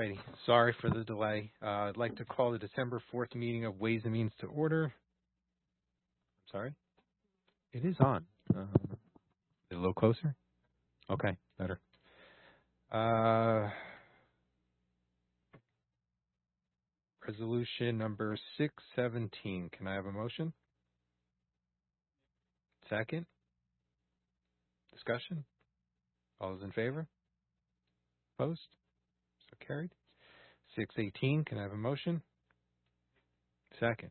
righty. Sorry for the delay. I'd like to call the December 4th meeting of Ways and Means to order. Sorry? It is on. Is it a little closer? Okay, better. Resolution number 617. Can I have a motion? Second? Discussion? All those in favor? Opposed? So carried. 618. Can I have a motion? Second.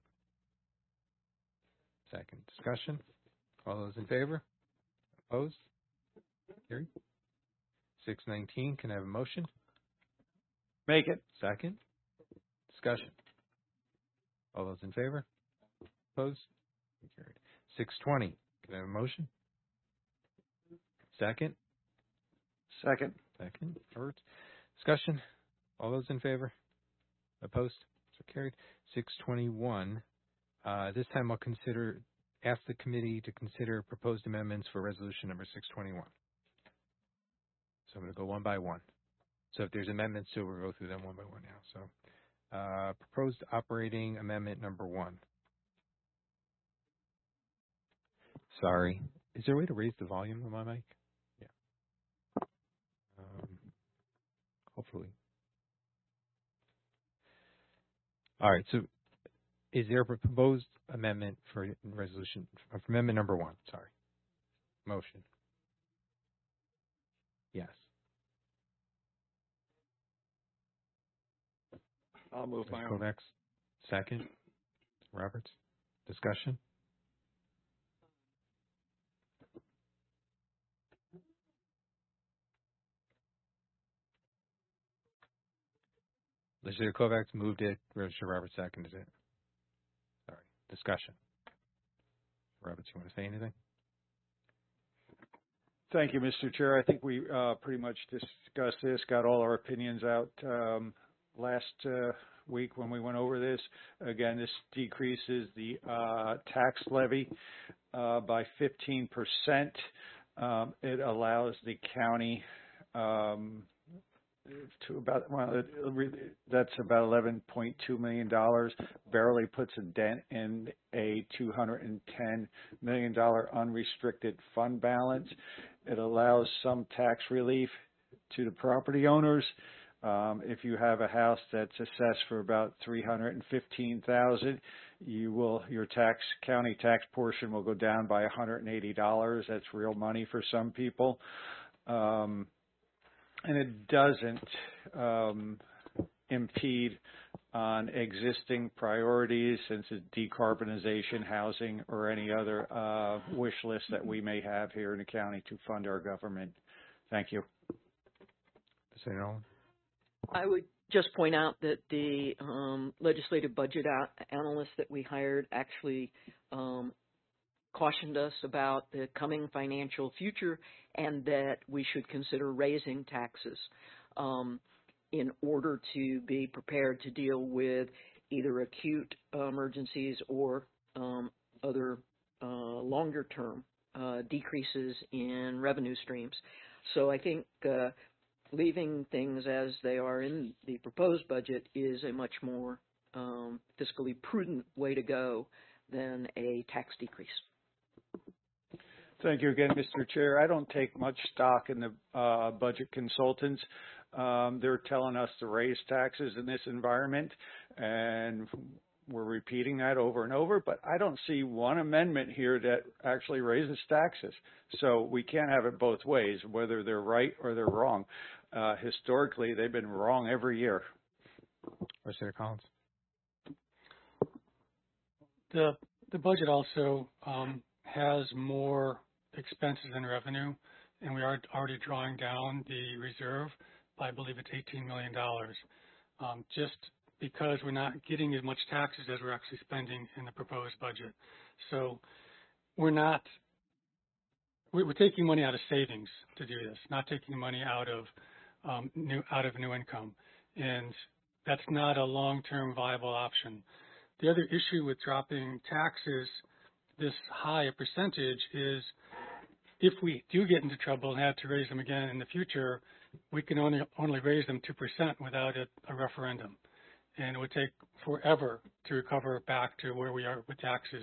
Second. Discussion? All those in favor? Opposed? Carried. 619. Can I have a motion? Make it. Second. Discussion. All those in favor? Opposed? Carried. 620. Can I have a motion? Second. Second. Second. First. Discussion. All those in favor? Opposed? So carried. 621. This time I'll ask the committee to consider proposed amendments for resolution number 621. So I'm going to go one by one. So if there's amendments, so we'll go through them one by one now. So proposed operating amendment number 1. Sorry. Is there a way to raise the volume of my mic? Yeah. Hopefully. All right. So is there a proposed amendment for resolution, for amendment number 1? Sorry. Motion. Yes. I'll move my own. Kovacs. Second. Roberts. Discussion. Legislator Kovacs moved it. Register Roberts seconded it. Sorry. Discussion. Roberts, you want to say anything? Thank you, Mr. Chair. I think we pretty much discussed this, got all our opinions out last week when we went over this. Again, this decreases the tax levy by 15%. It allows the county to about, that's about $11.2 million, barely puts a dent in a $210 million unrestricted fund balance. It allows some tax relief to the property owners. If you have a house that's assessed for about $315,000, your county tax portion will go down by $180. That's real money for some people. And it doesn't impede on existing priorities, since it's decarbonization, housing, or any other wish list that we may have here in the county to fund our government. Thank you. Senator Nolan? I would just point out that the legislative budget analyst that we hired actually cautioned us about the coming financial future and that we should consider raising taxes in order to be prepared to deal with either acute emergencies or other longer-term decreases in revenue streams. So I think leaving things as they are in the proposed budget is a much more fiscally prudent way to go than a tax decrease. Thank you again, Mr. Chair. I don't take much stock in the budget consultants. They're telling us to raise taxes in this environment, and we're repeating that over and over, but I don't see one amendment here that actually raises taxes. So we can't have it both ways, whether they're right or they're wrong. Historically, they've been wrong every year. Senator Collins? The budget also has more expenses than revenue, and we are already drawing down the reserve by, I believe it's $18 million, just because we're not getting as much taxes as we're actually spending in the proposed budget. So we're taking money out of savings to do this, not taking money out of new income, and that's not a long-term viable option. The other issue with dropping taxes this high a percentage is if we do get into trouble and have to raise them again in the future, we can only raise them 2% without a referendum. And it would take forever to recover back to where we are with taxes.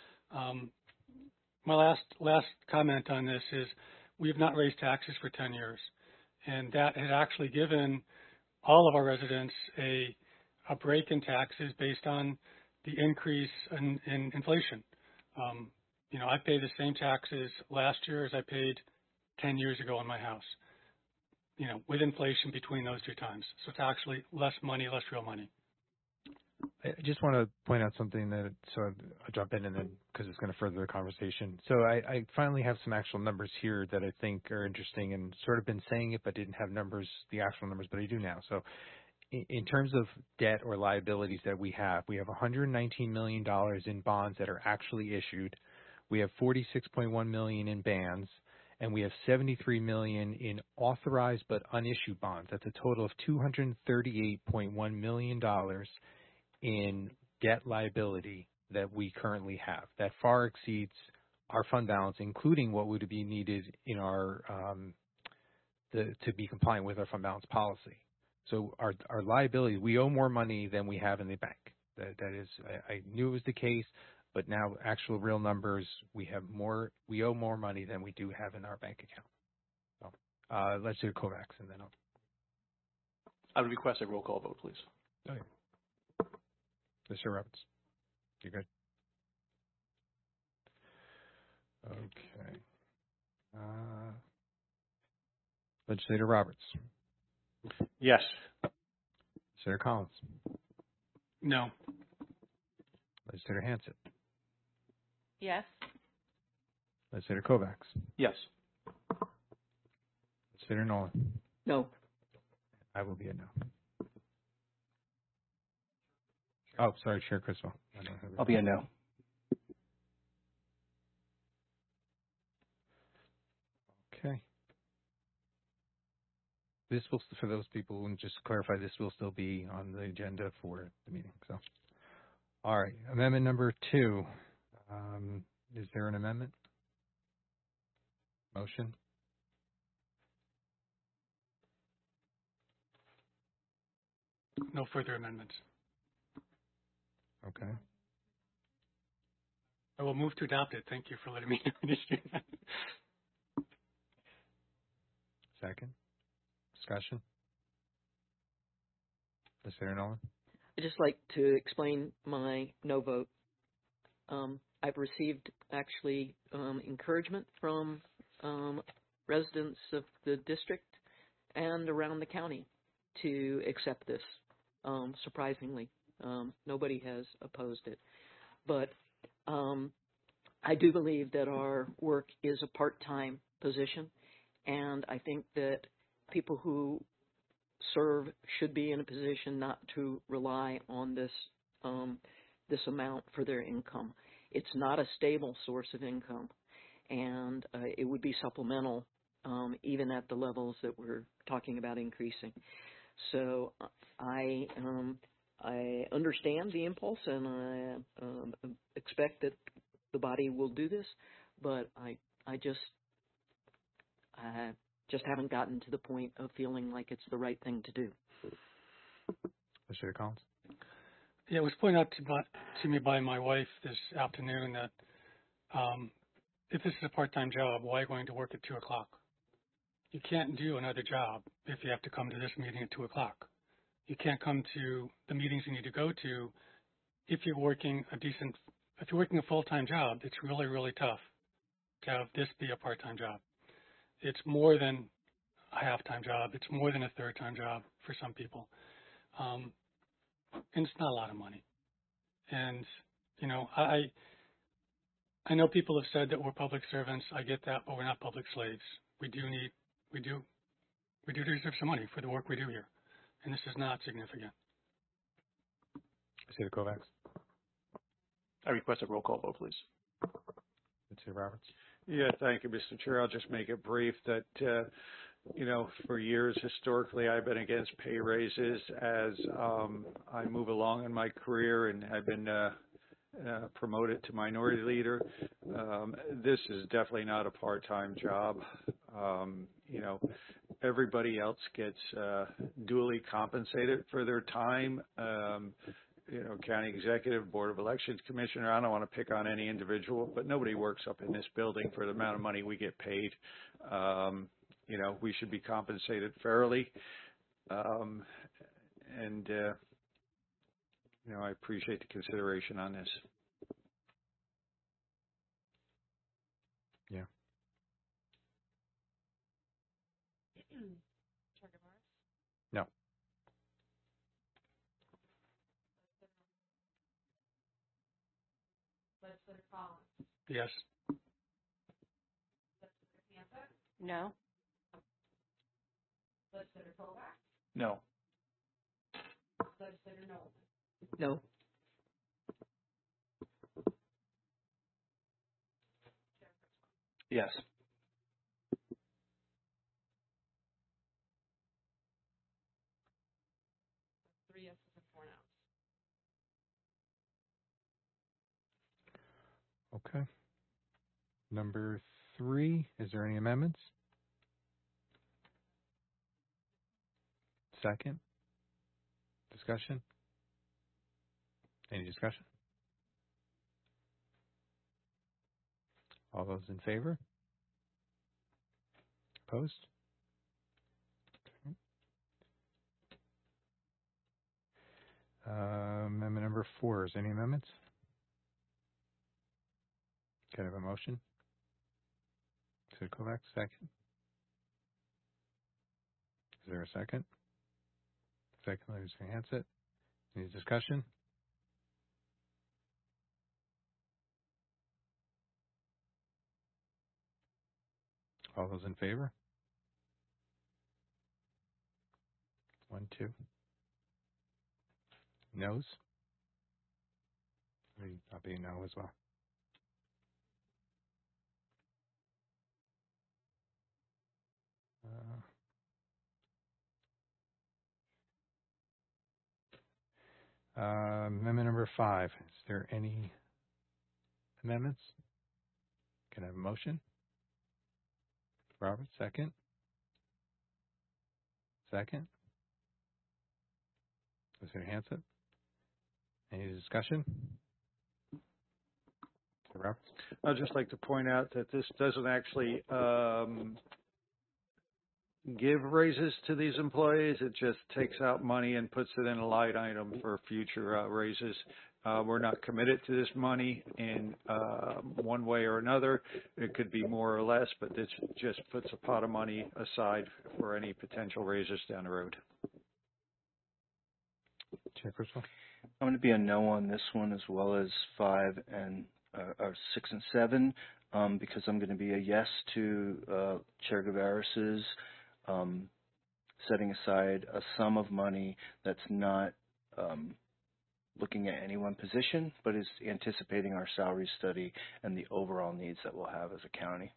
My last comment on this is we have not raised taxes for 10 years. And that had actually given all of our residents a break in taxes based on the increase in inflation. You know, I pay the same taxes last year as I paid 10 years ago on my house, you know, with inflation between those two times. So it's actually less money, less real money. I just want to point out something that, so I'll jump in and then, because it's going to further the conversation. So I finally have some actual numbers here that I think are interesting, and sort of been saying it but didn't have numbers, the actual numbers, but I do now. So in terms of debt or liabilities that we have $119 million in bonds that are actually issued. We have $46.1 million in bans, and we have $73 million in authorized but unissued bonds. That's a total of $238.1 million in debt liability that we currently have. That far exceeds our fund balance, including what would be needed in our to be compliant with our fund balance policy. So our liability, we owe more money than we have in the bank. That is, I knew it was the case, but now actual real numbers, we owe more money than we do have in our bank account. So let's do Kovacs, and then I would request a roll call vote, please. Okay. Mr. Roberts, you good? Okay. Legislator Roberts. Yes. Legislator Collins. No. Legislator Hansen. Yes. Legislator Kovacs. Yes. Legislator Nolan. No. I will be a no. Oh, sorry, Chair Criswell. I'll be a no. Okay. This will, for those people, and just to clarify, this will still be on the agenda for the meeting. So, all right, amendment number 2. Is there an amendment? Motion? No further amendments. Okay. I will move to adopt it. Thank you for letting me finish that. Second. Discussion. Legislator Nolan. I'd just like to explain my no vote. I've received actually encouragement from residents of the district and around the county to accept this. Surprisingly, nobody has opposed it. But I do believe that our work is a part-time position, and I think that people who serve should be in a position not to rely on this this amount for their income. It's not a stable source of income, and it would be supplemental even at the levels that we're talking about increasing. So I understand the impulse, and I expect that the body will do this, but I just haven't gotten to the point of feeling like it's the right thing to do. Legislator Collins. Yeah, it was pointed out to me by my wife this afternoon that if this is a part-time job, why going to work at 2 o'clock? You can't do another job if you have to come to this meeting at 2 o'clock. You can't come to the meetings you need to go to if you're working a full-time job. It's really, really tough to have this be a part-time job. It's more than a half-time job. It's more than a third-time job for some people. And it's not a lot of money. And, you know, I know people have said that we're public servants. I get that, but we're not public slaves. We do deserve some money for the work we do here. And this is not significant. Legislator Kovacs. I request a roll call vote, please. Legislator Roberts. Yeah, thank you, Mr. Chair. I'll just make it brief that, you know, for years, historically, I've been against pay raises as I move along in my career, and I've been promoted to minority leader. This is definitely not a part-time job. You know, everybody else gets duly compensated for their time. You know, county executive, board of elections commissioner, I don't want to pick on any individual, but nobody works up in this building for the amount of money we get paid. You know, we should be compensated fairly. You know, I appreciate the consideration on this. Yeah. No. Yes. No. No. No. Yes. Three yeses and four noes. Okay. Number 3, is there any amendments? Second. Discussion? Any discussion? All those in favor? Opposed? Okay. Amendment number 4, is any amendments? Can I have a motion? Mr. Kovacs, second. Is there a second? Second, Mr. Hansett. Any discussion? All those in favor? 1, 2. Noes? I'll be a no as well. Amendment number 5. Is there any amendments? Can I have a motion? Robert, second. Second. Mr. Hansett. Any discussion? Robert? I'd just like to point out that this doesn't actually give raises to these employees. It just takes out money and puts it in a line item for future raises. We're not committed to this money in one way or another. It could be more or less, but this just puts a pot of money aside for any potential raises down the road. Chair Criswell? I'm going to be a no on this one, as well as 5 and 6 and 7, because I'm going to be a yes to Chair Gavaris's setting aside a sum of money that's not looking at any one position, but is anticipating our salary study and the overall needs that we'll have as a county.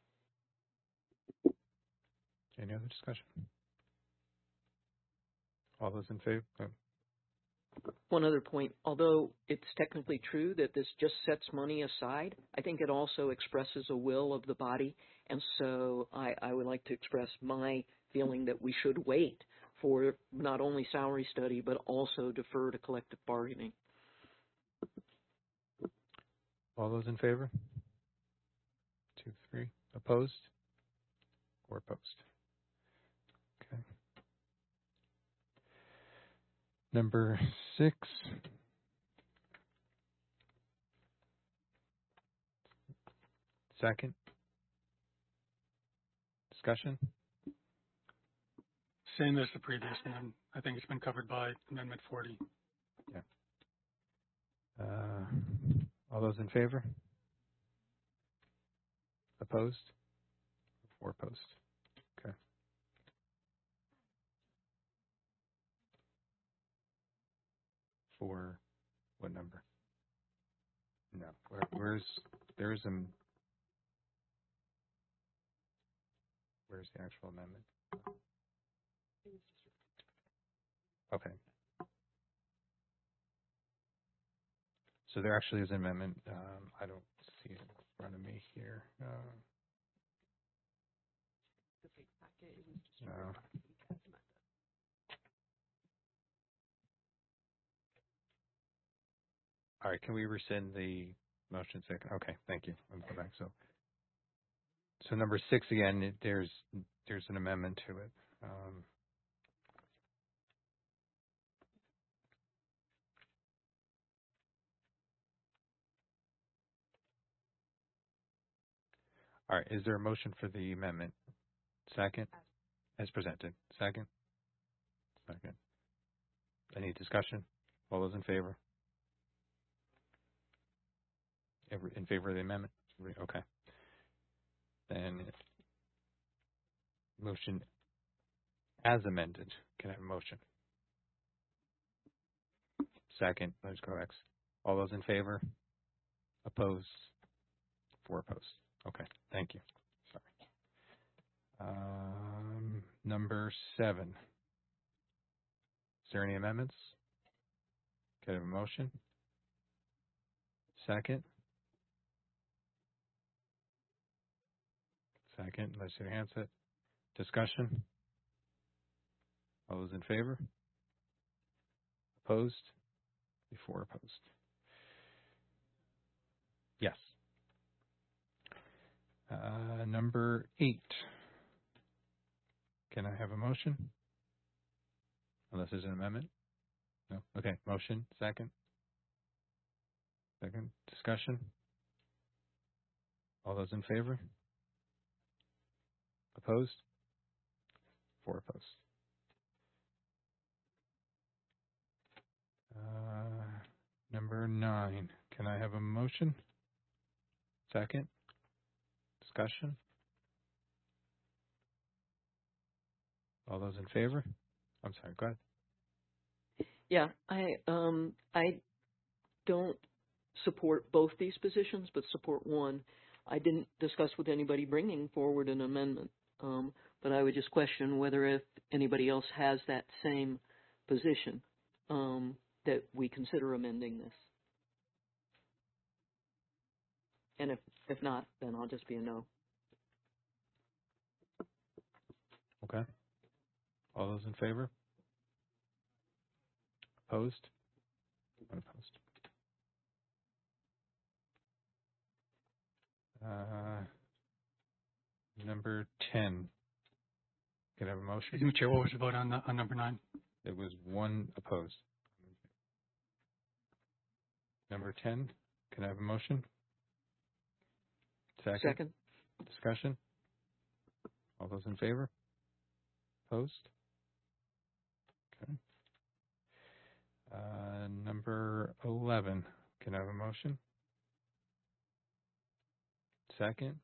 Any other discussion? All those in favor? Oh. One other point, although it's technically true that this just sets money aside, I think it also expresses a will of the body, and so I would like to express my feeling that we should wait for not only salary study, but also defer to collective bargaining. All those in favor? 2, 3. Opposed? 4 opposed. Okay. Number 6. Second. Discussion? Same as the previous one. I think it's been covered by Amendment 40. Yeah. All those in favor? Opposed? 4 opposed. Okay. For what number? No. Where's the actual amendment? Okay. So there actually is an amendment. I don't see it in front of me here. No. All right, can we rescind the motion second? Okay, thank you. Let me go back. So number 6 again, there's an amendment to it. All right, is there a motion for the amendment? Second, as presented. Second. Second. Any discussion? All those in favor? In favor of the amendment? Okay. Then motion as amended. Can I have a motion? Second, those corrects. All those in favor? Opposed? 4 opposed. Okay, thank you. Sorry. Number 7. Is there any amendments? Can I have a motion? Second. Second, Legislator Hanset. Discussion? All those in favor? Opposed? 4 opposed. Yes. Number 8. Can I have a motion? Unless there's an amendment? No? Okay, motion, second. Second, discussion? All those in favor? Opposed? 4 opposed. Number 9. Can I have a motion? Second. Discussion? All those in favor? I'm sorry, go ahead. Yeah, I don't support both these positions, but support one. I didn't discuss with anybody bringing forward an amendment, but I would just question whether if anybody else has that same position, that we consider amending this. And if not, then I'll just be a no. Okay. All those in favor? Opposed? Unopposed. Number 10. Can I have a motion? Excuse me, Chair, what was the vote on number 9? It was 1 opposed. Number 10. Can I have a motion? Second. Discussion? All those in favor? Opposed? Okay. Number 11. Can I have a motion? Second.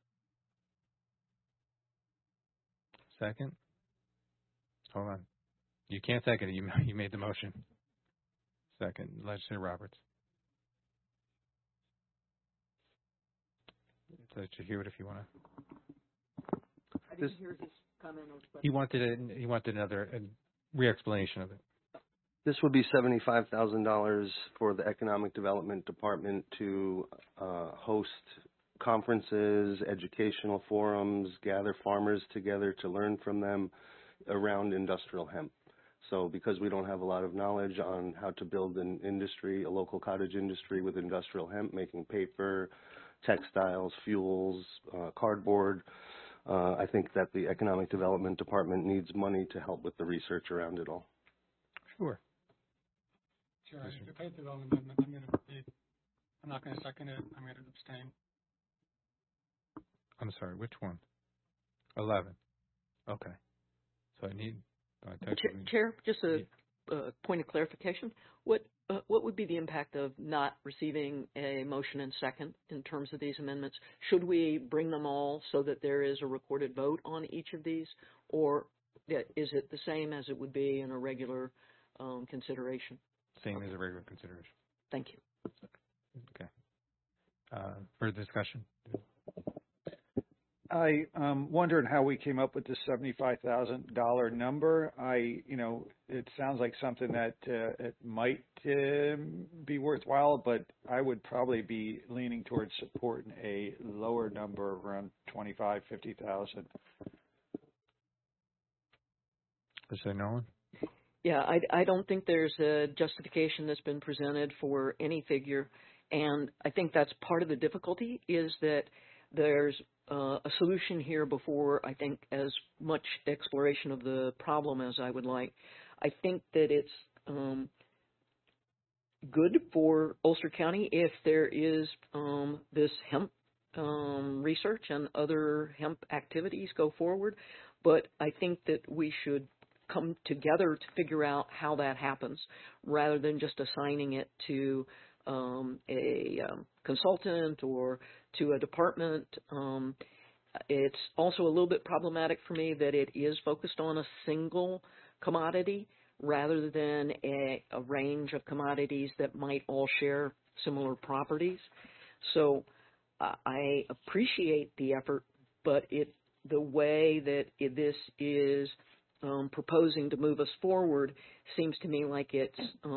Second. Hold on. You can't second it. You made the motion. Second. Legislator Roberts. Let you hear it if you want to. I didn't hear his comment or question. He wanted another re-explanation of it. This would be $75,000 for the Economic Development Department to host conferences, educational forums, gather farmers together to learn from them around industrial hemp. So because we don't have a lot of knowledge on how to build an industry, a local cottage industry with industrial hemp, making paper, textiles, fuels, cardboard, I think that the Economic Development Department needs money to help with the research around it all. Sure. Sure, I debate the amendment. I'm not going to second it. I'm going to abstain. I'm sorry, which one? 11. Okay. So I need... Chair, just a point of clarification. What would be the impact of not receiving a motion and second in terms of these amendments? Should we bring them all so that there is a recorded vote on each of these, or is it the same as it would be in a regular consideration? Same as a regular consideration. Thank you. Okay. Further discussion? I'm wondering how we came up with the $75,000 number. It sounds like something that it might be worthwhile, but I would probably be leaning towards supporting a lower number around 25, 50,000. Mr. Nolan? Yeah, I don't think there's a justification that's been presented for any figure, and I think that's part of the difficulty is that there's a solution here before I think as much exploration of the problem as I would like. I think that it's good for Ulster County if there is this hemp research and other hemp activities go forward, but I think that we should come together to figure out how that happens rather than just assigning it to a consultant or to a department. It's also a little bit problematic for me that it is focused on a single commodity rather than a range of commodities that might all share similar properties. So I appreciate the effort, but the way that this is proposing to move us forward seems to me like it's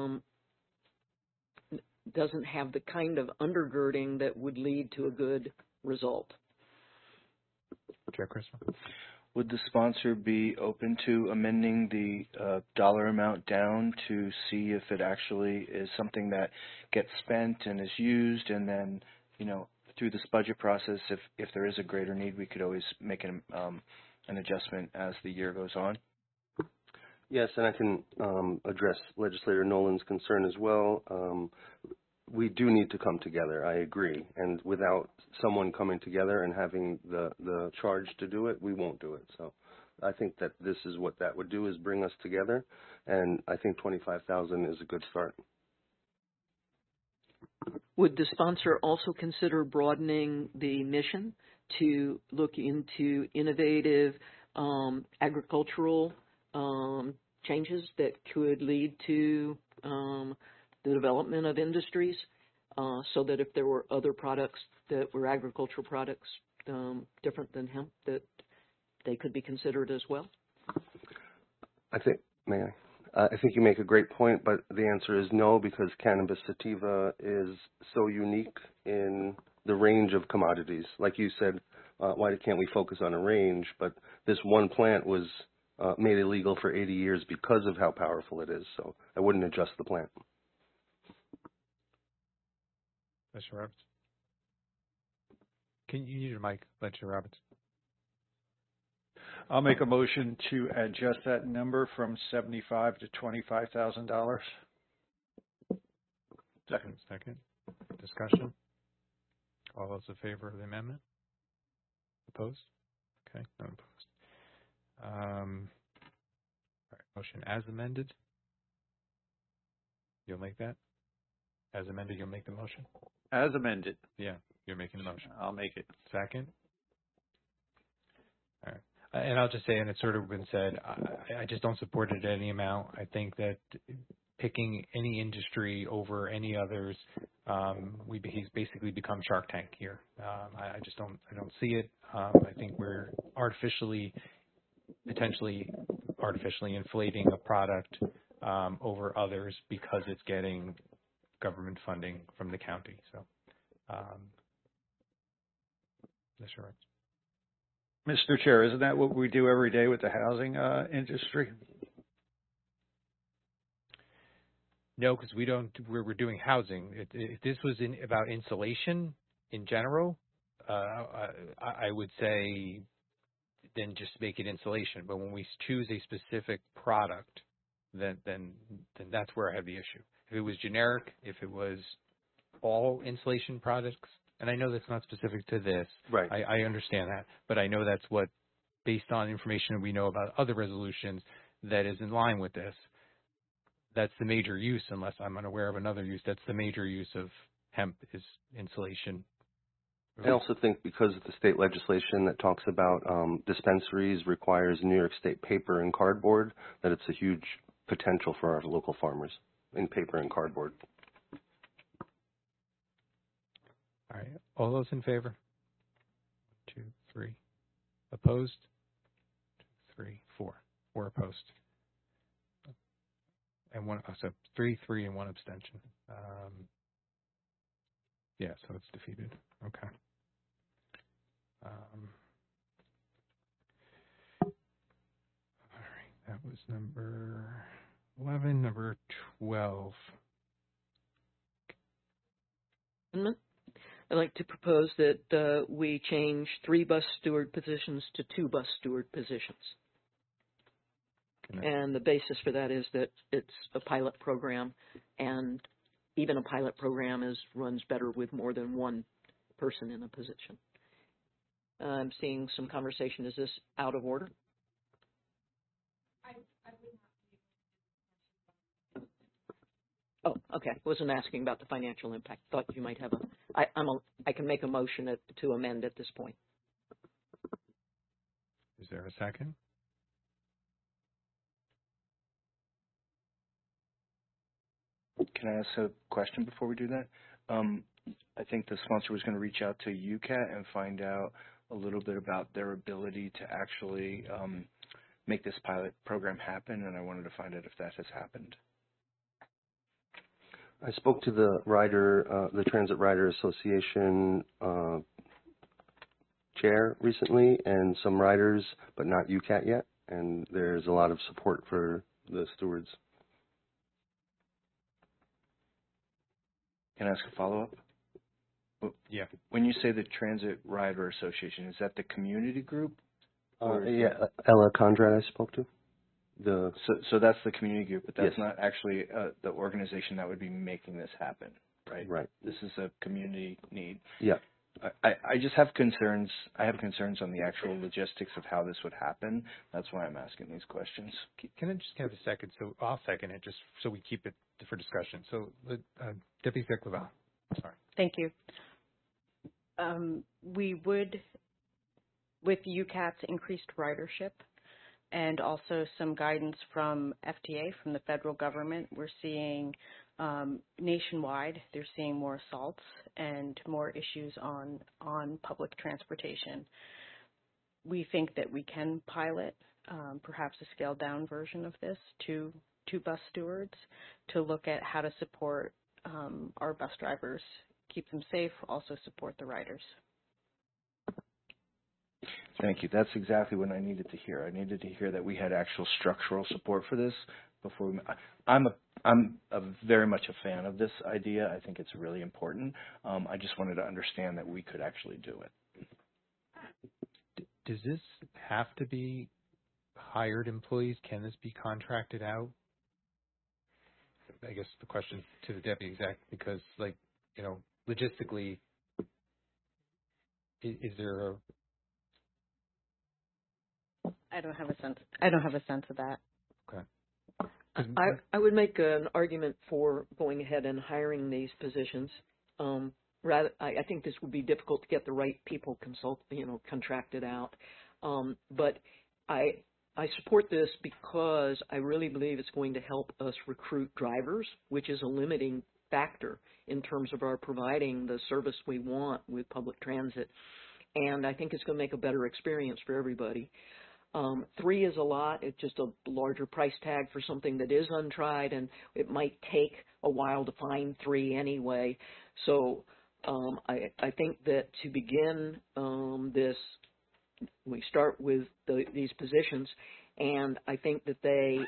doesn't have the kind of undergirding that would lead to a good result. Chair Christopher? Would the sponsor be open to amending the dollar amount down to see if it actually is something that gets spent and is used, and then, through this budget process, if there is a greater need, we could always make an adjustment as the year goes on? Yes, and I can address Legislator Nolan's concern as well. We do need to come together, I agree. And without someone coming together and having the charge to do it, we won't do it. So I think that this is what that would do, is bring us together. And I think $25,000 is a good start. Would the sponsor also consider broadening the mission to look into innovative agricultural changes that could lead to the development of industries, so that if there were other products that were agricultural products different than hemp, that they could be considered as well? I think you make a great point, but the answer is no, because cannabis sativa is so unique in the range of commodities. Like you said, why can't we focus on a range? But this one plant was made illegal for 80 years because of how powerful it is. So I wouldn't adjust the plant. Mr. Roberts? Can you use your mic, Mr. Roberts? I'll make a motion to adjust that number from $75,000 to $25,000. Second. Discussion? All those in favor of the amendment? Opposed? Okay, none opposed. All right, motion as amended. You'll make that? As amended, you'll make the motion? As amended. Yeah, you're making the motion. I'll make it. Second? All right. And I'll just say, and it's sort of been said, I just don't support it at any amount. I think that picking any industry over any others, he's basically become Shark Tank here. I don't see it. I think we're potentially artificially inflating a product over others because it's getting government funding from the county. So, Mr. Rights. Mr. Chair, isn't that what we do every day with the housing industry? No, because we're doing housing. If this was about insulation in general, I would say then just make it insulation. But when we choose a specific product, then that's where I have the issue. If it was generic, if it was all insulation products, and I know that's not specific to this. Right. I understand that, but I know that's what, based on information we know about other resolutions, that is in line with this. That's the major use, unless I'm unaware of another use. That's the major use of hemp is insulation. I also think because of the state legislation that talks about dispensaries requires New York State paper and cardboard, that it's a huge potential for our local farmers in paper and cardboard. All right. All those in favor? 1, 2, 3. Opposed? 3, 4. 4 opposed. And one, so 3, 3, and 1 abstention. Yeah, so it's defeated. Okay. All right, that was number 11. Number 12. I'd like to propose that we change 3 bus steward positions to 2 bus steward positions. And the basis for that is that it's a pilot program, and even a pilot program runs better with more than one person in a position. I'm seeing some conversation. Is this out of order? Oh, okay. Wasn't asking about the financial impact. Thought you might have I can make a motion to amend at this point. Is there a second? Can I ask a question before we do that? I think the sponsor was going to reach out to UCAT and find out a little bit about their ability to actually make this pilot program happen, and I wanted to find out if that has happened. I spoke to the Transit Rider Association chair recently, and some riders, but not UCAT yet, and there's a lot of support for the stewards. Can I ask a follow-up? Yeah. When you say the Transit Rider Association, is that the community group? Yeah, Ella Conrad I spoke to. So that's the community group, but that's yes. not actually the organization that would be making this happen, right? Right. This is a community need. Yeah. I just have concerns. I have concerns on the actual logistics of how this would happen. That's why I'm asking these questions. Can I just have a second? So I'll second it just so we keep it for discussion. So Deputy Secretary Laval. Sorry. Thank you. We would, with UCAT's increased ridership and also some guidance from FTA, from the federal government, we're seeing nationwide, they're seeing more assaults and more issues on public transportation. We think that we can pilot perhaps a scaled down version of this to bus stewards to look at how to support our bus drivers, keep them safe, also support the riders. Thank you. That's exactly what I needed to hear. I needed to hear that we had actual structural support for this before we. I'm very much a fan of this idea. I think it's really important. I just wanted to understand that we could actually do it. Does this have to be hired employees? Can this be contracted out? I guess the question to the deputy exec, because, like, you know, logistically, is there a? I don't have a sense of that. Okay. I would make an argument for going ahead and hiring these positions. I think this would be difficult to get the right people contracted out. But I support this because I really believe it's going to help us recruit drivers, which is a limiting factor in terms of our providing the service we want with public transit. And I think it's going to make a better experience for everybody. 3 is a lot. It's just a larger price tag for something that is untried, and it might take a while to find 3 anyway. So I think that to begin this, we start with these positions, and I think that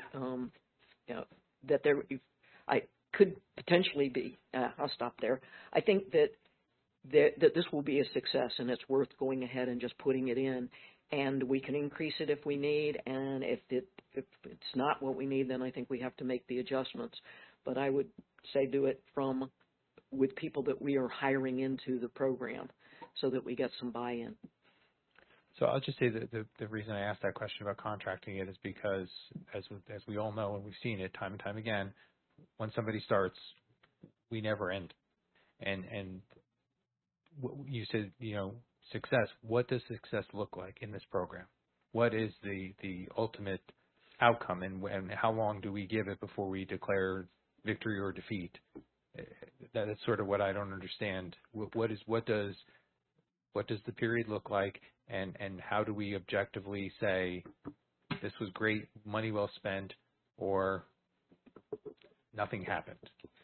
I could potentially be. I'll stop there. I think that this will be a success, and it's worth going ahead and just putting it in. And we can increase it if we need, and if it's not what we need, then I think we have to make the adjustments. But I would say do it with people that we are hiring into the program so that we get some buy-in. So I'll just say that the reason I asked that question about contracting it is because, as we all know, and we've seen it time and time again, when somebody starts, we never end. And you said, success. What does success look like in this program? What is the ultimate outcome, and how long do we give it before we declare victory or defeat? That is sort of what I don't understand. What does what does the period look like, and how do we objectively say this was great, money well spent, or nothing happened?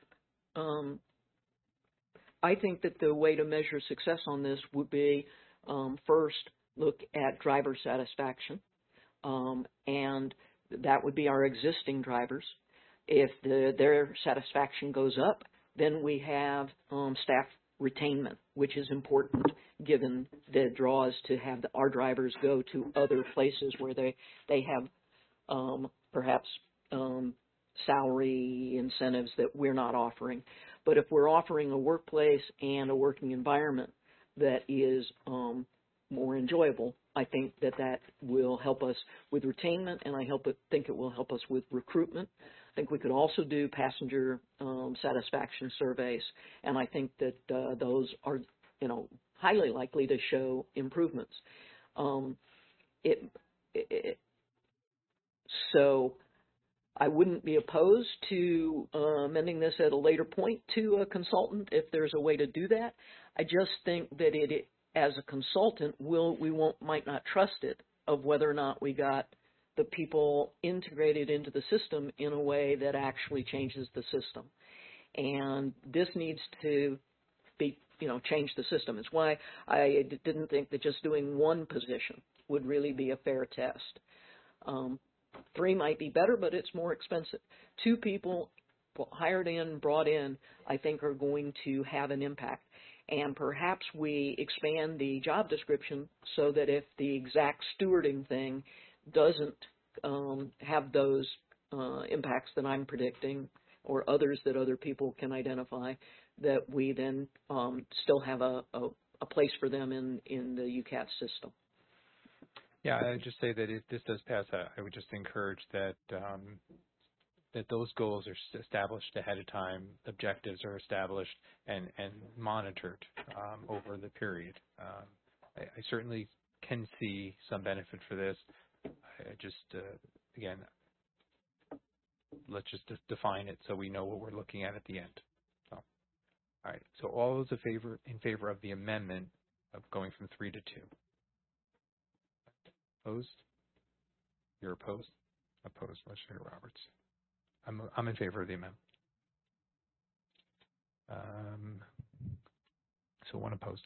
I think that the way to measure success on this would be first look at driver satisfaction, and that would be our existing drivers. If their satisfaction goes up, then we have staff retainment, which is important given the draws to have our drivers go to other places where they have perhaps salary incentives that we're not offering. But if we're offering a workplace and a working environment that is more enjoyable, I think that will help us with retainment, and I think it will help us with recruitment. I think we could also do passenger satisfaction surveys, and I think that those are, highly likely to show improvements. So I wouldn't be opposed to amending this at a later point to a consultant if there's a way to do that. I just think that as a consultant, might not trust it of whether or not we got the people integrated into the system in a way that actually changes the system. And this needs to be, change the system. It's why I didn't think that just doing one position would really be a fair test. 3 might be better, but it's more expensive. 2 people hired in, brought in, I think are going to have an impact. And perhaps we expand the job description so that if the exact stewarding thing doesn't have those impacts that I'm predicting, or others that other people can identify, that we then still have a place for them in the UCAT system. Yeah, I'd just say that if this does pass, I would just encourage that that those goals are established ahead of time, objectives are established and monitored over the period. I certainly can see some benefit for this. I just, again, let's just define it so we know what we're looking at the end. So, all right, so all those in favor of the amendment of going from 3 to 2. Opposed? You're opposed? Opposed. Legislator Roberts. I'm in favor of the amendment. So 1 opposed.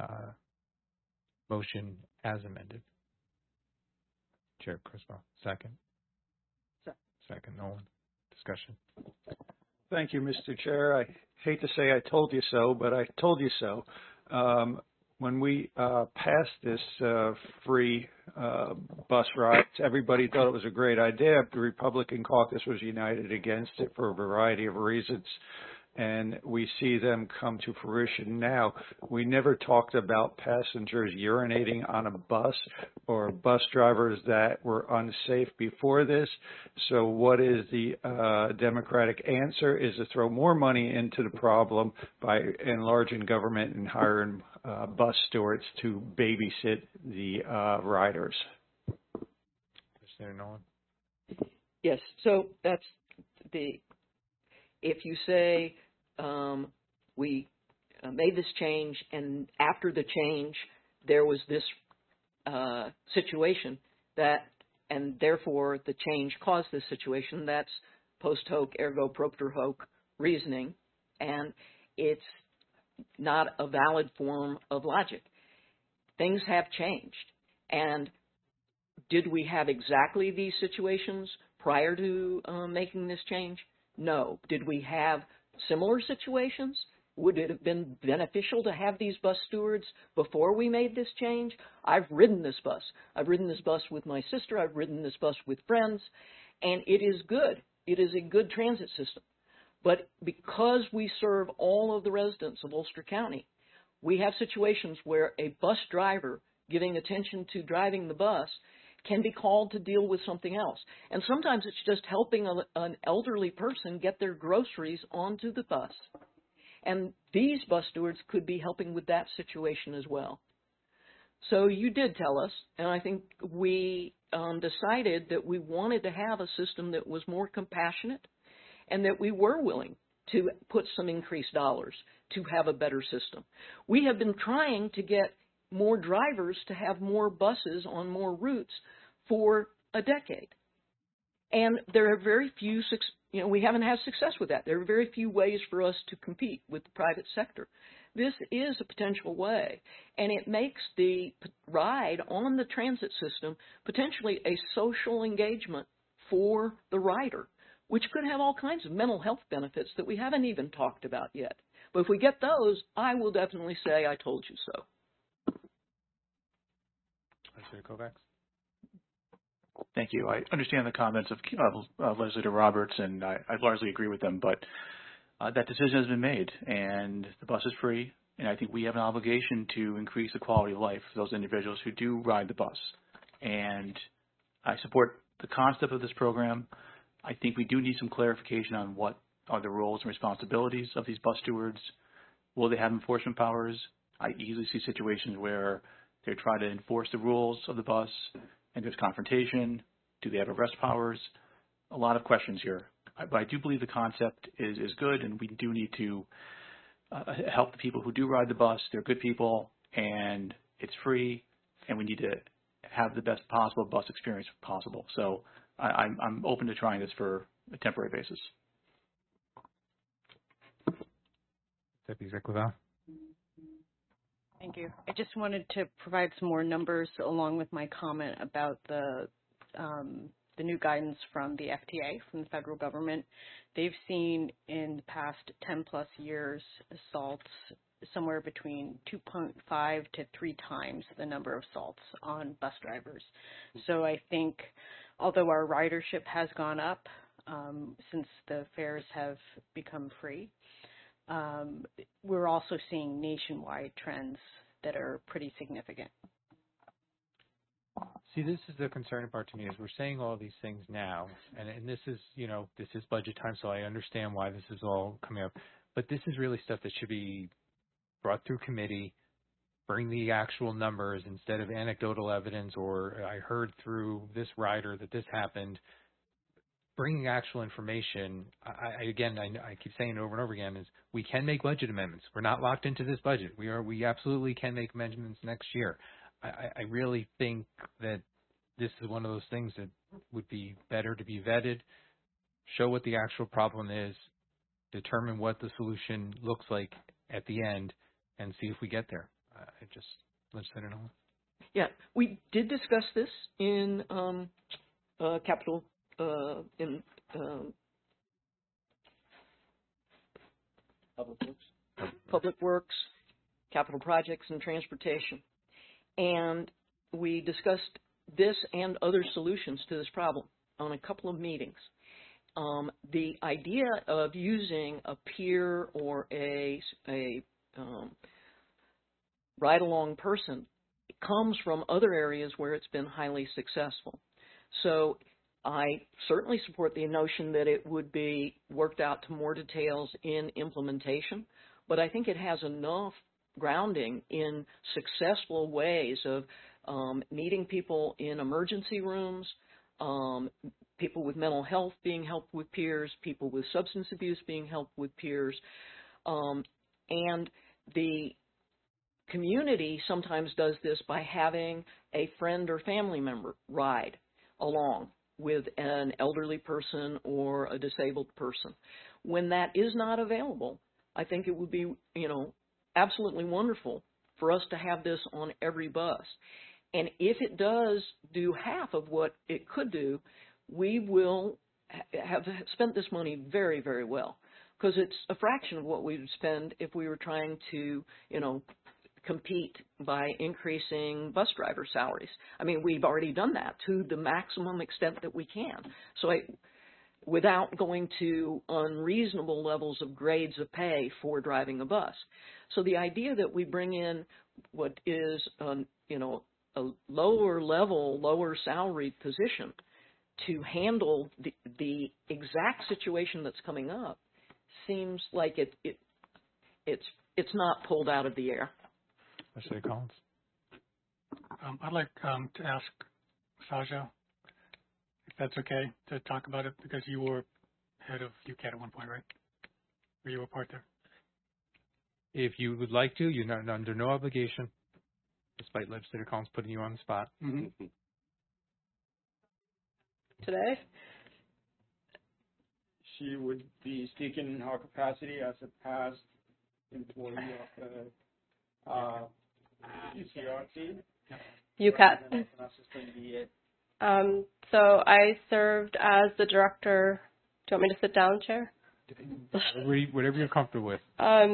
Motion as amended. Chair Criswell. Second. Second. Nolan. Discussion. Thank you, Mr. Chair. I hate to say I told you so, but I told you so. When we passed this free bus rides, everybody thought it was a great idea. The Republican caucus was united against it for a variety of reasons, and we see them come to fruition now. We never talked about passengers urinating on a bus or bus drivers that were unsafe before this. So what is the Democratic answer is to throw more money into the problem by enlarging government and hiring bus stewards to babysit the riders. Senator Nolan? Yes, so that's if you say we made this change and after the change there was this situation and therefore the change caused this situation, that's post hoc ergo propter hoc reasoning, and it's not a valid form of logic. Things have changed. And did we have exactly these situations prior to making this change? No. Did we have similar situations? Would it have been beneficial to have these bus stewards before we made this change? I've ridden this bus. I've ridden this bus with my sister. I've ridden this bus with friends. And it is good. It is a good transit system. But because we serve all of the residents of Ulster County, we have situations where a bus driver giving attention to driving the bus can be called to deal with something else. And sometimes it's just helping an elderly person get their groceries onto the bus. And these bus stewards could be helping with that situation as well. So you did tell us, and I think we decided that we wanted to have a system that was more compassionate, and that we were willing to put some increased dollars to have a better system. We have been trying to get more drivers to have more buses on more routes for a decade. And there are very few, we haven't had success with that. There are very few ways for us to compete with the private sector. This is a potential way, and it makes the ride on the transit system potentially a social engagement for the rider, which could have all kinds of mental health benefits that we haven't even talked about yet. But if we get those, I will definitely say I told you so. Legislator Kovacs. Thank you. I understand the comments of Legislator Roberts, and I largely agree with them, but that decision has been made, and the bus is free, and I think we have an obligation to increase the quality of life for those individuals who do ride the bus. And I support the concept of this program. I think we do need some clarification on what are the roles and responsibilities of these bus stewards. Will they have enforcement powers? I easily see situations where they try to enforce the rules of the bus and there's confrontation. Do they have arrest powers? A lot of questions here. But I do believe the concept is good, and we do need to help the people who do ride the bus. They're good people, and it's free, and we need to have the best possible bus experience possible. So I'm open to trying this for a temporary basis. Deputy Secretary. Thank you. I just wanted to provide some more numbers along with my comment about the new guidance from the FTA, from the federal government. They've seen in the past 10 plus years assaults somewhere between 2.5 to 3 times the number of assaults on bus drivers. So I think although our ridership has gone up since the fares have become free, we're also seeing nationwide trends that are pretty significant. See, this is the concerning part to me is we're saying all these things now, and this is, this is budget time, so I understand why this is all coming up. But this is really stuff that should be brought through committee, bring the actual numbers instead of anecdotal evidence or I heard through this rider that this happened. Bringing actual information, I keep saying it over and over again, is we can make budget amendments. We're not locked into this budget. We absolutely can make amendments next year. I really think that this is one of those things that would be better to be vetted, show what the actual problem is, determine what the solution looks like at the end, and see if we get there. Legislator Nolan. Yeah, we did discuss this in capital. Public Works, Capital Projects, and Transportation. And we discussed this and other solutions to this problem on a couple of meetings. The idea of using a peer or a ride-along person comes from other areas where it's been highly successful. So I certainly support the notion that it would be worked out to more details in implementation, but I think it has enough grounding in successful ways of meeting people in emergency rooms, people with mental health being helped with peers, people with substance abuse being helped with peers, and the community sometimes does this by having a friend or family member ride along with an elderly person or a disabled person. When that is not available, I think it would be, absolutely wonderful for us to have this on every bus. And if it does do half of what it could do, we will have spent this money very, very well, because it's a fraction of what we would spend if we were trying to, compete by increasing bus driver salaries. I mean, we've already done that to the maximum extent that we can. So without going to unreasonable levels of grades of pay for driving a bus. So the idea that we bring in what is, a lower level, lower salaried position to handle the exact situation that's coming up seems like it's not pulled out of the air. Legislator Collins. I'd like to ask Saja, if that's okay, to talk about it, because you were head of UCAT at one point, right? Or you were part there? If you would like to, you're not under no obligation. despite Legislator Collins putting you on the spot. Mm-hmm. Today? She would be speaking in her capacity as a past employee of the UCRT. UCAT. And as an assistant DA. So I served as the director. Do you want me to sit down, Chair? Whatever you're comfortable with.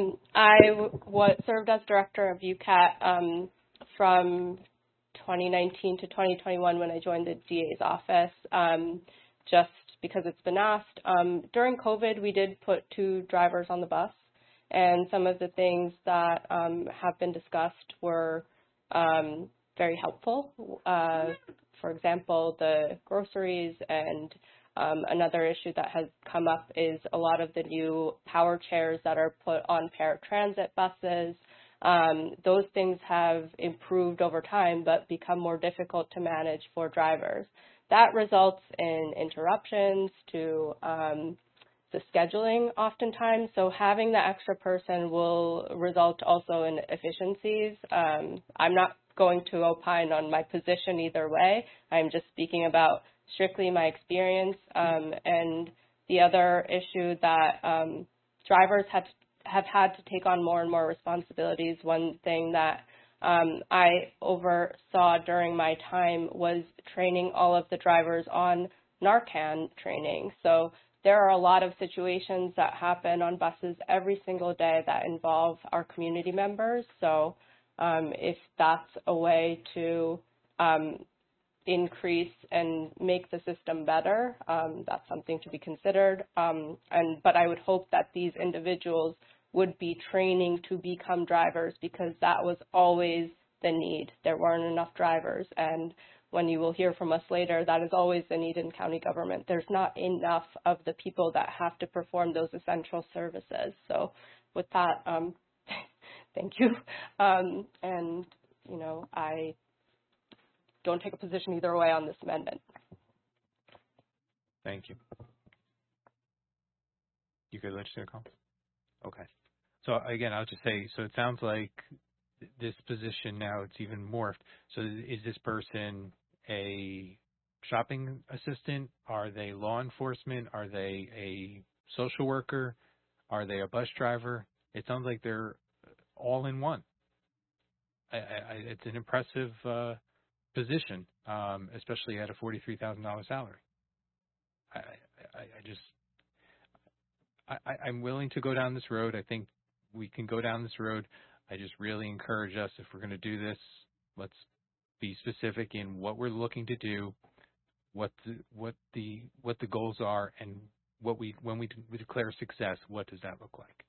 Served as director of UCAT from 2019 to 2021 when I joined the DA's office, just because it's been asked. During COVID, we did put 2 drivers on the bus, and some of the things that have been discussed were very helpful. For example, the groceries, and another issue that has come up is a lot of the new power chairs that are put on paratransit buses. Those things have improved over time but become more difficult to manage for drivers. That results in interruptions to the scheduling oftentimes, so having the extra person will result also in efficiencies. I'm not going to opine on my position either way. I'm just speaking about strictly my experience. And the other issue that drivers have had to take on more and more responsibilities. One thing that I oversaw during my time was training all of the drivers on Narcan training. So there are a lot of situations that happen on buses every single day that involve our community members. So if that's a way to increase and make the system better, that's something to be considered. But I would hope that these individuals would be training to become drivers, because that was always the need. There weren't enough drivers, and when you will hear from us later, that is always the need in county government. There's not enough of the people that have to perform those essential services. So with that, thank you. And, you know, I don't take a position either way on this amendment. Thank you. You good, Legislator Collins? Okay. So again, I'll just say, so it sounds like this position now, it's even morphed. So is this person a shopping assistant? Are they law enforcement? Are they a social worker? Are they a bus driver? It sounds like they're all in one. It's an impressive position, especially at a $43,000 salary. I'm willing to go down this road. I think we can go down this road. I just really encourage us, if we're going to do this, let's be specific in what we're looking to do, what the goals are, and when we declare success, what does that look like?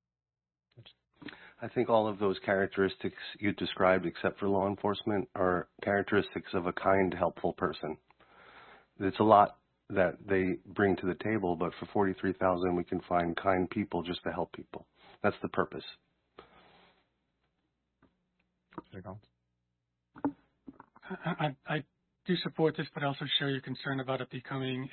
I think all of those characteristics you described, except for law enforcement, are characteristics of a kind, helpful person. It's a lot that they bring to the table, but for $43,000, we can find kind people just to help people. That's the purpose. I do support this, but I also share your concern about it becoming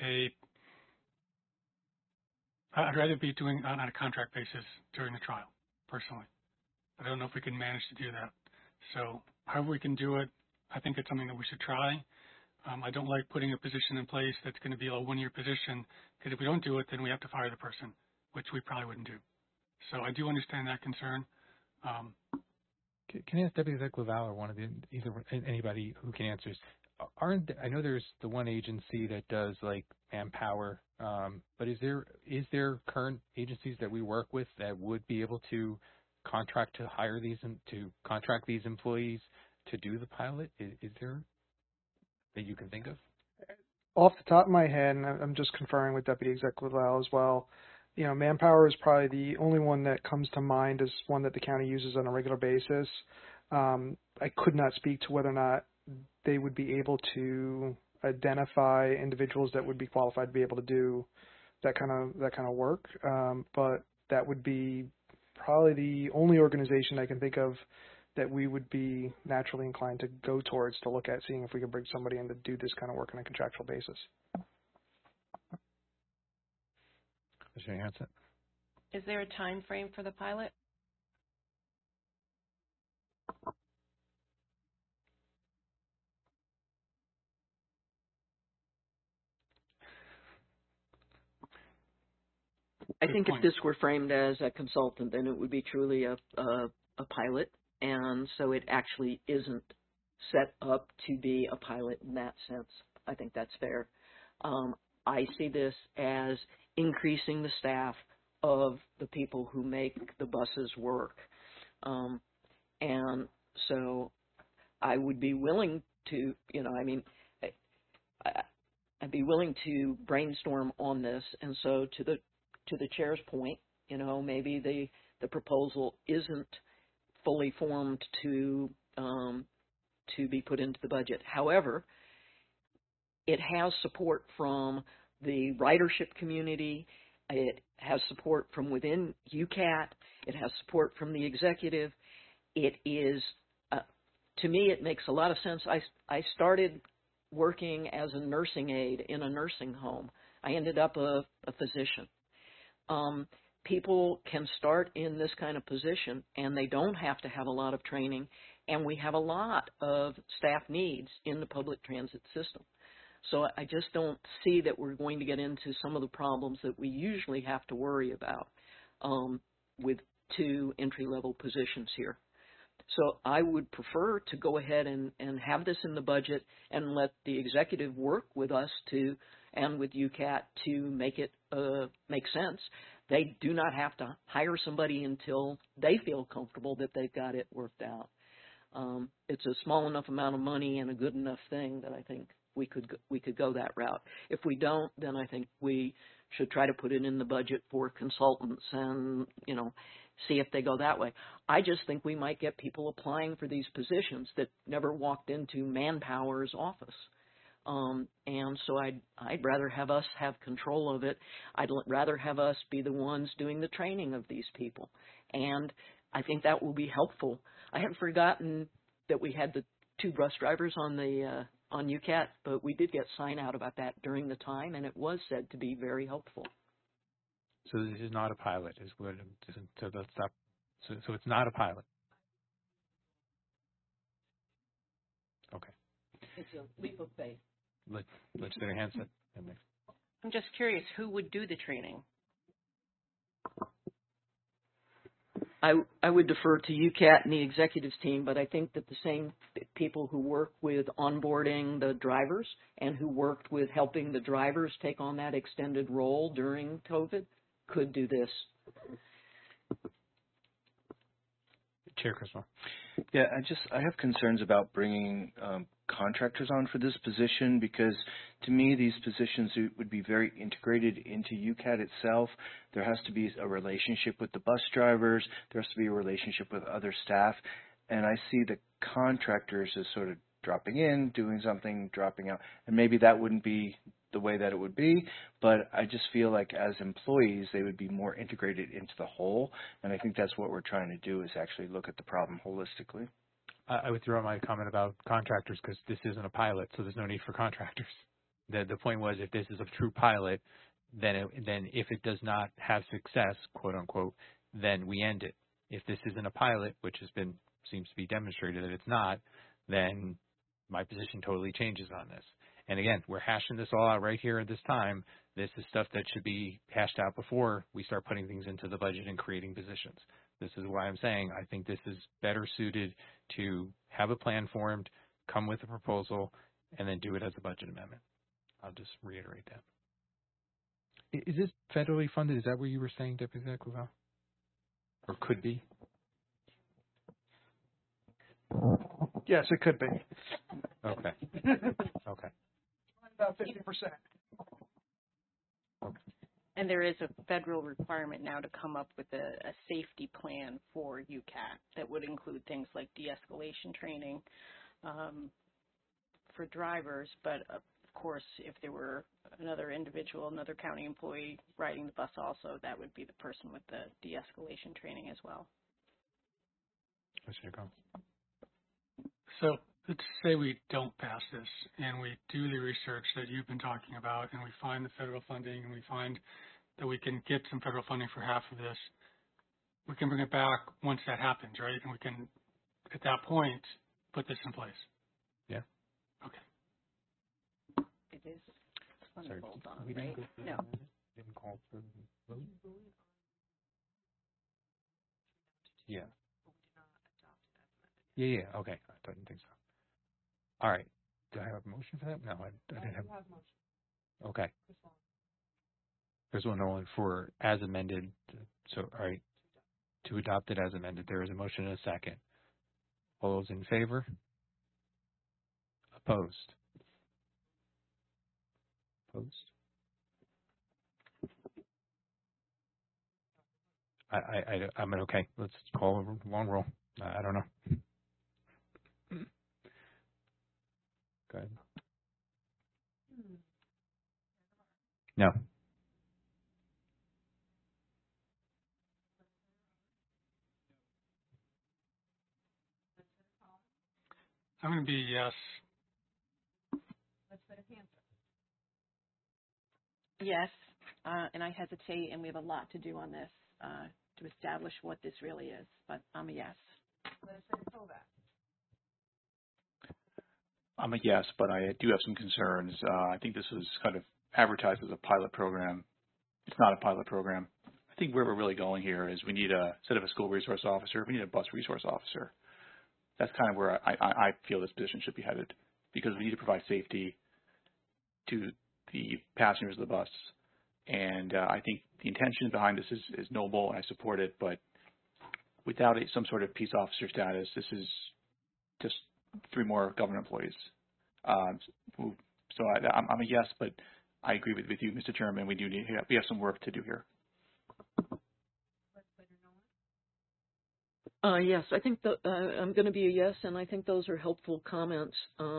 I'd rather be doing it on a contract basis during the trial, personally. I don't know if we can manage to do that. So however we can do it, I think it's something that we should try. I don't like putting a position in place that's going to be a one-year position, because if we don't do it, then we have to fire the person, which we probably wouldn't do. So I do understand that concern. Can I ask Deputy Executive LaValle, or anybody who can answer this? I know there's the one agency that does like manpower, but is there current agencies that we work with that would be able to contract to hire these and to contract these employees to do the pilot? Is there that you can think of? Off the top of my head, and I'm just conferring with Deputy Executive LaValle as well, you know, Manpower is probably the only one that comes to mind as one that the county uses on a regular basis. I could not speak to whether or not they would be able to identify individuals that would be qualified to be able to do that kind of work. But that would be probably the only organization I can think of that we would be naturally inclined to go towards to look at seeing if we could bring somebody in to do this kind of work on a contractual basis. Is there a time frame for the pilot? I Good think point. if this were framed as a consultant, then it would be truly a pilot, and so it actually isn't set up to be a pilot in that sense. I think that's fair. I see this as increasing the staff of the people who make the buses work. And so I would be willing to, I'd be willing to brainstorm on this. And so to the chair's point, maybe the proposal isn't fully formed to be put into the budget. However, it has support from the ridership community. It has support from within UCAT. It has support from the executive. It is, to me, it makes a lot of sense. I started working as a nursing aide in a nursing home. I ended up a physician. People can start in this kind of position, and they don't have to have a lot of training, and we have a lot of staff needs in the public transit system. So I just don't see that we're going to get into some of the problems that we usually have to worry about with 2 entry-level positions here. So I would prefer to go ahead and have this in the budget and let the executive work with us and with UCAT to make it make sense. They do not have to hire somebody until they feel comfortable that they've got it worked out. It's a small enough amount of money and a good enough thing that I think we could go that route. If we don't, then I think we should try to put it in the budget for consultants and, see if they go that way. I just think we might get people applying for these positions that never walked into Manpower's office. And so I'd rather have us have control of it. I'd rather have us be the ones doing the training of these people. And I think that will be helpful. I haven't forgotten that we had the 2 bus drivers on UCAT, but we did get sign out about that during the time, and it was said to be very helpful. So this is not a pilot, is what. So let's stop. So it's not a pilot. Okay. It's a leap of faith. Legislator Hansen. I'm just curious, who would do the training? I would defer to UCAT and the executives team, but I think that the same people who work with onboarding the drivers and who worked with helping the drivers take on that extended role during COVID could do this. Chair Criswell. Yeah, I have concerns about bringing contractors on for this position because to me these positions would be very integrated into UCAT itself. There has to be a relationship with the bus drivers. There has to be a relationship with other staff. And I see the contractors as sort of dropping in, doing something, dropping out. And maybe that wouldn't be the way that it would be, but I just feel like as employees, they would be more integrated into the whole. And I think that's what we're trying to do is actually look at the problem holistically. I would throw out my comment about contractors because this isn't a pilot, so there's no need for contractors. The point was if this is a true pilot, then if it does not have success, quote unquote, then we end it. If this isn't a pilot, which seems to be demonstrated that it's not, then my position totally changes on this. And again, we're hashing this all out right here at this time. This is stuff that should be hashed out before we start putting things into the budget and creating positions. This is why I'm saying I think this is better suited to have a plan formed, come with a proposal, and then do it as a budget amendment. I'll just reiterate that. Is this federally funded? Is that what you were saying, Deputy Secretary Val? Or could be? Yes, it could be. Okay. Okay. About 50%. Okay. And there is a federal requirement now to come up with a safety plan for UCAT that would include things like de-escalation training for drivers. But of course, if there were another individual, another county employee riding the bus also, that would be the person with the de-escalation training as well. Mr. Nicole. So let's say we don't pass this and we do the research that you've been talking about and we find the federal funding and we find that we can get some federal funding for half of this. We can bring it back once that happens, right? And we can, at that point, put this in place. Yeah. It is fundable, we right? didn't go through No. Didn't call for the vote? Yeah. Okay. I didn't think so. All right. Do I have a motion for that? No, I didn't have. Okay. There's one only for as amended. So, all right. To adopt it as amended. There is a motion and a second. All those in favor? Opposed? Opposed? I'm okay. Let's call a long roll. I don't know. Go ahead. No. I'm going to be yes. Yes, and I hesitate, and we have a lot to do on this to establish what this really is, but I'm a yes. I'm a yes, but I do have some concerns. I think this was kind of advertised as a pilot program. It's not a pilot program. I think where we're really going here is we need instead of a school resource officer, we need a bus resource officer. That's kind of where I feel this position should be headed, because we need to provide safety to the passengers of the bus. And I think the intention behind this is noble, and I support it, but without some sort of peace officer status, this is just 3 more government employees. So I'm a yes, but I agree with you, Mr. Chairman. We have some work to do here. Yes, I think I'm going to be a yes, and I think those are helpful comments.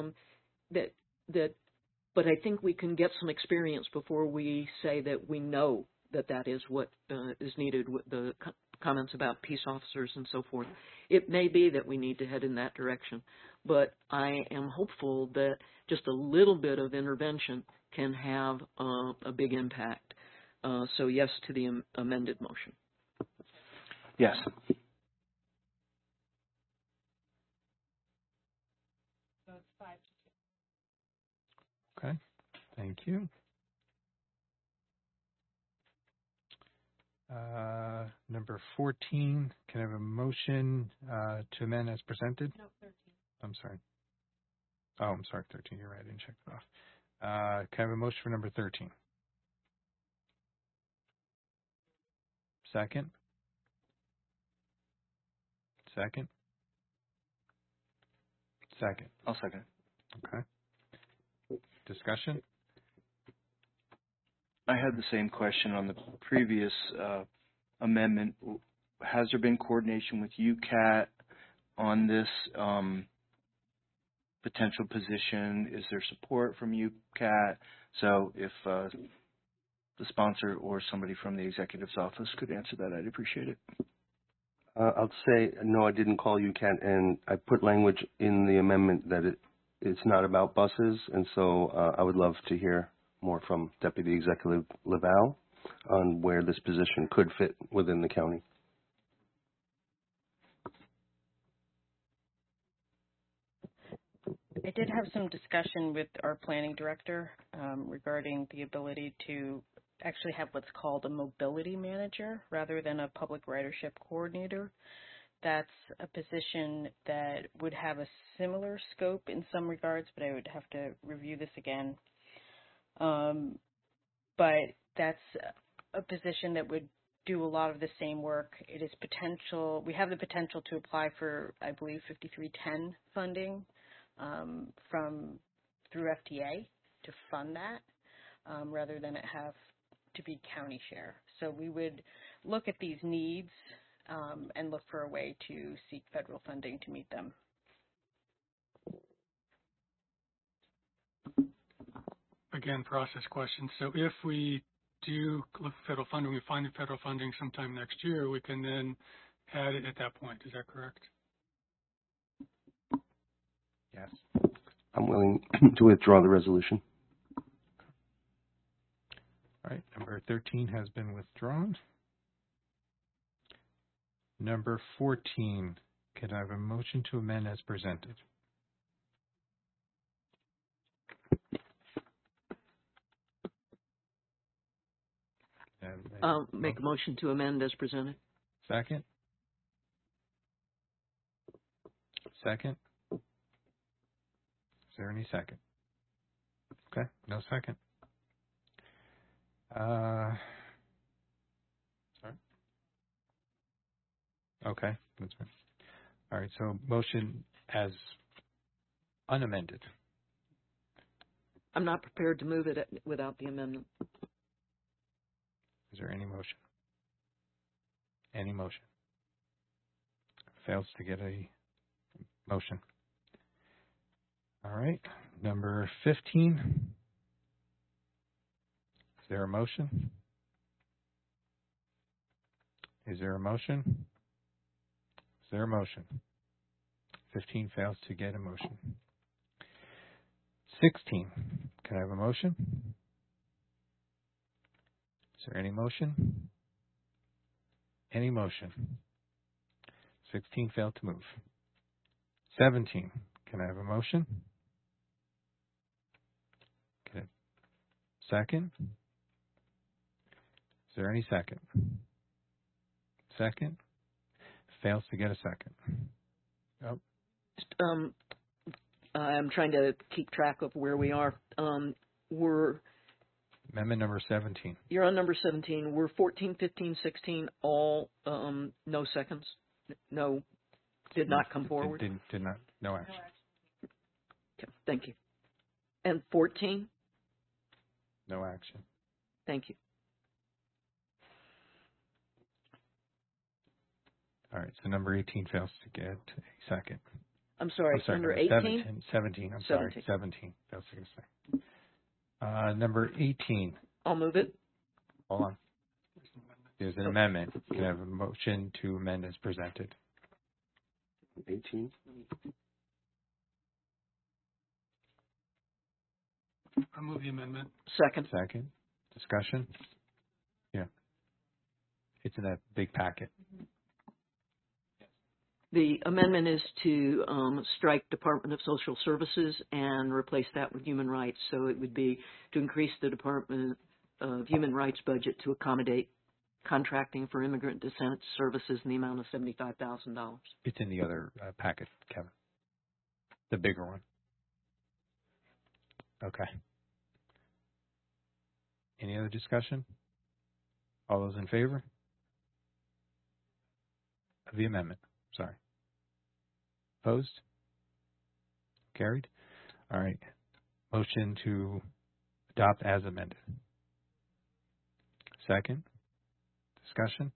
But I think we can get some experience before we say that we know that is what is needed with the comments about peace officers and so forth. It may be that we need to head in that direction, but I am hopeful that just a little bit of intervention can have a big impact. So yes to the amended motion. Yes. So it's 5-2. Okay. Thank you. Number 14, can I have a motion to amend as presented? No, 13. I'm sorry. Oh, I'm sorry, 13. You're right. I didn't check it off. Can I have a motion for number 13? Second? Second? Second. I'll second. Okay. Discussion? I had the same question on the previous amendment. Has there been coordination with UCAT on this potential position? Is there support from UCAT? So if the sponsor or somebody from the executive's office could answer that, I'd appreciate it. I'll say, no, I didn't call UCAT, and I put language in the amendment that it's not about buses, and so I would love to hear more from Deputy Executive Laval on where this position could fit within the county. I did have some discussion with our planning director regarding the ability to actually have what's called a mobility manager rather than a public ridership coordinator. That's a position that would have a similar scope in some regards, but I would have to review this again. But that's a position that would do a lot of the same work. It is potential. We have the potential to apply for, I believe, 5310 funding through FTA to fund that, rather than it have to be county share. So we would look at these needs and look for a way to seek federal funding to meet them. Again, process question. So if we do look for federal funding, we find the federal funding sometime next year, we can then add it at that point. Is that correct? Yes. I'm willing to withdraw the resolution. All right. Number 13 has been withdrawn. Number 14, can I have a motion to amend as presented? I'll make a motion to amend as presented. Second? second? Is there any second? Okay, no second. Sorry. Okay, that's fine. All right, so motion as unamended. I'm not prepared to move it without the amendment. Is there any motion? Any motion? Fails to get a motion. All right, number 15. Is there a motion? Is there a motion? Is there a motion? 15 fails to get a motion. 16. Can I have a motion? Is there any motion? Any motion? 16 failed to move. 17. Can I have a motion? Can I have second? Is there any second? Second? Fails to get a second. Oh. I'm trying to keep track of where we are. We're Amendment number 17. You're on number 17. We're 14, 15, 16, all no seconds. No, did not come forward. Did not. No action. Okay, thank you. And 14? No action. Thank you. All right, so number 18 fails to get a second. I'm sorry, number 18? 17, I'm sorry, 17 fails to get a second. Number 18. I'll move it. Hold on. There's an amendment. Can I have a motion to amend as presented? 18. I move the amendment. Second. Second. Discussion? Yeah. It's in that big packet. The amendment is to strike Department of Social Services and replace that with Human Rights. So it would be to increase the Department of Human Rights budget to accommodate contracting for immigrant descent services in the amount of $75,000. It's in the other packet, Kevin. The bigger one. Okay. Any other discussion? All those in favor of the amendment? Sorry. Opposed? Carried? All right. Motion to adopt as amended. Second. Discussion?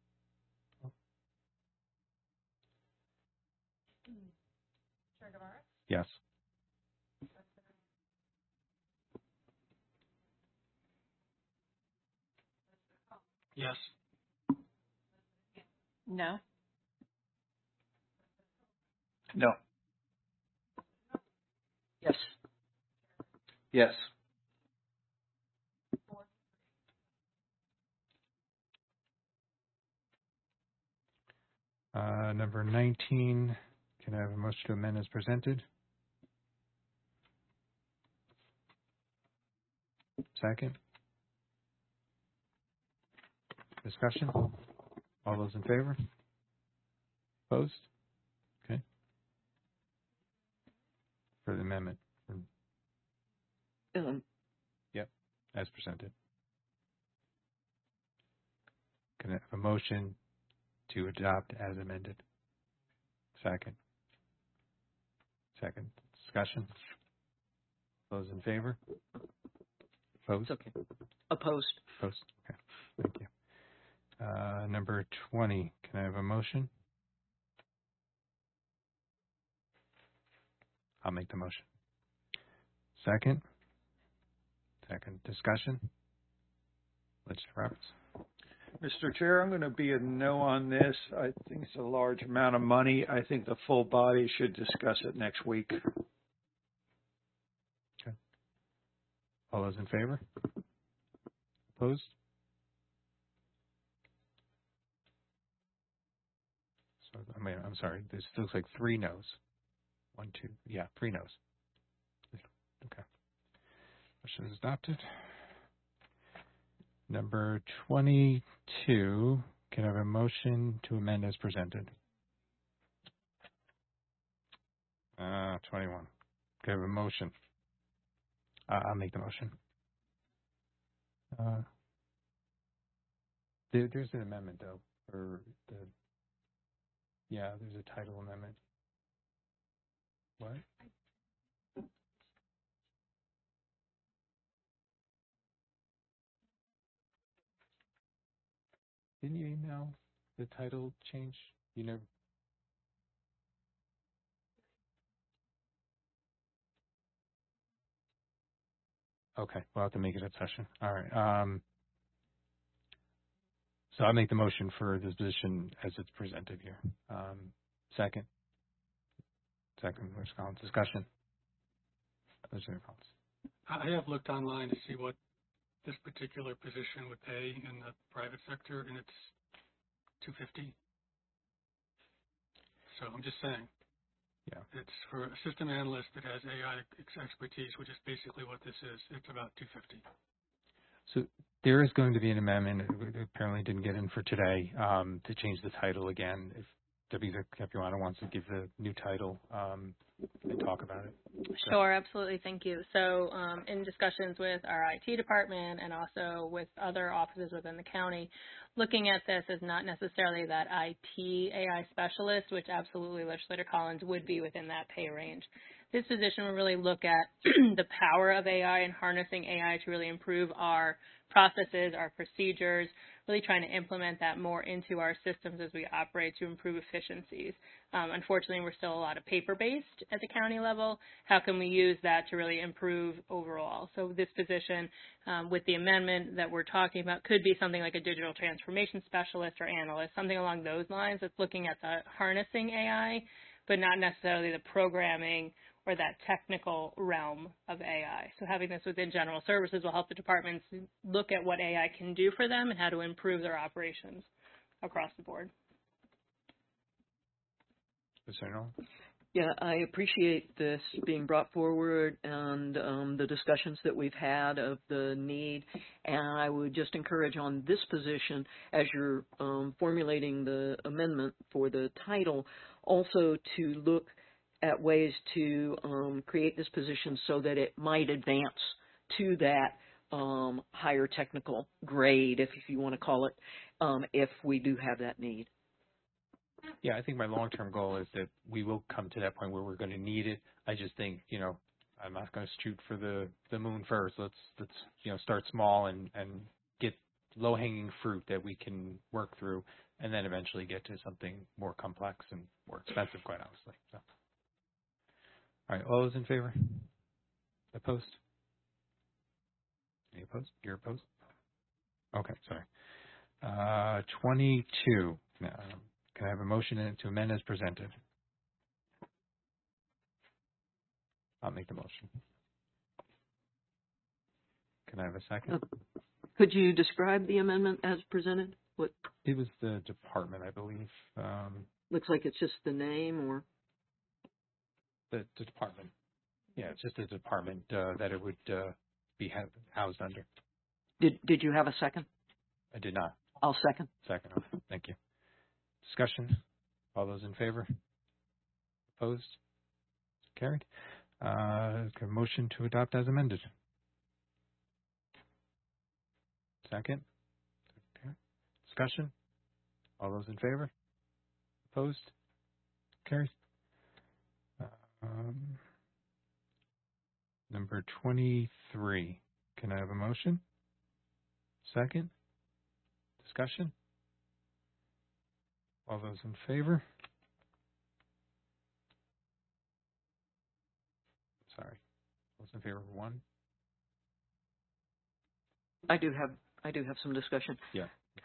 Yes. Yes. No. No. Yes. Yes. Number 19, can I have a motion to amend as presented? Second. Discussion? All those in favor? Opposed? Okay. For the amendment. Yep, as presented. Can I have a motion to adopt as amended? Second. Second. Discussion? Those in favor? Opposed? It's okay. Opposed. Opposed. Okay. Thank you. Number 20. Can I have a motion? I'll make the motion. Second. Second. Discussion? Legislator Roberts. Mr. Chair, I'm going to be a no on this. I think it's a large amount of money. I think the full body should discuss it next week. Okay. All those in favor? Opposed? So, I'm sorry. This looks like 3 noes. 1, 2. Yeah, 3 noes. Okay. Motion is adopted. Number 22, can I have a motion to amend as presented? 21. Okay, I have a motion. I'll make the motion. There's an amendment though, there's a title amendment. What? Didn't you email the title change? You never. Okay, we'll have to make it a session. All right. So I'll make the motion for this position as it's presented here. Second, Mr. Collins. Discussion. Mr. Collins. I have looked online to see what this particular position would pay in the private sector, and it's $250. So I'm just saying. Yeah. It's for a system analyst that has AI expertise, which is basically what this is. It's about $250. So there is going to be an amendment. It apparently didn't get in for today to change the title again. If Deputy Capuano wants to give the new title and talk about it. Sure, absolutely. Thank you. So in discussions with our IT department and also with other offices within the county, looking at this as not necessarily that IT AI specialist, which absolutely Legislator Collins would be within that pay range. This position will really look at the power of AI and harnessing AI to really improve our processes, our procedures, really trying to implement that more into our systems as we operate to improve efficiencies. Unfortunately, we're still a lot of paper-based at the county level. How can we use that to really improve overall? So this position, with the amendment that we're talking about, could be something like a digital transformation specialist or analyst, something along those lines that's looking at the harnessing AI, but not necessarily the programming or that technical realm of AI. So having this within general services will help the departments look at what AI can do for them and how to improve their operations across the board. Yeah, I appreciate this being brought forward and the discussions that we've had of the need. And I would just encourage on this position, as you're formulating the amendment for the title, also to look at ways to create this position so that it might advance to that higher technical grade, if you want to call it, if we do have that need. Yeah, I think my long-term goal is that we will come to that point where we're going to need it. I just think, I'm not going to shoot for the moon first. Let's start small and get low-hanging fruit that we can work through, and then eventually get to something more complex and more expensive, quite honestly. So. All right, all those in favor? Opposed? Any opposed? You're opposed? Okay, sorry. 22. Can I have a motion to amend as presented? I'll make the motion. Can I have a second? Could you describe the amendment as presented? What? It was the department, I believe. Looks like it's just the name, or? The department. Yeah, it's just a department that it would be housed under. Did you have a second? I did not. I'll second. Second. Okay. Thank you. Discussion. All those in favor? Opposed? Carried. Motion to adopt as amended. Second. Okay. Discussion. All those in favor? Opposed? Carried. Number 23. Can I have a motion? Second. Discussion. All those in favor? Sorry. All those in favor of one? I do have some discussion. Yeah.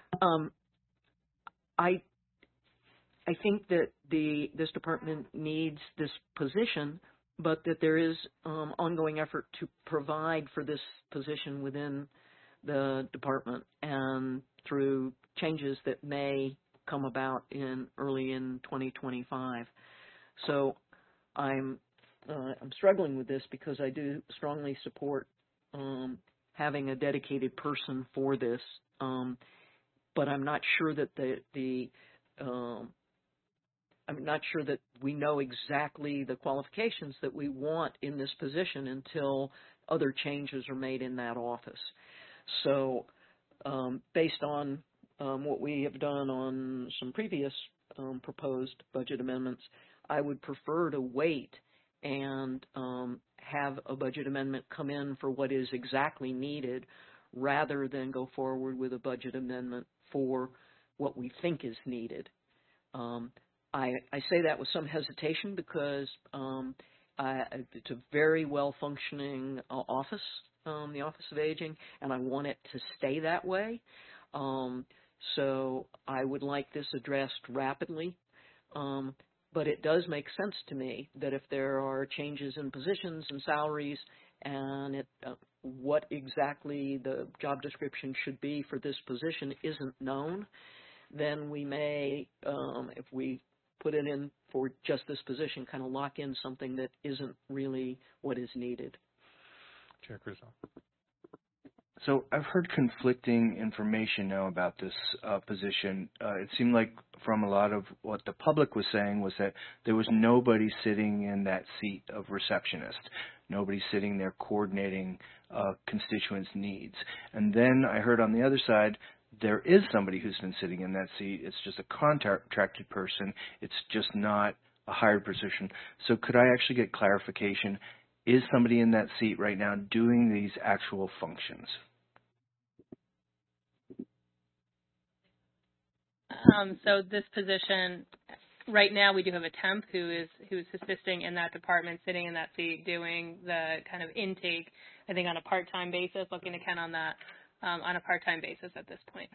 I think that this department needs this position, but that there is ongoing effort to provide for this position within the department and through changes that may come about early in 2025. So I'm struggling with this because I do strongly support having a dedicated person for this, but I'm not sure that the I'm not sure that we know exactly the qualifications that we want in this position until other changes are made in that office. So based on what we have done on some previous proposed budget amendments, I would prefer to wait and have a budget amendment come in for what is exactly needed rather than go forward with a budget amendment for what we think is needed. I say that with some hesitation because it's a very well-functioning office, the Office of Aging, and I want it to stay that way. So I would like this addressed rapidly. But it does make sense to me that if there are changes in positions and salaries and what exactly the job description should be for this position isn't known, then we may, if we put it in for just this position, kind of lock in something that isn't really what is needed. Chair Crusoe. So I've heard conflicting information now about this position. It seemed like from a lot of what the public was saying was that there was nobody sitting in that seat of receptionist, nobody sitting there coordinating constituents' needs. And then I heard on the other side there is somebody who's been sitting in that seat. It's just a contracted person. It's just not a hired position. So could I actually get clarification? Is somebody in that seat right now doing these actual functions? So this position, right now we do have a temp who's assisting in that department, sitting in that seat, doing the kind of intake, I think on a part-time basis, looking to Ken on that, on a part-time basis at this point.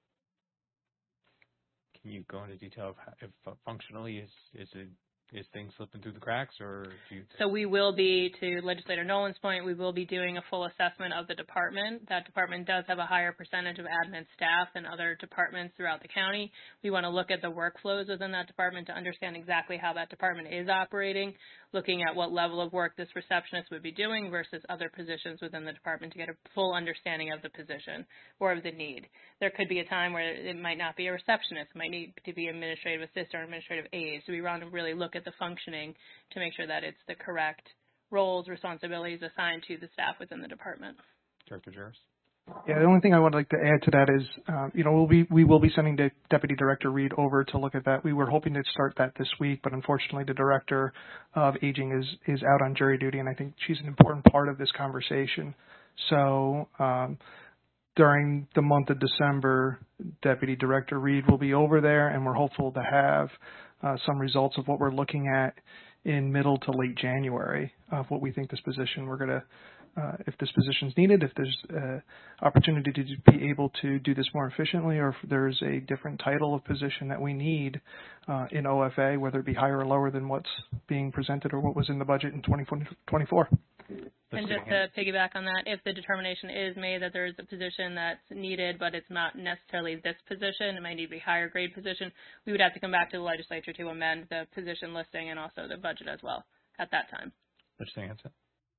Can you go into detail of how, if functionally is things slipping through the cracks, or do you? So we will be, to Legislator Nolan's point, we will be doing a full assessment of the department. That department does have a higher percentage of admin staff than other departments throughout the county. We want to look at the workflows within that department to understand exactly how that department is operating, looking at what level of work this receptionist would be doing versus other positions within the department to get a full understanding of the position or of the need. There could be a time where it might not be a receptionist, it might need to be administrative assistant or administrative aide. So we want to really look at the functioning to make sure that it's the correct roles, responsibilities assigned to the staff within the department. Director Jarvis? Yeah, the only thing I would like to add to that is, we will be sending Deputy Director Reed over to look at that. We were hoping to start that this week, but unfortunately the Director of Aging is out on jury duty, and I think she's an important part of this conversation. So during the month of December, Deputy Director Reed will be over there, and we're hopeful to have some results of what we're looking at in middle to late January of what we think this position we're going to if this position is needed, if there's opportunity to be able to do this more efficiently, or if there's a different title of position that we need in OFA, whether it be higher or lower than what's being presented or what was in the budget in 2024. And just to piggyback on that, if the determination is made that there's a position that's needed, but it's not necessarily this position, it might need to be a higher grade position, we would have to come back to the legislature to amend the position listing and also the budget as well at that time. Legislator Hansen?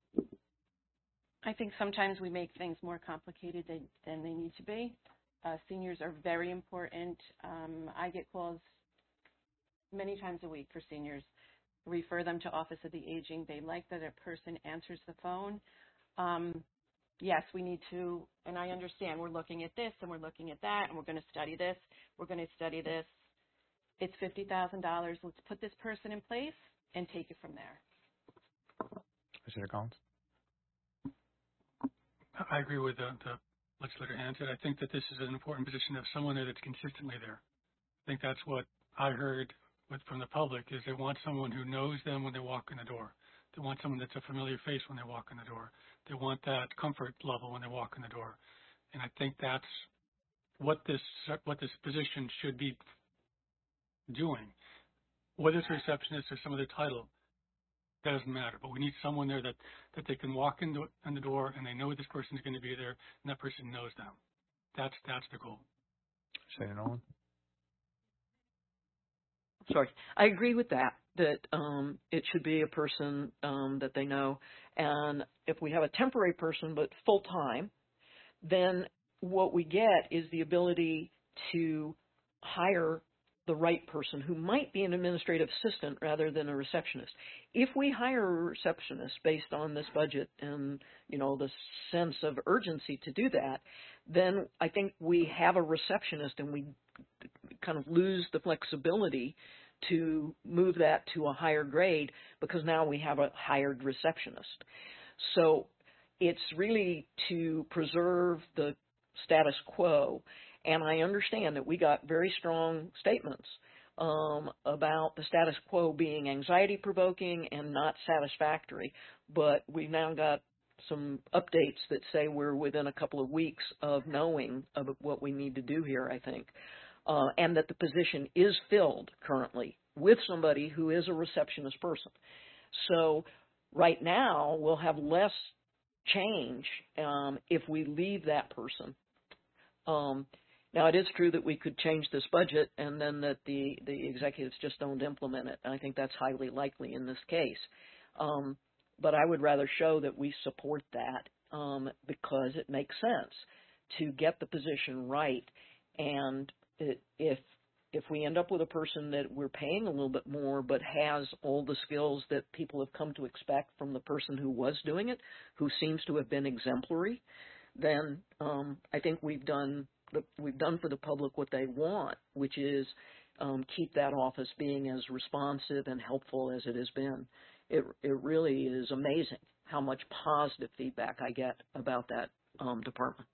I think sometimes we make things more complicated than they need to be. Seniors are very important. I get calls many times a week for seniors. Refer them to Office of the Aging. They like that a person answers the phone. Yes, we need to, and I understand we're looking at this and we're looking at that and we're going to study this. We're going to study this. It's $50,000. Let's put this person in place and take it from there. Legislator Collins? I agree with the Legislator Hansen. I think that this is an important position to have someone there that's consistently there. I think that's what I heard from the public, is they want someone who knows them when they walk in the door. They want someone that's a familiar face when they walk in the door. They want that comfort level when they walk in the door. And I think that's what this position should be doing. Whether it's a receptionist or some other title, that doesn't matter. But we need someone there that they can walk in the door and they know this person's going to be there and that person knows them. That's the goal. Senator Nolan? Sorry, I agree with that it should be a person that they know. And if we have a temporary person but full-time, then what we get is the ability to hire the right person who might be an administrative assistant rather than a receptionist. If we hire a receptionist based on this budget and, you know, the sense of urgency to do that, then I think we have a receptionist and we kind of lose the flexibility to move that to a higher grade because now we have a hired receptionist. So it's really to preserve the status quo. And I understand that we got very strong statements about the status quo being anxiety-provoking and not satisfactory, but we've now got some updates that say we're within a couple of weeks of knowing of what we need to do here, I think, and that the position is filled currently with somebody who is a receptionist person. So right now we'll have less change if we leave that person. Now, it is true that we could change this budget and then that the executives just don't implement it. And I think that's highly likely in this case. But I would rather show that we support that because it makes sense to get the position right. And if we end up with a person that we're paying a little bit more but has all the skills that people have come to expect from the person who was doing it, who seems to have been exemplary, then I think we've done for the public what they want, which is keep that office being as responsive and helpful as it has been. It really is amazing how much positive feedback I get about that department.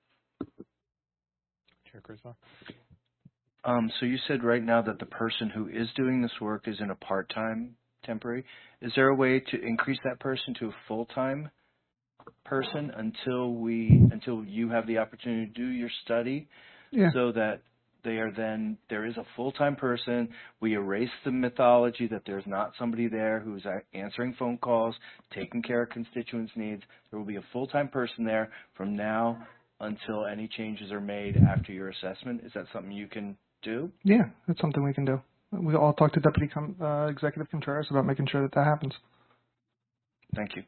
Chair Criswell. So you said right now that the person who is doing this work is in a part-time temporary. Is there a way to increase that person to a full-time person until you have the opportunity to do your study, so that there is a full-time person? We erase the mythology that there's not somebody there who's answering phone calls, taking care of constituents' needs. There will be a full-time person there from now until any changes are made after your assessment. Is that something you can do? Yeah, that's something we can do. We all talk to Deputy Executive Contreras about making sure that happens. Thank you.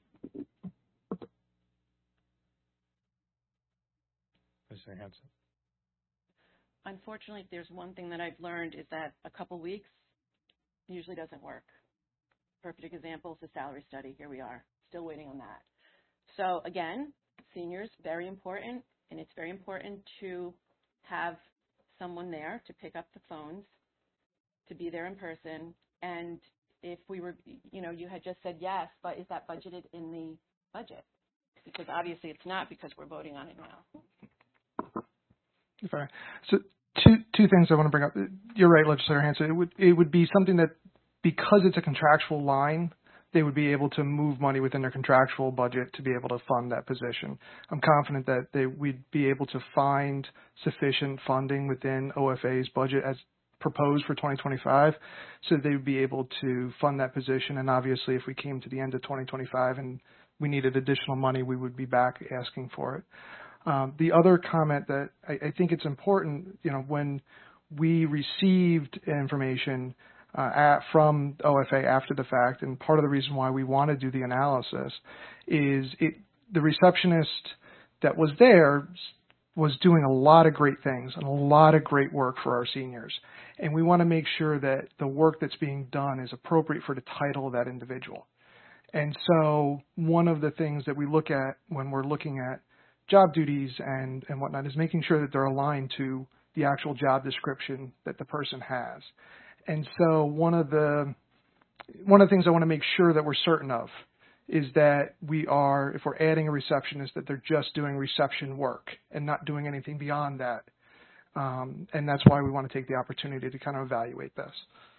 Mr. Hanson. Unfortunately, if there's one thing that I've learned is that a couple weeks usually doesn't work. Perfect example is the salary study. Here we are, still waiting on that. So again, seniors, very important, and it's very important to have someone there to pick up the phones, to be there in person. And if we were, you had just said yes, but is that budgeted in the budget? Because obviously it's not, because we're voting on it now. Sorry. So two things I want to bring up. You're right, Legislator Hanson. It would be something that, because it's a contractual line, they would be able to move money within their contractual budget to be able to fund that position. I'm confident that we'd be able to find sufficient funding within OFA's budget as proposed for 2025, so they would be able to fund that position. And obviously, if we came to the end of 2025 and we needed additional money, we would be back asking for it. The other comment that I think it's important, when we received information from OFA after the fact, and part of the reason why we want to do the analysis is the receptionist that was there was doing a lot of great things and a lot of great work for our seniors. And we want to make sure that the work that's being done is appropriate for the title of that individual. And so one of the things that we look at when we're looking at job duties and whatnot is making sure that they're aligned to the actual job description that the person has. And so one of the things I want to make sure that we're certain of is that if we're adding a receptionist, that they're just doing reception work and not doing anything beyond that. And that's why we want to take the opportunity to kind of evaluate this.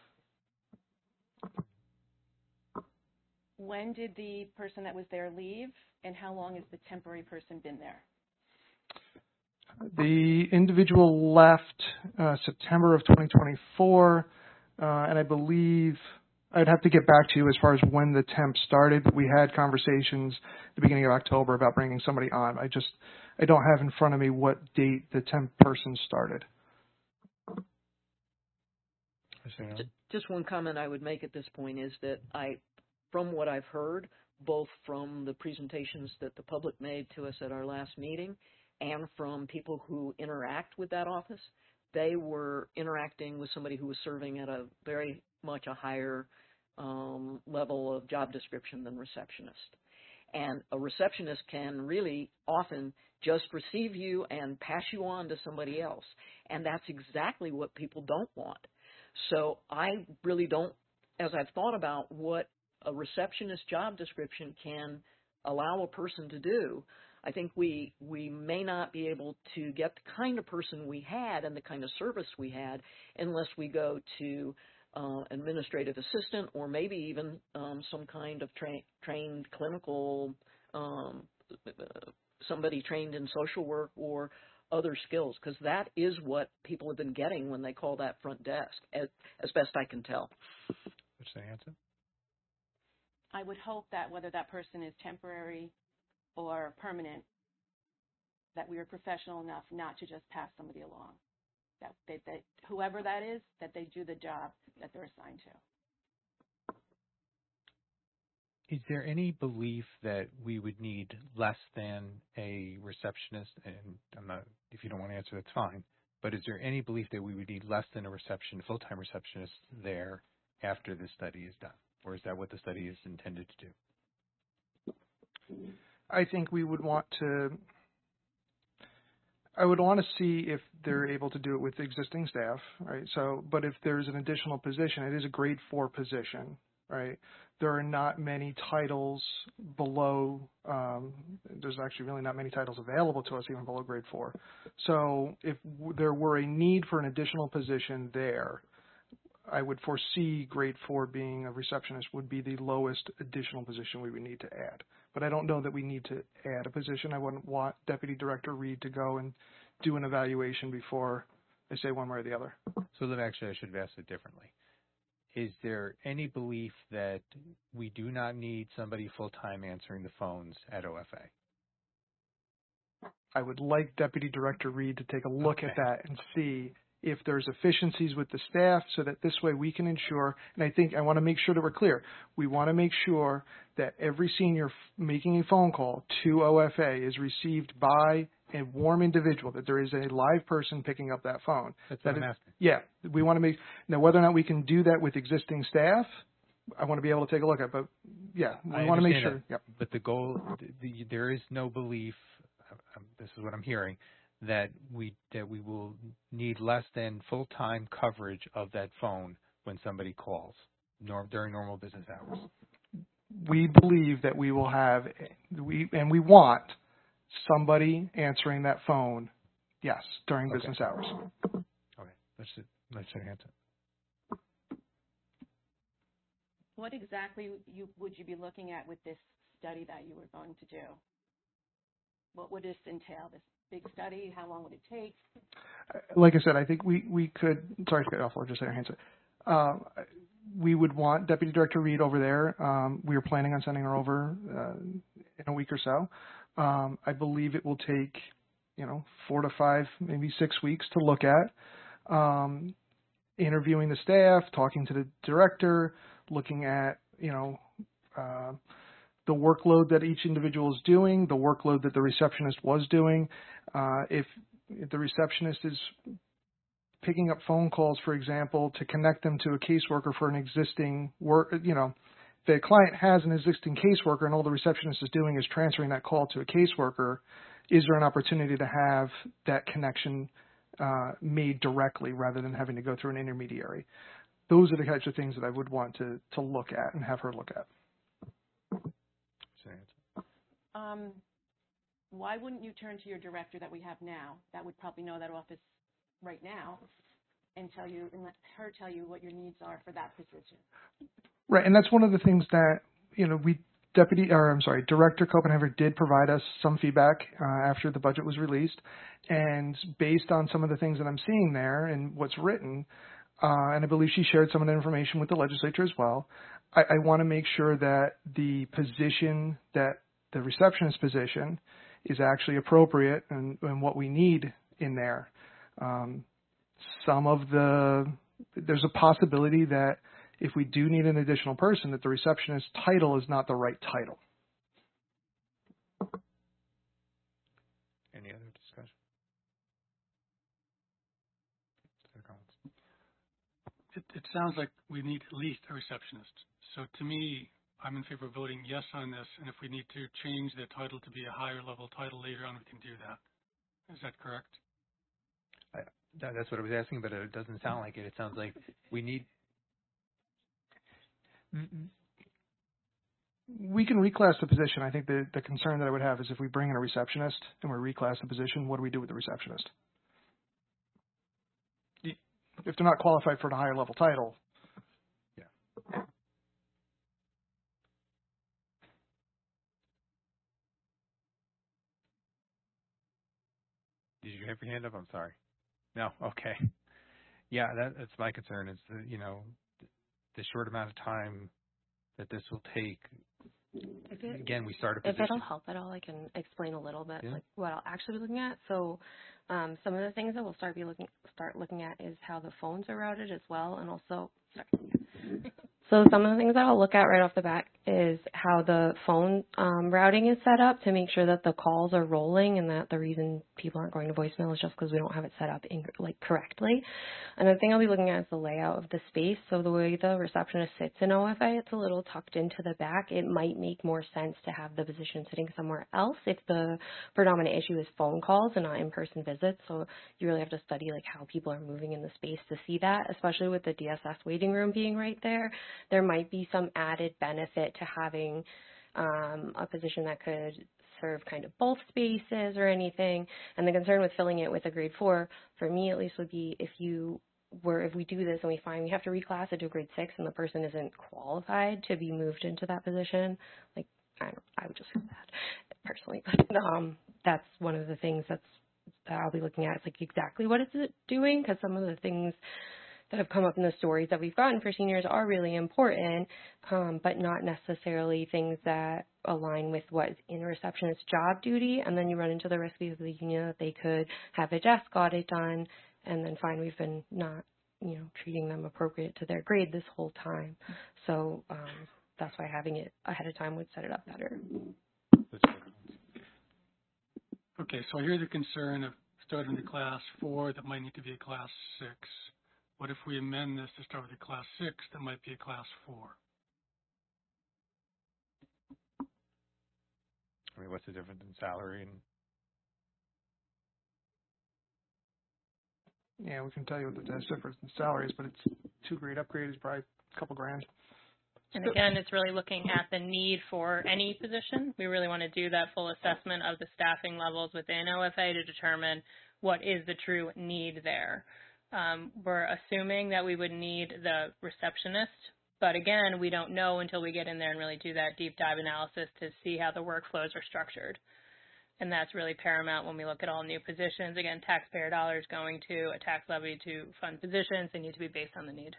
When did the person that was there leave, and how long has the temporary person been there? The individual left September of 2024, and I believe I'd have to get back to you as far as when the temp started, but we had conversations at the beginning of October about bringing somebody on. I don't have in front of me what date the temp person started. Just one comment I would make at this point is that from what I've heard, both from the presentations that the public made to us at our last meeting and from people who interact with that office, they were interacting with somebody who was serving at a very much a higher level of job description than receptionist. And a receptionist can really often just receive you and pass you on to somebody else. And that's exactly what people don't want. So I really don't, as I've thought about what a receptionist job description can allow a person to do, I think we may not be able to get the kind of person we had and the kind of service we had unless we go to administrative assistant or maybe even some kind of trained clinical, somebody trained in social work or other skills, because that is what people have been getting when they call that front desk, as best I can tell. What's the answer? I would hope that whether that person is temporary or permanent, that we are professional enough not to just pass somebody along. That whoever that is, that they do the job that they're assigned to. Is there any belief that we would need less than a receptionist? And I'm not, if you don't want to answer, that's fine. But is there any belief that we would need less than a full-time receptionist there after this study is done? Or is that what the study is intended to do? I think we would want to, I would want to see if they're able to do it with existing staff, right? So, but if there's an additional position, it is a grade 4 position, right? There are not many titles below, there's actually really not many titles available to us even below grade 4. So if there were a need for an additional position there, I would foresee grade 4 being a receptionist would be the lowest additional position we would need to add. But I don't know that we need to add a position. I wouldn't want Deputy Director Reed to go and do an evaluation before I say one way or the other. So then actually I should have asked it differently. Is there any belief that we do not need somebody full-time answering the phones at OFA? I would like Deputy Director Reed to take a look at that and see if there's efficiencies with the staff so that this way we can ensure, and I think I want to make sure that we're clear, we want to make sure that every senior making a phone call to OFA is received by a warm individual, that there is a live person picking up that phone. That's what I'm asking. Yeah, we want to make, now whether or not we can do that with existing staff, I want to be able to take a look at, but yeah, we want to make sure. Yep. But the goal, there is no belief, this is what I'm hearing, that we will need less than full-time coverage of that phone when somebody calls during normal business hours. We believe that we will have, we want somebody answering that phone, yes, during business hours. Okay, let's answer. What exactly would you be looking at with this study that you were going to do? What would this entail? This big study? How long would it take? Like I said, I think we could, sorry to get off, I'll just say your hands. We would want Deputy Director Reed over there. We are planning on sending her over in a week or so. I believe it will take, 4 to 5, maybe 6 weeks to look at. Interviewing the staff, talking to the director, looking at, the workload that each individual is doing, the workload that the receptionist was doing. If the receptionist is picking up phone calls, for example, to connect them to a caseworker for an existing work, the client has an existing caseworker and all the receptionist is doing is transferring that call to a caseworker, is there an opportunity to have that connection made directly rather than having to go through an intermediary? Those are the types of things that I would want to look at and have her look at. Why wouldn't you turn to your director that we have now, that would probably know that office right now, and let her tell you what your needs are for that position? Right, and that's one of the things that, Director Copenhaver did provide us some feedback after the budget was released, and based on some of the things that I'm seeing there and what's written, and I believe she shared some of the information with the legislature as well, I want to make sure that the position, that the receptionist position, is actually appropriate and what we need in there. There's a possibility that if we do need an additional person, that the receptionist title is not the right title. Any other discussion? it sounds like we need at least a receptionist. So to me, I'm in favor of voting yes on this, and if we need to change the title to be a higher level title later on, we can do that. Is that correct? That's what I was asking, but it doesn't sound like it. It sounds like we need. We can reclass the position. I think the concern that I would have is if we bring in a receptionist and we reclass the position, what do we do with the receptionist? If they're not qualified for the higher level title. Yeah. Did you have your hand up? I'm sorry. No. Okay. Yeah, that's my concern. Is the short amount of time that this will take. Again, we start a position. If it'll help at all, I can explain a little bit like what I'll actually be looking at. So, some of the things that we'll start looking at is how the phones are routed as well, and also. So some of the things that I'll look at right off the bat is how the phone routing is set up to make sure that the calls are rolling and that the reason people aren't going to voicemail is just because we don't have it set up correctly. Another thing I'll be looking at is the layout of the space. So the way the receptionist sits in OFA, it's a little tucked into the back. It might make more sense to have the position sitting somewhere else if the predominant issue is phone calls and not in-person visits. So you really have to study how people are moving in the space to see that, especially with the DSS waiting room being right there. There might be some added benefit to having a position that could serve kind of both spaces or anything. And the concern with filling it with a grade 4, for me at least, would be if we do this and we find we have to reclass it to a grade 6 and the person isn't qualified to be moved into that position, I would just feel bad personally. But that's one of the things that I'll be looking at. It's exactly what is it doing, because some of the things that have come up in the stories that we've gotten for seniors are really important, but not necessarily things that align with what is in a receptionist's job duty. And then you run into the risk of the union that they could have a desk audit done and then find we've been not, treating them appropriate to their grade this whole time. So that's why having it ahead of time would set it up better. Okay, so I hear the concern of starting the class 4 that might need to be a class 6. What if we amend this to start with a class 6 that might be a class 4? I mean, what's the difference in salary? Yeah, we can tell you what the difference in salary is, but it's 2-grade upgrade is probably a couple grand. And again, it's really looking at the need for any position. We really want to do that full assessment of the staffing levels within OFA to determine what is the true need there. We're assuming that we would need the receptionist, but again, we don't know until we get in there and really do that deep dive analysis to see how the workflows are structured. And that's really paramount when we look at all new positions. Again, taxpayer dollars going to a tax levy to fund positions, they need to be based on the need.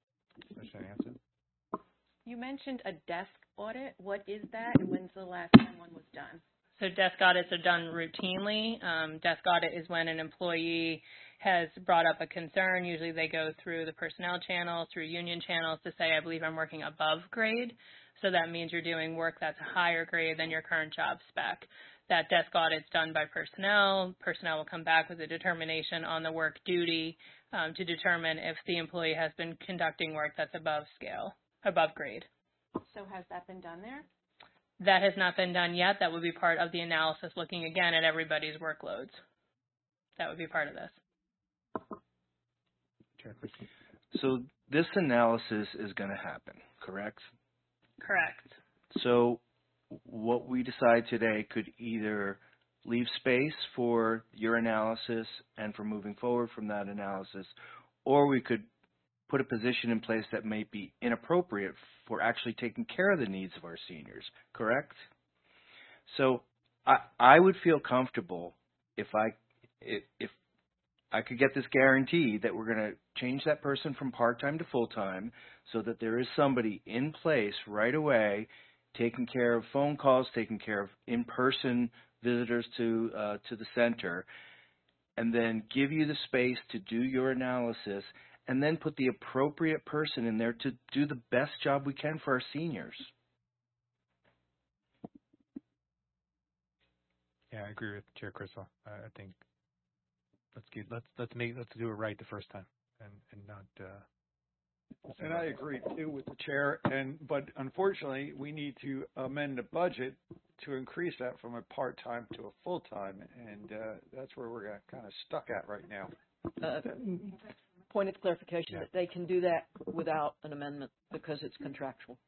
You mentioned a desk audit. What is that, and when's the last time one was done? So desk audits are done routinely. Desk audit is when an employee has brought up a concern. Usually they go through the personnel channels, through union channels to say, I believe I'm working above grade. So that means you're doing work that's a higher grade than your current job spec. That desk audit's done by personnel. Personnel will come back with a determination on the work duty to determine if the employee has been conducting work that's above grade. So has that been done there? That has not been done yet. That would be part of the analysis, looking again at everybody's workloads. That would be part of this. So this analysis is going to happen, correct? Correct. So what we decide today could either leave space for your analysis and for moving forward from that analysis, or we could put a position in place that may be inappropriate for actually taking care of the needs of our seniors, correct? So I would feel comfortable if I could get this guarantee that we're going to change that person from part-time to full-time so that there is somebody in place right away taking care of phone calls, taking care of in-person visitors to the center, and then give you the space to do your analysis and then put the appropriate person in there to do the best job we can for our seniors. Yeah, I agree with Chair Crystal. I think let's do it right the first time and not And I agree too with the chair, but unfortunately, we need to amend the budget to increase that from a part-time to a full-time, and that's where we're kind of stuck at right now. Point of clarification, Yeah. that they can do that without an amendment because it's contractual.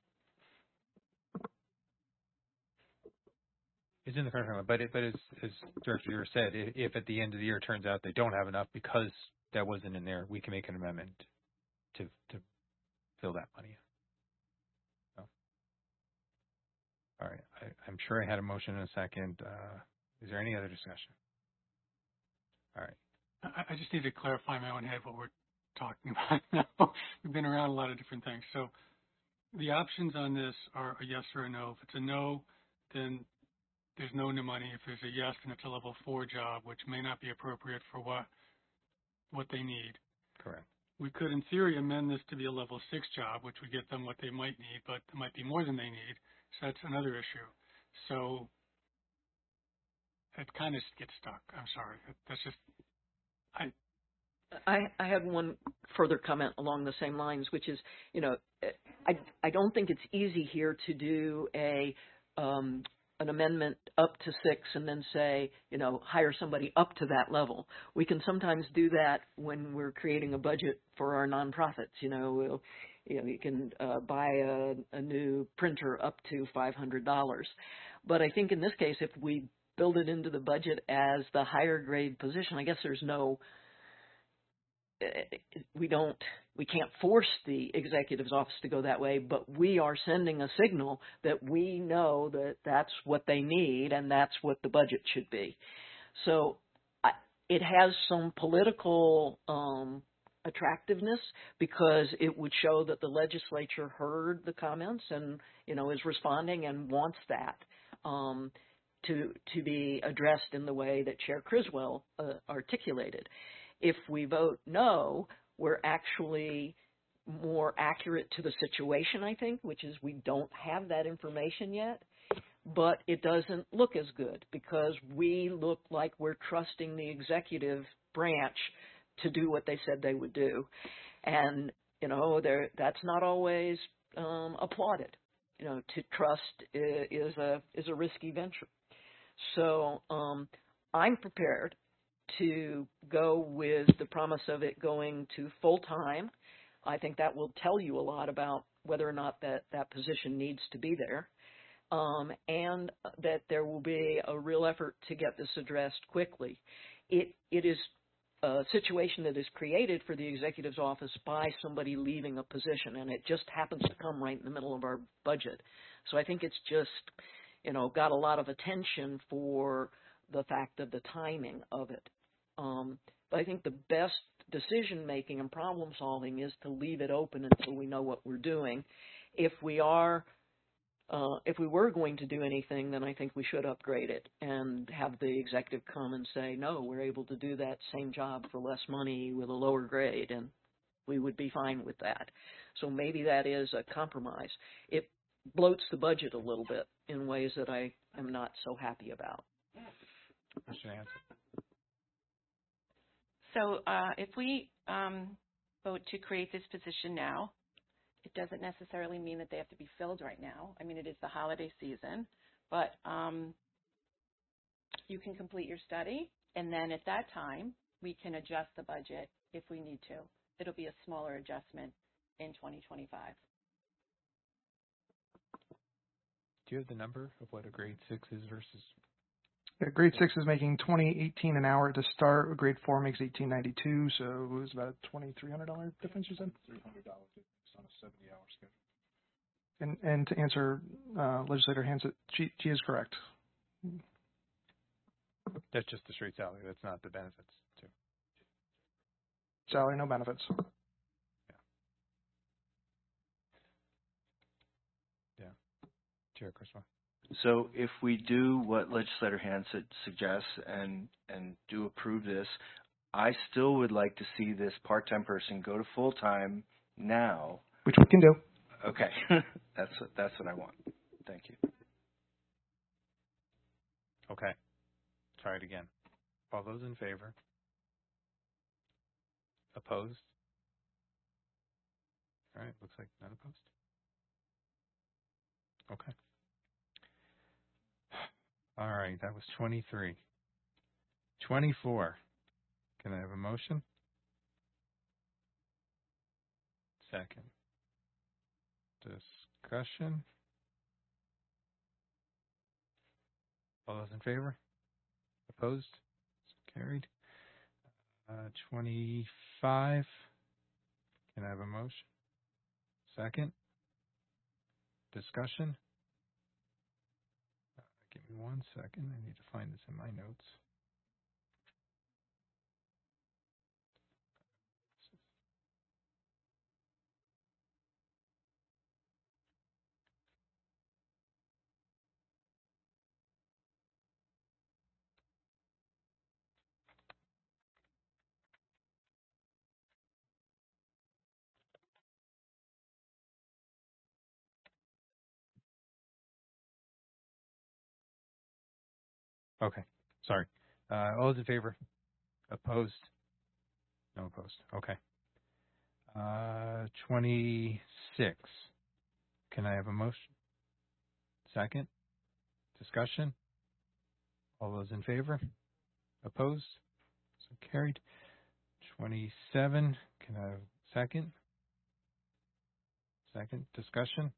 It's in the contract, but as Director Ure said, if at the end of the year it turns out they don't have enough because that wasn't in there, we can make an amendment to fill that money in. So, all right, I'm sure I had a motion in a second. Is there any other discussion? All right. I just need to clarify in my own head what we're talking about now. We've been around a lot of different things. So the options on this are a yes or a no. If it's a no, then there's no new money. If there's a yes, then it's a level 4 job, which may not be appropriate for what they need. Correct. We could, in theory, amend this to be a level 6 job, which would get them what they might need, but it might be more than they need. So that's another issue. So it kind of gets stuck. I'm sorry. That's just, I had one further comment along the same lines, which is, I don't think it's easy here to do an amendment up to 6 and then say, hire somebody up to that level. We can sometimes do that when we're creating a budget for our nonprofits. You can buy a new printer up to $500. But I think in this case, if we build it into the budget as the higher grade position, I guess there's we can't force the executive's office to go that way, but we are sending a signal that we know that that's what they need and that's what the budget should be. So it has some political attractiveness because it would show that the legislature heard the comments and, is responding and wants that to be addressed in the way that Chair Criswell articulated. If we vote no, we're actually more accurate to the situation, I think, which is we don't have that information yet, but it doesn't look as good because we look like we're trusting the executive branch to do what they said they would do. And, that's not always applauded. To trust is a risky venture. So I'm prepared to go with the promise of it going to full-time. I think that will tell you a lot about whether or not that position needs to be there, and that there will be a real effort to get this addressed quickly. It is a situation that is created for the executive's office by somebody leaving a position, and it just happens to come right in the middle of our budget. So I think it's just, got a lot of attention for the fact of the timing of it. But I think the best decision-making and problem-solving is to leave it open until we know what we're doing. If we were going to do anything, then I think we should upgrade it and have the executive come and say, no, we're able to do that same job for less money with a lower grade, and we would be fine with that. So maybe that is a compromise. It bloats the budget a little bit in ways that I am not so happy about. Mr. Hanson. So if we vote to create this position now, it doesn't necessarily mean that they have to be filled right now. I mean, it is the holiday season, but you can complete your study, and then at that time, we can adjust the budget if we need to. It'll be a smaller adjustment in 2025. Do you have the number of what a grade 6 is versus? Yeah, grade 6 is making $20.18 an hour to start. Grade 4 makes $18.92, so it was about a $2,300 difference. You said $300 on a 70-hour schedule. And to answer Legislator Hanson, she is correct. That's just the straight salary. That's not the benefits too. Salary, no benefits. Yeah. Chair Criswell. So if we do what Legislator Hanson suggests and do approve this, I still would like to see this part-time person go to full-time now. Which we can do. Okay. That's what I want. Thank you. Okay. Try it again. All those in favor? Opposed? All right, looks like none opposed. Okay. All right, that was 23. 24. Can I have a motion? Second. Discussion. All those in favor? Opposed? So carried. 25. Can I have a motion? Second. Discussion. Give me 1 second. I need to find this in my notes. Okay. Sorry. All those in favor? Opposed? No opposed. Okay. 26. Can I have a motion? Second. Discussion. All those in favor? Opposed? So carried. 27. Can I have a second? Second. Discussion.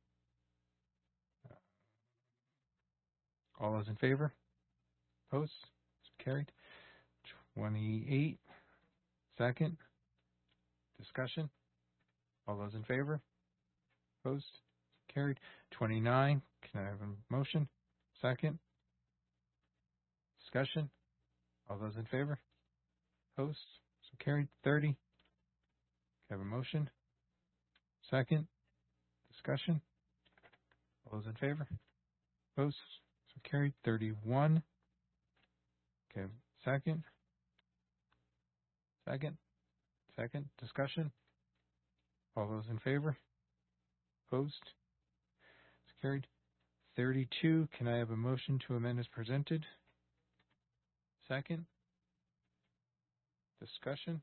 All those in favor? Opposed? So carried. 28. Second. Discussion. All those in favor? Opposed? Carried. 29. Can I have a motion? Second. Discussion. All those in favor? Opposed? So carried. 30. Can I have a motion? Second. Discussion. All those in favor? Opposed? So carried. 31. Okay. Second. Second. Second. Discussion. All those in favor? Opposed? So carried. 32. Can I have a motion to amend as presented? Second. Discussion.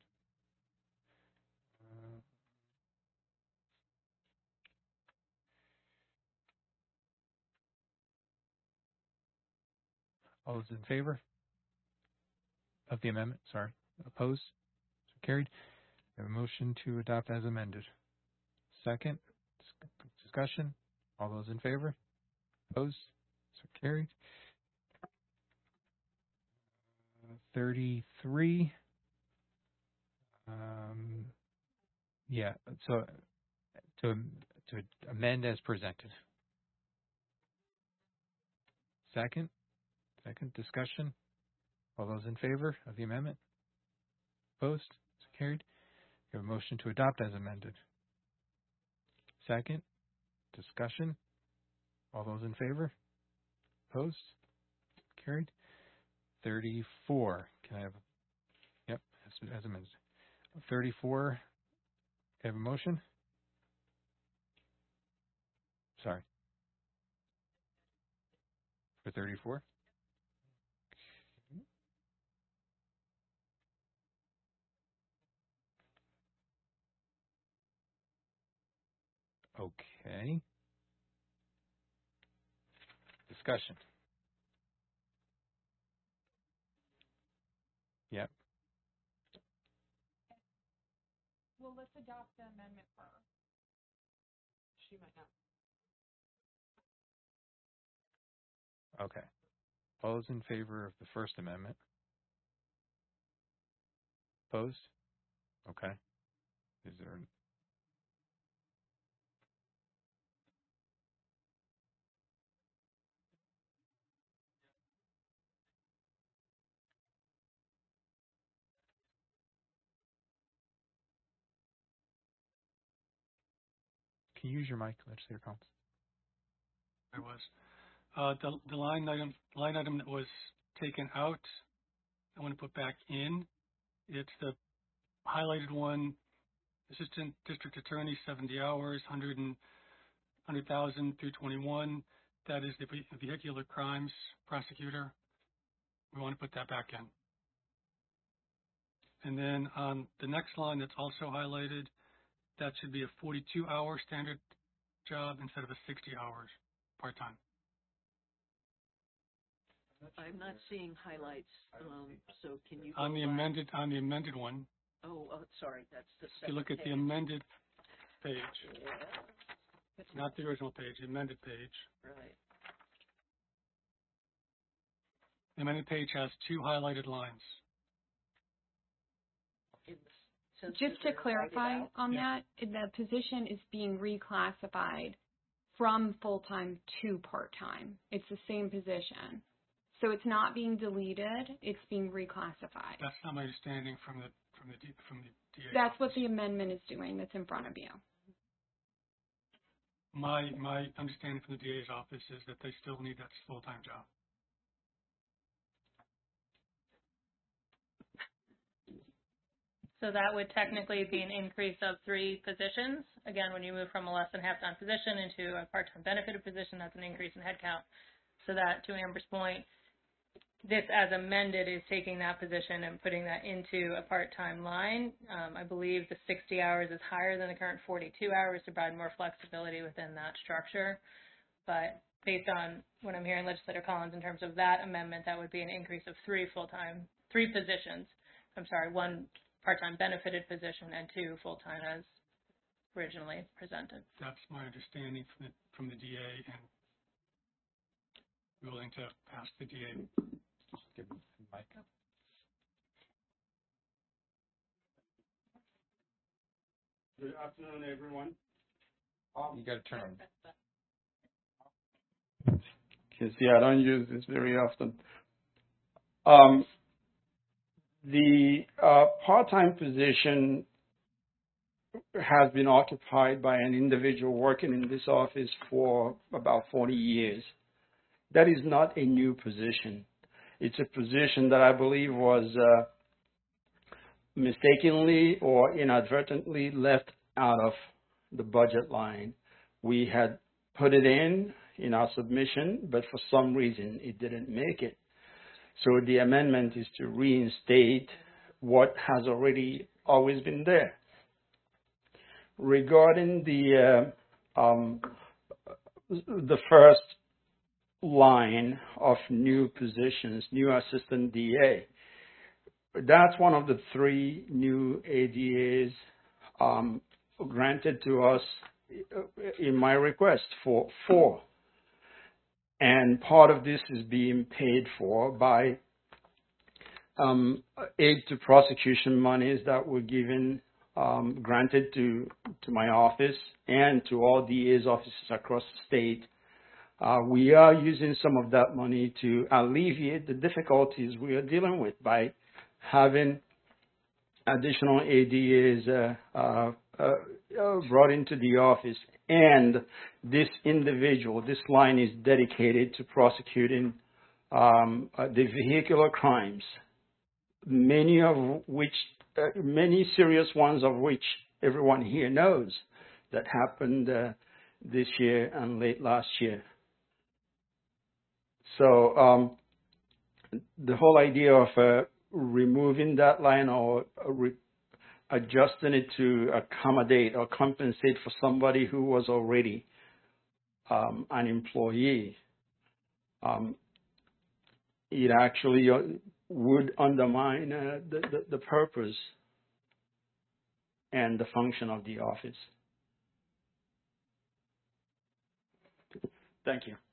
All those in favor of the amendment? Sorry. Opposed? So carried. I have a motion to adopt as amended. Second. Discussion. All those in favor? Opposed? So carried. 33. Yeah. So to amend as presented. Second. Second. Discussion. All those in favor of the amendment? Opposed? So carried. We have a motion to adopt as amended. Second. Discussion. All those in favor? Opposed? Carried. 34. Can I have? Yep, as amended. 34. Can I have a motion? Sorry. For 34? Okay. Discussion. Yep. Well, let's adopt the amendment first. She might not. Okay. All those in favor of the First Amendment? Opposed? Okay. Is there? Can you use your mic, legislator Collins? I was. The line item that was taken out, I want to put back in. It's the highlighted one, Assistant District Attorney, 70 hours, 100,000 through 21. That is the Vehicular Crimes Prosecutor. We want to put that back in. And then on the next line that's also highlighted, that should be a 42-hour standard job instead of a 60 hours part-time. I'm not seeing highlights, so can you On go the back? amended one, Oh, sorry, that's the if second you look at page. the amended page, Yeah, not the original page, the amended page. right. The amended page has 2 highlighted lines. In the sense Just that to they're whited clarify out? on Yeah. that, the position is being reclassified from full-time to part-time. It's the same position. So it's not being deleted, it's being reclassified. That's not my understanding from the DA. That's what the amendment is doing that's in front of you. My understanding from the DA's office is that they still need that full-time job. So that would technically be an increase of 3 positions. Again, when you move from a less than half-time position into a part-time benefited position, that's an increase in headcount. So that, to Amber's point, this as amended is taking that position and putting that into a part-time line. I believe the 60 hours is higher than the current 42 hours to provide more flexibility within that structure. But based on what I'm hearing Legislator Collins in terms of that amendment, that would be an increase of 3 positions. I'm sorry, 1 part-time benefited position and 2 full-time as originally presented. That's my understanding from the DA, and willing to ask the DA. Give him the mic. Good afternoon, everyone. You got to turn on. Because, I don't use this very often. The part-time position has been occupied by an individual working in this office for about 40 years. That is not a new position. It's a position that I believe was mistakenly or inadvertently left out of the budget line. We had put it in our submission, but for some reason it didn't make it. So the amendment is to reinstate what has always been there. Regarding the first line of new positions, new assistant DA, that's one of the 3 new ADAs granted to us in my request for 4. And part of this is being paid for by aid to prosecution monies that were given, granted to my office and to all DA's offices across the state. We are using some of that money to alleviate the difficulties we are dealing with by having additional ADAs brought into the office. And this line is dedicated to prosecuting the vehicular crimes, many serious ones of which everyone here knows that happened this year and late last year. So the whole idea of removing that line or adjusting it to accommodate or compensate for somebody who was already an employee, it actually would undermine the purpose and the function of the office. Thank you.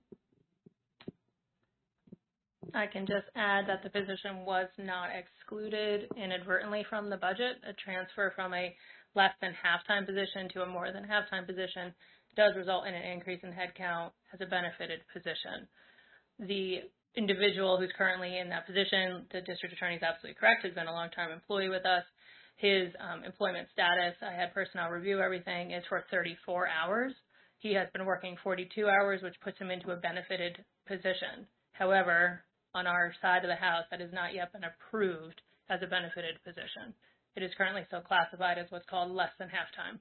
I can just add that the position was not excluded inadvertently from the budget. A transfer from a less than half-time position to a more than half-time position does result in an increase in headcount as a benefited position. The individual who's currently in that position, the district attorney is absolutely correct, has been a long-time employee with us. His employment status, I had personnel review everything, is for 34 hours. He has been working 42 hours, which puts him into a benefited position. However, on our side of the house, that has not yet been approved as a benefited position. It is currently still classified as what's called less than half-time.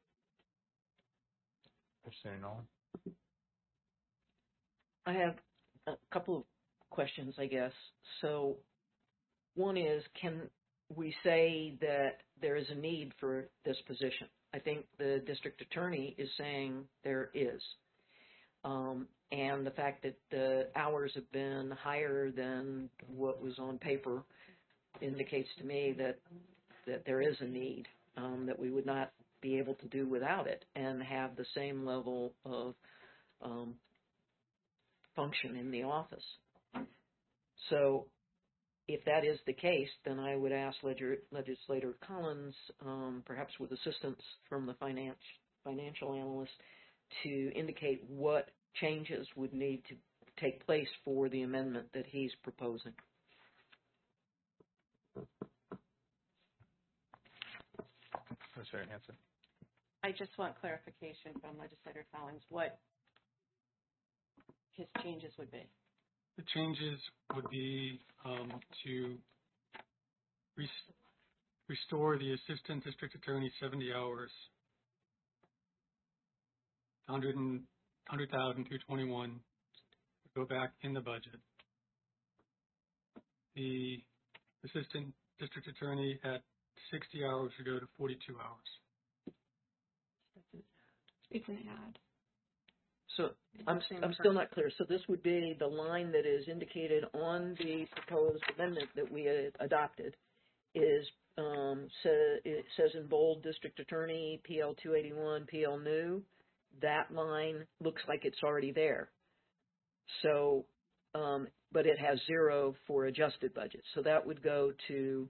I have a couple of questions, I guess. So one is, can we say that there is a need for this position. I think the district attorney is saying there is. And the fact that the hours have been higher than what was on paper indicates to me that there is a need, that we would not be able to do without it and have the same level of function in the office. So if that is the case, then I would ask Legislator Collins, perhaps with assistance from the financial analyst, to indicate what changes would need to take place for the amendment that he's proposing. Sorry, Hanson. I just want clarification from Legislator Collins what his changes would be. The changes would be to restore the Assistant District Attorney 70 hours, 100,000 through 21, go back in the budget. The Assistant District Attorney at 60 hours would go to 42 hours. It's an ad. So I'm still not clear. So this would be the line that is indicated on the proposed amendment that we adopted is it says in bold District Attorney PL 281 PL new. That line looks like it's already there. So but it has 0 for adjusted budget. So that would go to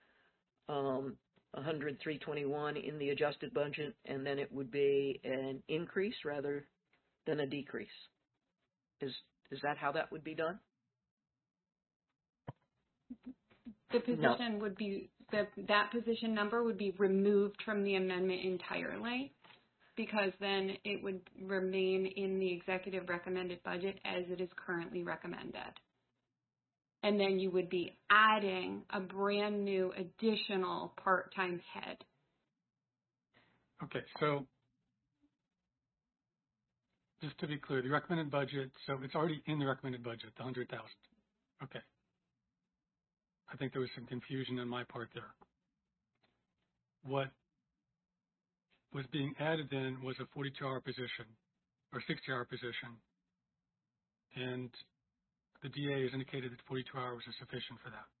10321 in the adjusted budget, and then it would be an increase rather than a decrease. Is that how that would be done? The position would be that position number would be removed from the amendment entirely, because then it would remain in the executive recommended budget as it is currently recommended. And then you would be adding a brand new additional part-time head. Okay, so just to be clear, the recommended budget, so it's already in the recommended budget, the 100,000. Okay. I think there was some confusion on my part there. What was being added then was a 42-hour position, or 60-hour position, and the DA has indicated that 42 hours is sufficient for that.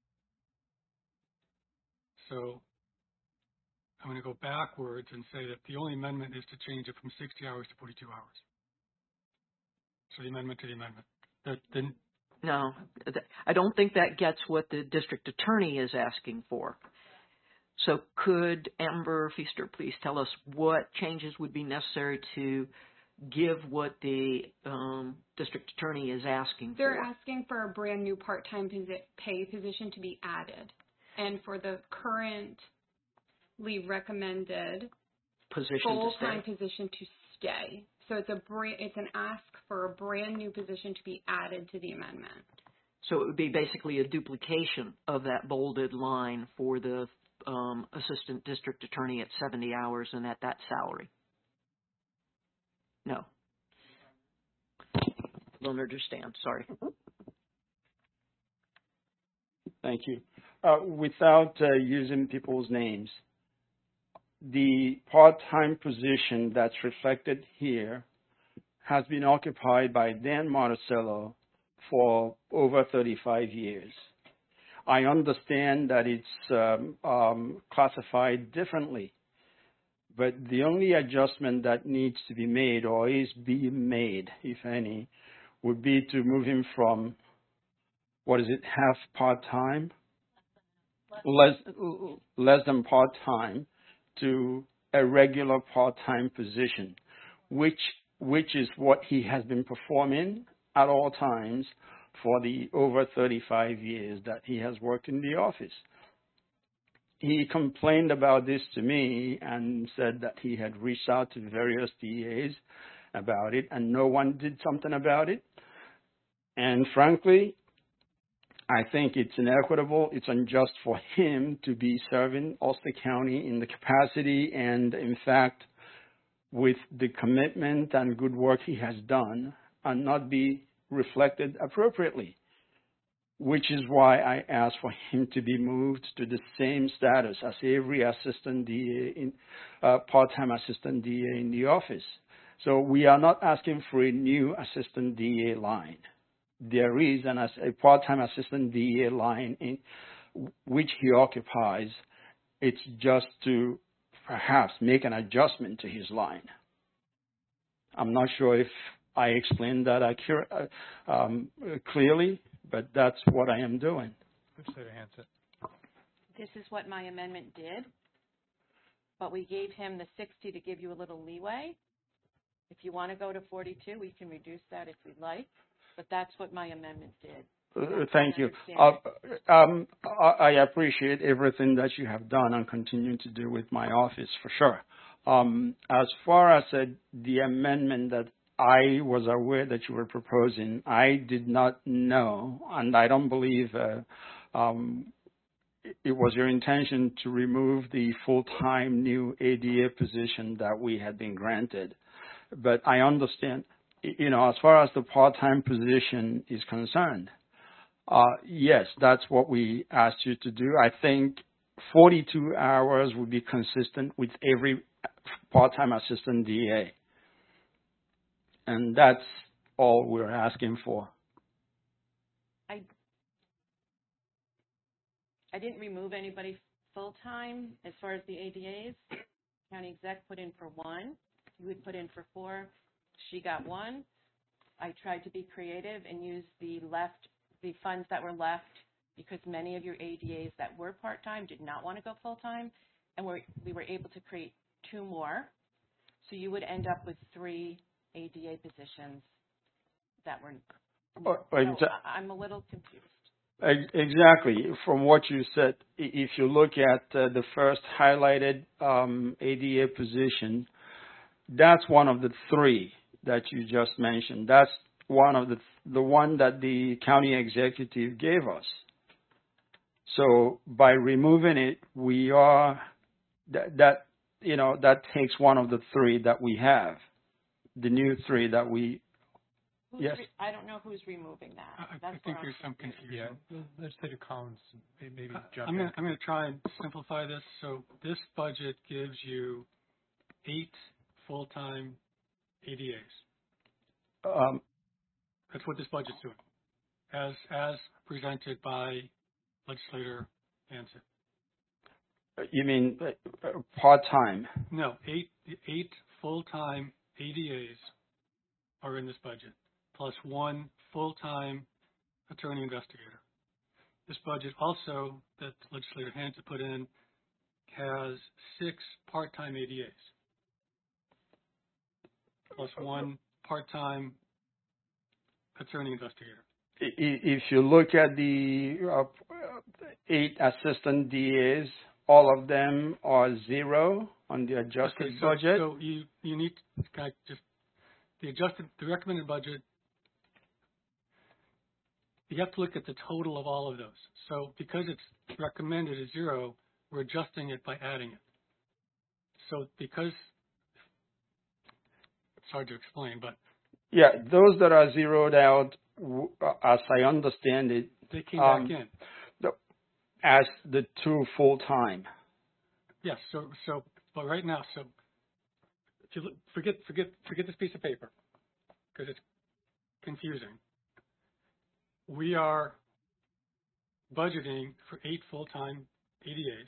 So I'm going to go backwards and say that the only amendment is to change it from 60 hours to 42 hours. So the amendment to the amendment. No, I don't think that gets what the district attorney is asking for. So could Amber Feaster please tell us what changes would be necessary to give what the district attorney is asking for? They're asking for a brand new part-time pay position to be added, and for the currently recommended full-time position to stay. So it's an ask for a brand new position to be added to the amendment. So it would be basically a duplication of that bolded line for the assistant district attorney at 70 hours and at that salary. No. Don't understand. Sorry. Thank you. Without using people's names, the part-time position that's reflected here has been occupied by Dan Marcello for over 35 years. I understand that it's classified differently, but the only adjustment that needs to be made, or is being made, if any, would be to move him from, half part-time? Less than part-time to a regular part-time position, which is what he has been performing at all times for the over 35 years that he has worked in the office. He complained about this to me and said that he had reached out to various DAs about it and no one did something about it. And frankly, I think it's inequitable, it's unjust for him to be serving Ulster County in the capacity and, in fact, with the commitment and good work he has done and not be reflected appropriately. which is why I asked for him to be moved to the same status as every assistant DA part-time assistant DA in the office. So we are not asking for a new assistant DA line. There is a part-time assistant DA line in which he occupies. It's just to perhaps make an adjustment to his line. I'm not sure if I explained that clearly, but that's what I am doing. This is what my amendment did, but we gave him the 60 to give you a little leeway. If you want to go to 42, we can reduce that if we'd like, but that's what my amendment did. Thank you. I appreciate everything that you have done and continue to do with my office, for sure. As far as the amendment that I was aware that you were proposing, I did not know, and I don't believe it was your intention to remove the full-time new ADA position that we had been granted. But I understand, as far as the part-time position is concerned, yes, that's what we asked you to do. I think 42 hours would be consistent with every part-time assistant DA. And that's all we're asking for. I didn't remove anybody full-time as far as the ADAs. County exec put in for 1. You would put in for 4. She got 1. I tried to be creative and use the funds that were left because many of your ADAs that were part-time did not want to go full-time, and we were able to create 2 more. So you would end up with 3 ADA positions that were. So I'm a little confused. Exactly. From what you said, if you look at the first highlighted ADA position, that's one of the 3 that you just mentioned. That's one of the one that the county executive gave us. So by removing it, we are that takes one of the 3 that we have. The new 3 that we. Yes. I don't know who's removing that. I think there's some confusion. Yeah, Legislator Collins, maybe jump I'm in. going to try and simplify this. So this budget gives you 8 full-time ADAs. That's what this budget's doing, as presented by Legislator Hansen. You mean part-time? No, 8 full-time ADAs are in this budget, plus 1 full-time attorney investigator. This budget also, that Legislator Hansen put in, has 6 part-time ADAs, plus 1 part-time attorney investigator. If you look at the 8 assistant DAs, all of them are 0 on the adjusted budget. So you need to just the recommended budget. You have to look at the total of all of those. So because it's recommended as 0, we're adjusting it by adding it. So because it's hard to explain, but yeah, those that are zeroed out, as I understand it, they came back in as the 2 full-time. Yes. So, but right now, so if you look, forget this piece of paper because it's confusing. We are budgeting for 8 full-time ADAs.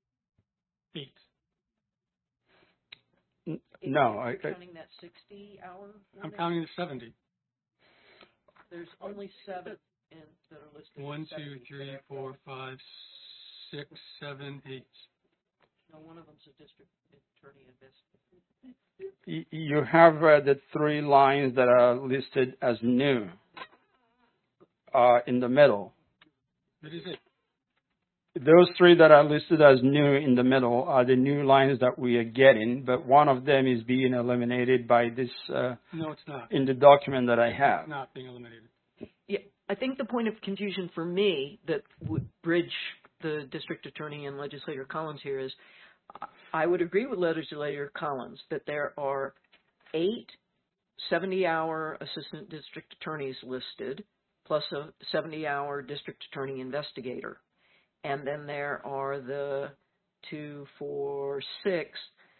8. No, counting that 60-hour. I'm counting the 70. There's only 7 that are listed. 1, 2, 3, 4, 5, 6, 7, 8. No, one of them's a district attorney investigator. You have the 3 lines that are listed as new in the middle. That is it. Those 3 that are listed as new in the middle are the new lines that we are getting, but one of them is being eliminated by this. No, it's not. In the document that I have. It's not being eliminated. Yeah, I think the point of confusion for me that would bridge the district attorney and Legislator Collins here is I would agree with Legislator Collins that there are 8 70-hour assistant district attorneys listed, plus a 70-hour district attorney investigator. And then there are the 2, 4, 6,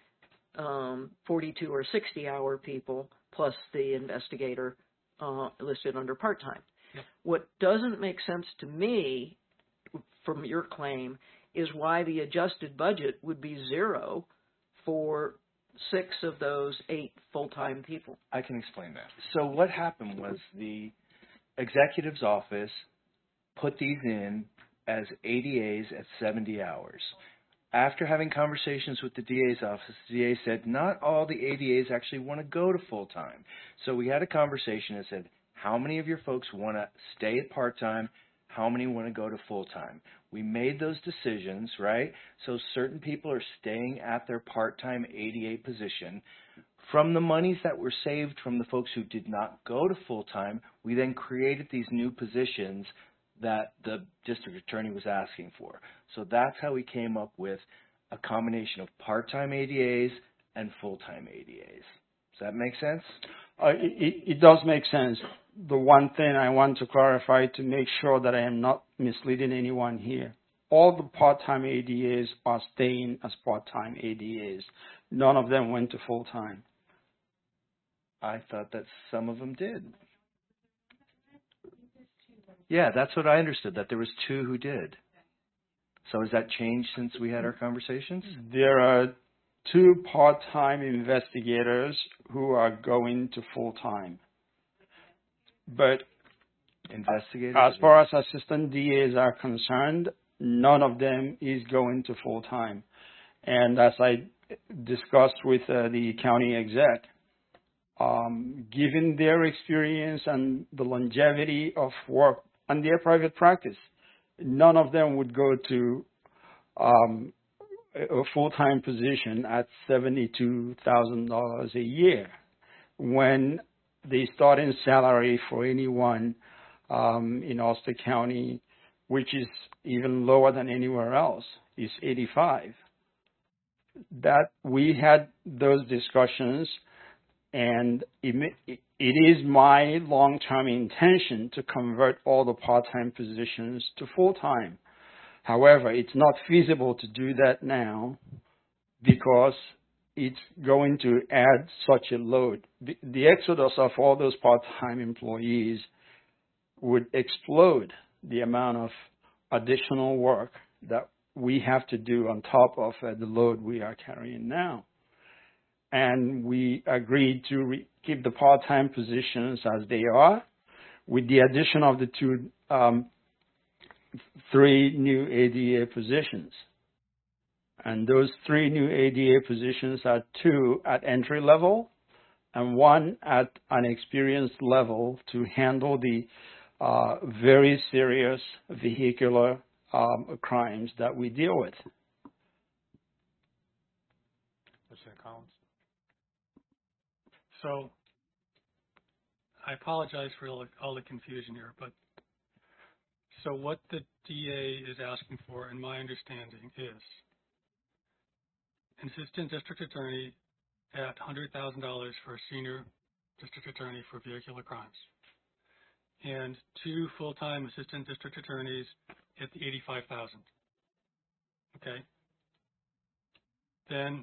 42 or 60-hour people, plus the investigator listed under part-time. Yep. What doesn't make sense to me from your claim is why the adjusted budget would be 0 for 6 of those 8 full-time people. I can explain that. So what happened was the executive's office put these in as ADAs at 70 hours. After having conversations with the DA's office, the DA said not all the ADAs actually want to go to full-time. So we had a conversation and said, how many of your folks want to stay at part-time? How many want to go to full-time? We made those decisions, right? So certain people are staying at their part-time ADA position. From the monies that were saved from the folks who did not go to full-time, we then created these new positions that the district attorney was asking for. So that's how we came up with a combination of part-time ADAs and full-time ADAs. Does that make sense? It does make sense. The one thing I want to clarify to make sure that I am not misleading anyone here, all the part-time ADAs are staying as part-time ADAs. None of them went to full-time. I thought that some of them did. Yeah, that's what I understood, that there was 2 who did. So has that changed since we had our conversations? There are 2 part-time investigators who are going to full-time. But investigators, as far as assistant DAs are concerned, none of them is going to full-time. And as I discussed with the county exec, given their experience and the longevity of work and their private practice, none of them would go to a full-time position at $72,000 a year when the starting salary for anyone in Ulster County, which is even lower than anywhere else, is $85,000. That we had those discussions, and it is my long-term intention to convert all the part-time positions to full-time. However, it's not feasible to do that now because it's going to add such a load. The exodus of all those part-time employees would explode the amount of additional work that we have to do on top of the load we are carrying now. And we agreed to keep the part-time positions as they are, with the addition of the 3 new ADA positions. And those 3 new ADA positions are 2 at entry level and 1 at an experienced level to handle the very serious vehicular crimes that we deal with. Lieutenant Collins. So I apologize for all the confusion here, but so what the DA is asking for, in my understanding, is an assistant district attorney at $100,000 for a senior district attorney for vehicular crimes, and 2 full-time assistant district attorneys at the $85,000. Okay. Then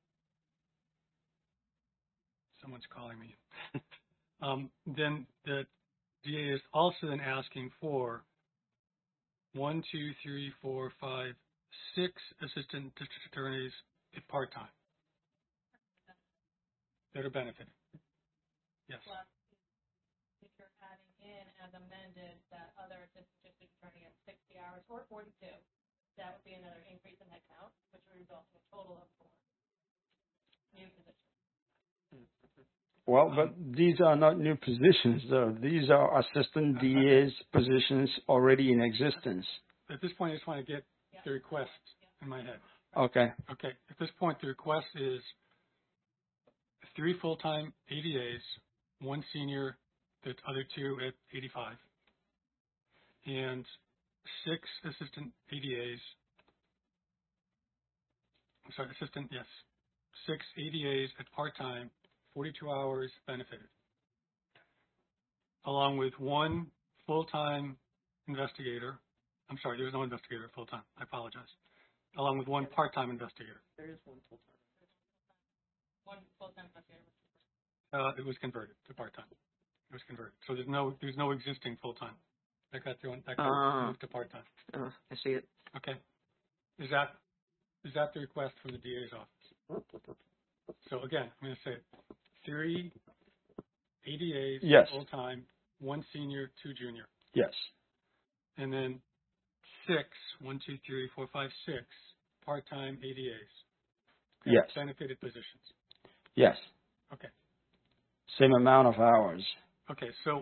someone's calling me. Then the DA is also then asking for 1, 2, 3, 4, 5, 6 assistant district attorneys at part-time that are benefiting. Yes. Plus, if you're adding in as amended that other assistant district attorney at 60 hours or 42, that would be another increase in headcount, which would result in a total of 4 new positions. Well, but these are not new positions, though. These are assistant DA's positions already in existence. At this point, I just want to get the request in my head. Okay. Okay. At this point, the request is 3 full-time ADAs, 1 senior, the other 2 at 85, and 6 assistant ADAs. I'm sorry, 6 ADAs at part-time, 42 hours benefited, along with 1 full-time investigator. I'm sorry, there's no investigator full-time. I apologize. Along with one part-time investigator. There is one full-time. One full-time investigator. It was converted to part-time. It was converted. So there's no existing full-time. That got moved to part-time. I see it. Okay. Is that the request from the DA's office? So again, I'm going to say 3 ADAs Yes. full-time, 1 senior, 2 junior. Yes. And then 6, 1, 2, 3, 4, 5, 6 part-time ADAs. Yes. Benefited positions. Yes. Okay. Same amount of hours. Okay. So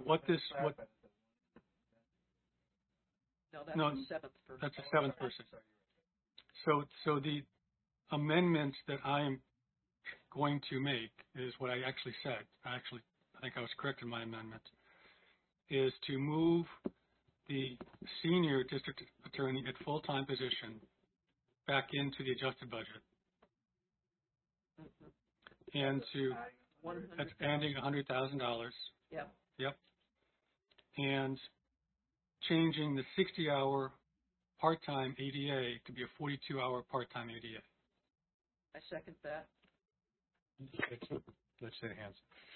No, that's the 7th person. That's the 7th person. So the amendment that I am going to make is what I actually said. I think I was correct in my amendment, is to move the senior district attorney at full-time position back into the adjusted budget. And that's adding $100,000. Yep. Yep. And changing the 60-hour part-time ADA to be a 42-hour part-time ADA. I second that. Let's say hands.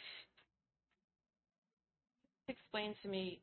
Explain to me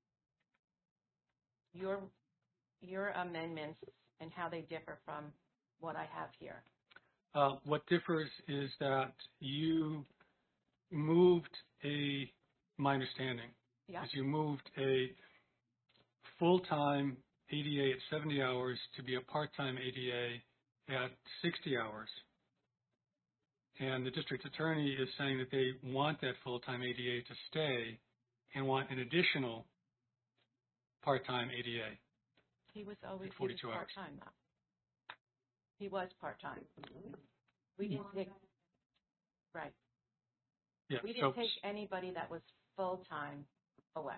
your amendments and how they differ from what I have here. What differs is that you moved my understanding is you moved a full-time ADA at 70 hours to be a part-time ADA at 60 hours. And the district attorney is saying that they want that full-time ADA to stay and want an additional part-time ADA. He was always 42 hours. part-time, though. He was part-time. We didn't take, right. Yeah, We didn't take anybody that was full-time away.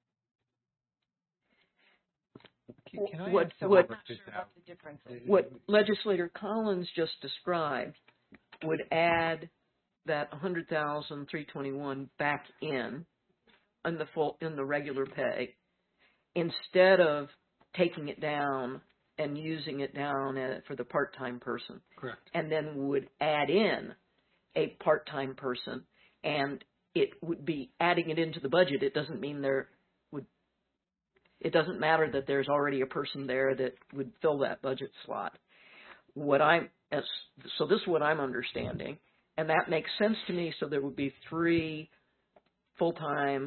Can I What ask what Robert just Sure now? what the difference is. what Legislator Collins just described would add that 100,321 back in the regular pay, instead of taking it down and using it down for the part-time person. Correct. And then would add in a part-time person, and it would be adding it into the budget. It doesn't mean it doesn't matter that there's already a person there that would fill that budget slot. So this is what I'm understanding, and that makes sense to me. So there would be 3 full-time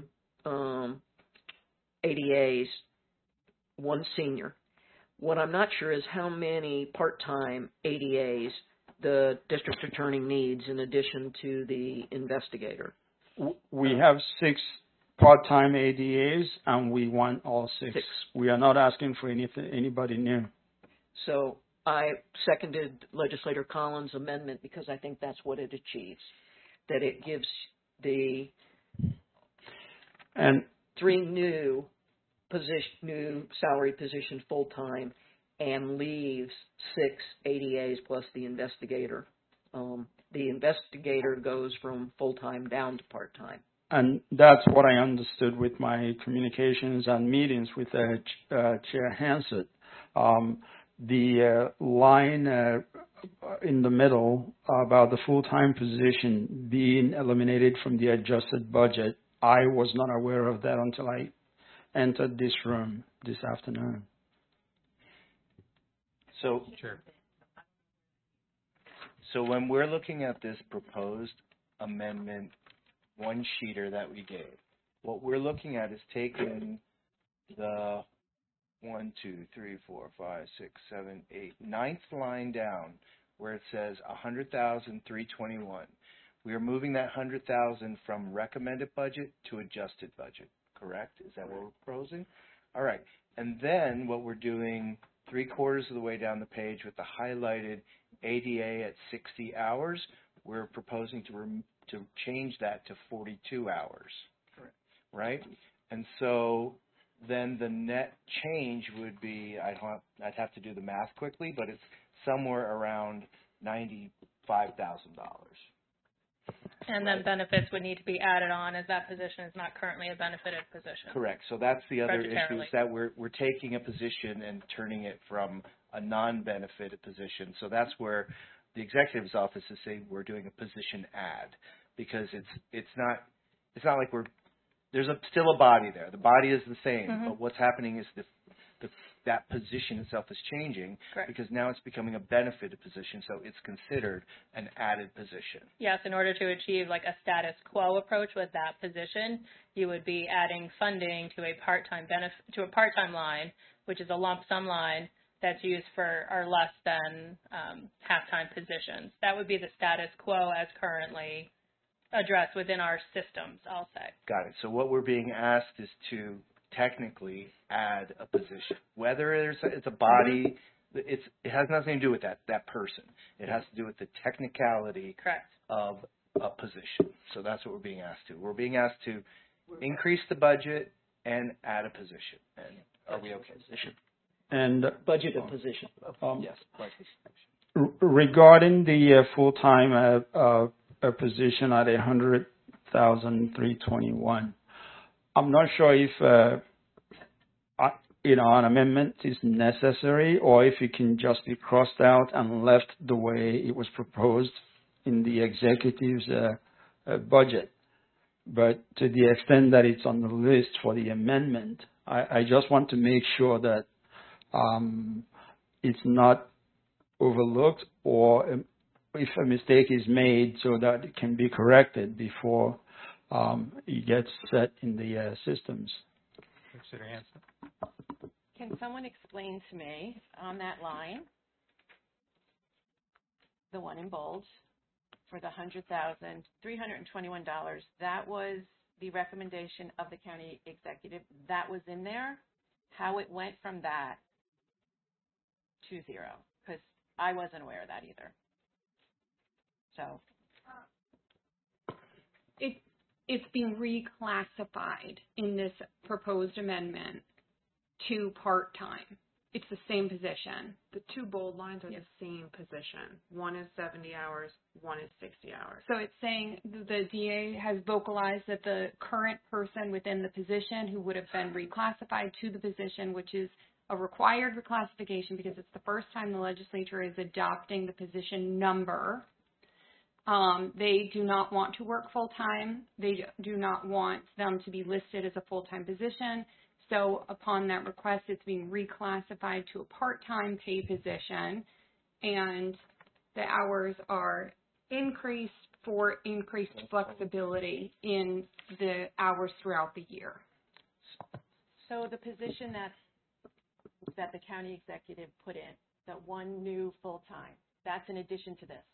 ADAs, 1 senior. What I'm not sure is how many part-time ADAs the district attorney needs in addition to the investigator. We have 6 part-time ADAs, and we want all 6. We are not asking for anybody new. So I seconded Legislator Collins' amendment because I think that's what it achieves, that it gives the 3 new salary positions full-time and leaves 6 ADAs plus the investigator. The investigator goes from full-time down to part-time. And that's what I understood with my communications and meetings with Chair Hansett. The line in the middle about the full-time position being eliminated from the adjusted budget, I was not aware of that until I entered this room this afternoon. So, Sure. So when we're looking at this proposed amendment one-sheeter that we gave, what we're looking at is taking the 1, 2, 3, 4, 5, 6, 7, 8, 9th line down where it says 100,321. We are moving that 100,000 from recommended budget to adjusted budget, correct? Is that what we're proposing? All right. And then what we're doing 3/4 of the way down the page with the highlighted ADA at 60 hours, we're proposing to change that to 42 hours. Correct. Right? And so then the net change would be, I'd have to do the math quickly, but it's somewhere around $95,000. And then benefits would need to be added on, as that position is not currently a benefited position. Correct. So that's the other issue, Budgetarily. is that we're taking a position and turning it from a non-benefited position. So that's where the executive's office is saying we're doing a position add, because it's not like there's still a body there. The body is the same, but what's happening is that position itself is changing. Correct. Because now it's becoming a benefited position, so it's considered an added position. Yes, in order to achieve like a status quo approach with that position, you would be adding funding to a part-time line, which is a lump sum line that's used for our less than half-time positions. That would be the status quo as currently addressed within our systems, I'll say. Got it. So what we're being asked is to technically add a position, whether it's a body. It has nothing to do with that person. It has to do with the technicality Correct. of a position. So that's what we're being asked to. We're being asked to increase the budget and add a position. And are we okay? And Budget a position. Yes. Regarding the full-time position at $100,321, I'm not sure if an amendment is necessary, or if it can just be crossed out and left the way it was proposed in the executive's budget. But to the extent that it's on the list for the amendment, I just want to make sure that it's not overlooked, or if a mistake is made, so that it can be corrected before it gets set in the systems. Consider Hanson. Can someone explain to me on that line, the one in bold, for the $100,321, that was the recommendation of the county executive, that was in there, how it went from that to zero? Because I wasn't aware of that either. So it's being reclassified in this proposed amendment to part-time. It's the same position. The two bold lines are the same position. One is 70 hours, one is 60 hours. So it's saying the DA has vocalized that the current person within the position who would have been reclassified to the position, which is a required reclassification because it's the first time the legislature is adopting the position number. They do not want to work full-time. They do not want them to be listed as a full-time position. So upon that request, it's being reclassified to a part-time pay position, and the hours are increased for increased flexibility in the hours throughout the year. So the position that the county executive put in, the one new full-time, that's in addition to this?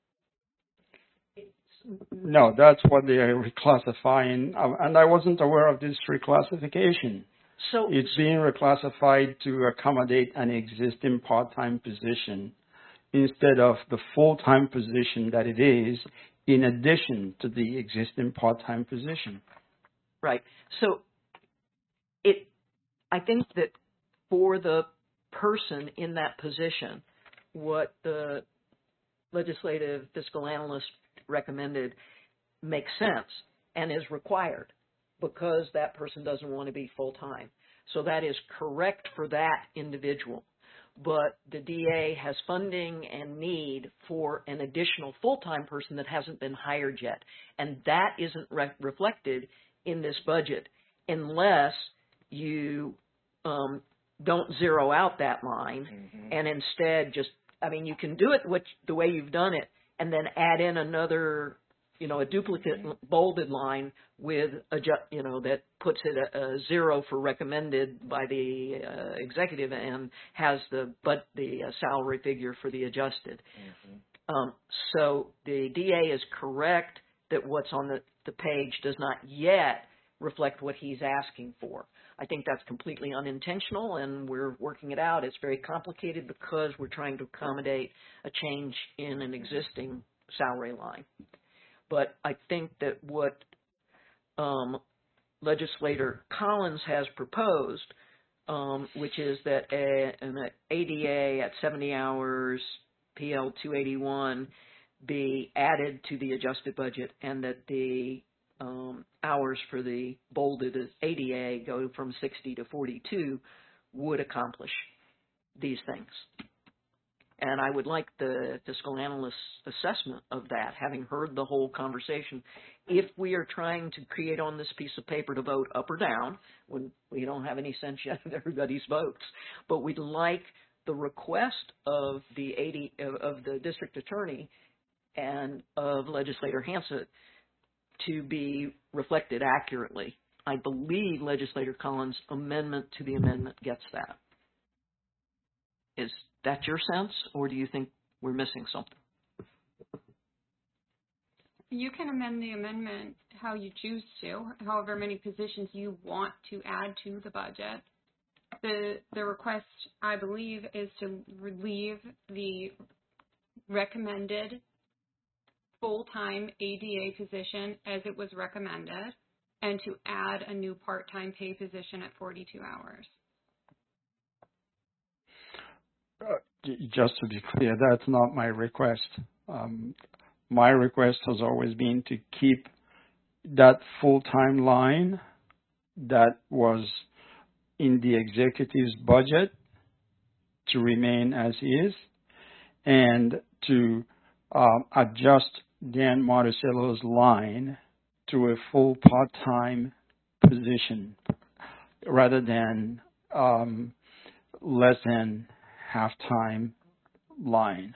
No, that's what they are reclassifying, and I wasn't aware of this reclassification. So it's being reclassified to accommodate an existing part-time position instead of the full-time position that it is, in addition to the existing part-time position. Right. So I think that for the person in that position, what the legislative fiscal analyst recommended makes sense and is required, because that person doesn't want to be full-time. So that is correct for that individual. But the DA has funding and need for an additional full-time person that hasn't been hired yet. And that isn't reflected in this budget unless you don't zero out that line and instead just, you can do it the way you've done it and then add in another, a duplicate bolded line with that puts it a zero for recommended by the executive and has the salary figure for the adjusted. So the DA is correct that what's on the page does not yet reflect what he's asking for. I think that's completely unintentional, and we're working it out. It's very complicated because we're trying to accommodate a change in an existing salary line. But I think that what legislator Collins has proposed, which is that an ADA at 70 hours, PL 281, be added to the adjusted budget, and that the hours for the bolded as ADA go from 60 to 42 would accomplish these things. And I would like the fiscal analyst's assessment of that, having heard the whole conversation. If we are trying to create on this piece of paper to vote up or down, when we don't have any sense yet of everybody's votes, but we'd like the request of the district attorney and of Legislator Hansett to be reflected accurately. I believe Legislator Collins' amendment to the amendment gets that. Is that your sense, or do you think we're missing something? You can amend the amendment how you choose to, however many positions you want to add to the budget. The request, I believe, is to relieve the recommended full-time ADA position as it was recommended, and to add a new part-time pay position at 42 hours. Just to be clear, that's not my request. My request has always been to keep that full-time line that was in the executive's budget to remain as is, and to adjust Dan Marticello's line to a full part-time position rather than less than half-time line.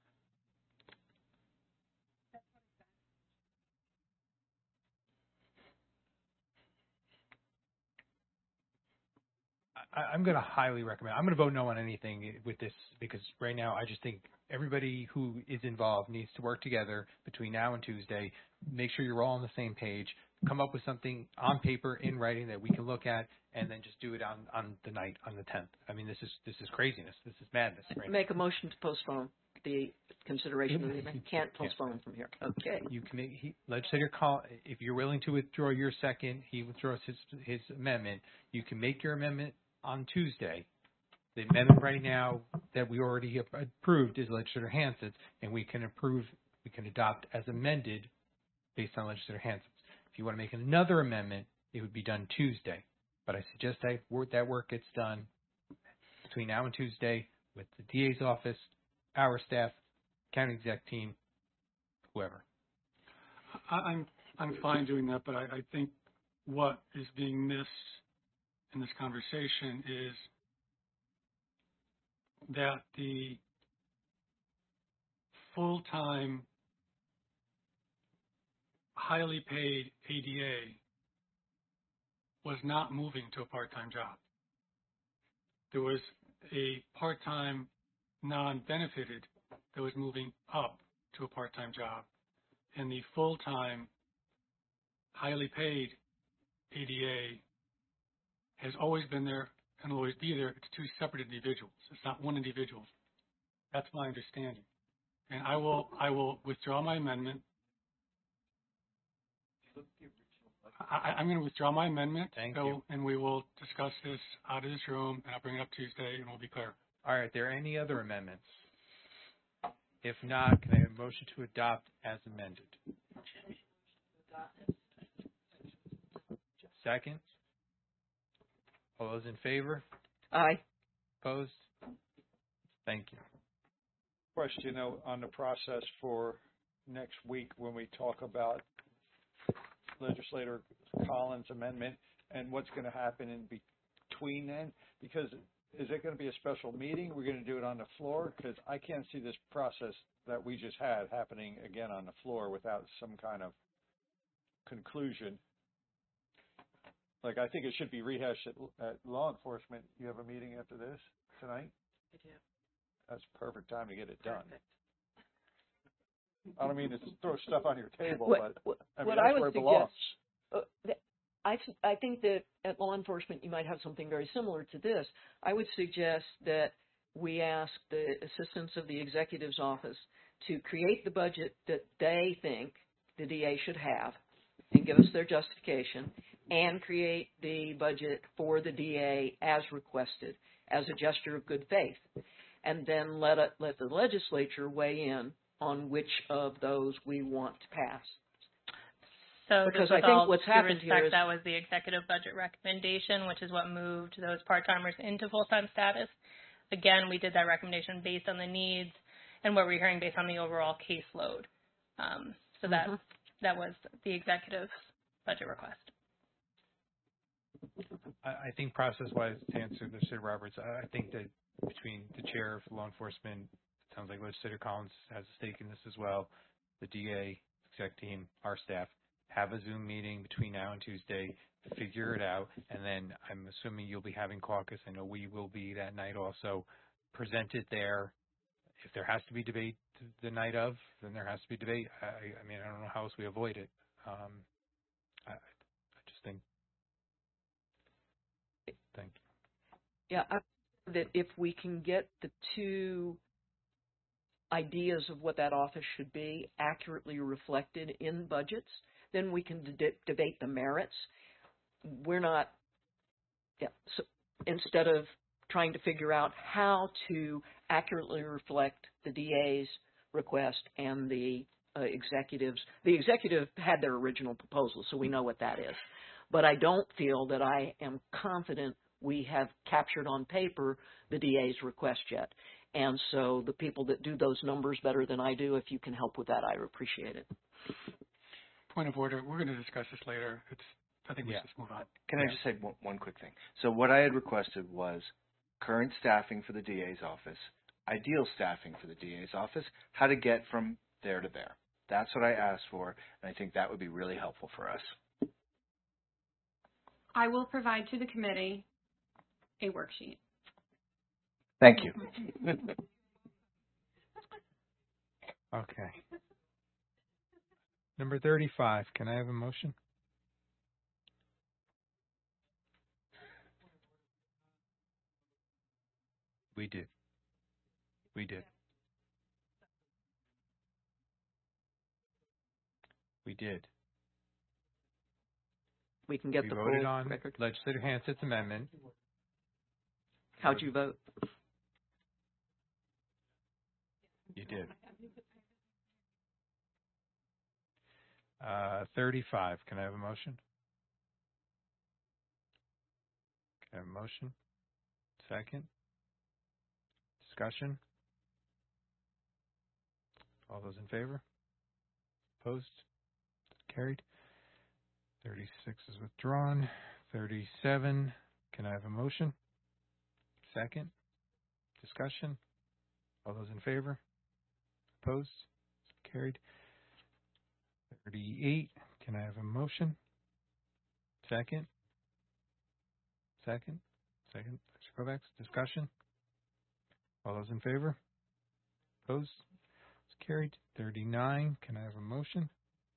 I'm going to highly recommend. I'm going to vote no on anything with this, because right now I just think everybody who is involved needs to work together between now and Tuesday. Make sure you're all on the same page. Come up with something on paper in writing that we can look at, and then just do it on the night on the 10th. I mean, this is craziness. This is madness. Right? Make a motion to postpone the consideration of the amendment. Can't postpone from here. Okay. You can make Legislator if you're willing to withdraw your second, he withdraws his amendment. You can make your amendment on Tuesday. The amendment right now that we already approved is Legislator Hansett's, and we can adopt as amended based on Legislator Hansett's. If you want to make another amendment, it would be done Tuesday. But I suggest that work gets done between now and Tuesday with the DA's office, our staff, county exec team, whoever. I'm fine doing that, but I think what is being missed in this conversation is that the full-time, highly paid ADA was not moving to a part-time job. There was a part-time non-benefited that was moving up to a part-time job, and the full-time, highly paid ADA has always been there and will always be there. It's two separate individuals. It's not one individual. That's my understanding. And I will withdraw my amendment. I'm going to withdraw my amendment. Thank you. And we will discuss this out of this room, and I'll bring it up Tuesday, and we'll be clear. All right. Are there any other amendments? If not, can I have a motion to adopt as amended? Second? All those in favor? Aye. Opposed? Thank you. Question on the process for next week when we talk about Legislator Collins' amendment and what's going to happen in between then, because is it going to be a special meeting? We're going to do it on the floor, because I can't see this process that we just had happening again on the floor without some kind of conclusion. Like, I think it should be rehashed at law enforcement. You have a meeting after this tonight? I do. That's the perfect time to get it done. I don't mean to throw stuff on your table, but I mean, that's where it belongs. I think that at law enforcement you might have something very similar to this. I would suggest that we ask the assistance of the executive's office to create the budget that they think the DA should have and give us their justification, and create the budget for the DA as requested, as a gesture of good faith. And then let the legislature weigh in on which of those we want to pass. So because just I think all what's due happened respect, here is that was the executive budget recommendation, which is what moved those part-timers into full-time status. Again, we did that recommendation based on the needs and what we're hearing based on the overall caseload. So that was the executive's budget request. I think process-wise, to answer Legislator Roberts, I think that between the chair of law enforcement, it sounds like Legislator Collins has a stake in this as well, the DA, exec team, our staff, have a Zoom meeting between now and Tuesday, figure it out, and then I'm assuming you'll be having caucus. I know we will be that night also. Present it there. If there has to be debate the night of, then there has to be debate. I mean, I don't know how else we avoid it. I just think. Thank you. Yeah, I think that if we can get the two ideas of what that office should be accurately reflected in budgets, then we can debate the merits. We're not, so instead of trying to figure out how to accurately reflect the DA's request and the executives. The executive had their original proposal, so we know what that is. But I don't feel that I am confident we have captured on paper the DA's request yet. And so the people that do those numbers better than I do, if you can help with that, I appreciate it. Point of order. We're going to discuss this later. I think we should just move on. Can I just say one quick thing? So what I had requested was current staffing for the DA's office, ideal staffing for the DA's office, how to get from there to there. That's what I asked for, and I think that would be really helpful for us. I will provide to the committee a worksheet. Thank you. Okay. Number 35, can I have a motion? We did. We did. We did. We can get we the voted full on record. Legislator Hansett's amendment. How'd you vote? You did. 35. Can I have a motion? Can I have a motion? Second. Discussion. All those in favor? Opposed? Carried. 36 is withdrawn. 37. Can I have a motion? Second. Discussion. All those in favor? Opposed? Carried. 38. Can I have a motion? Second. Second. Second. Kovacs. Discussion. All those in favor? Opposed? It's carried. 39. Can I have a motion?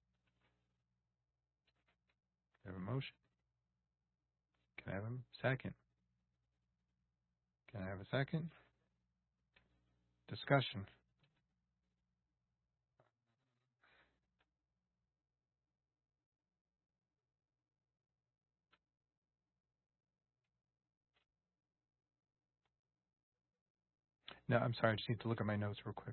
Can I have a motion? Can I have a second? Can I have a second? Discussion. No, I'm sorry. I just need to look at my notes real quick.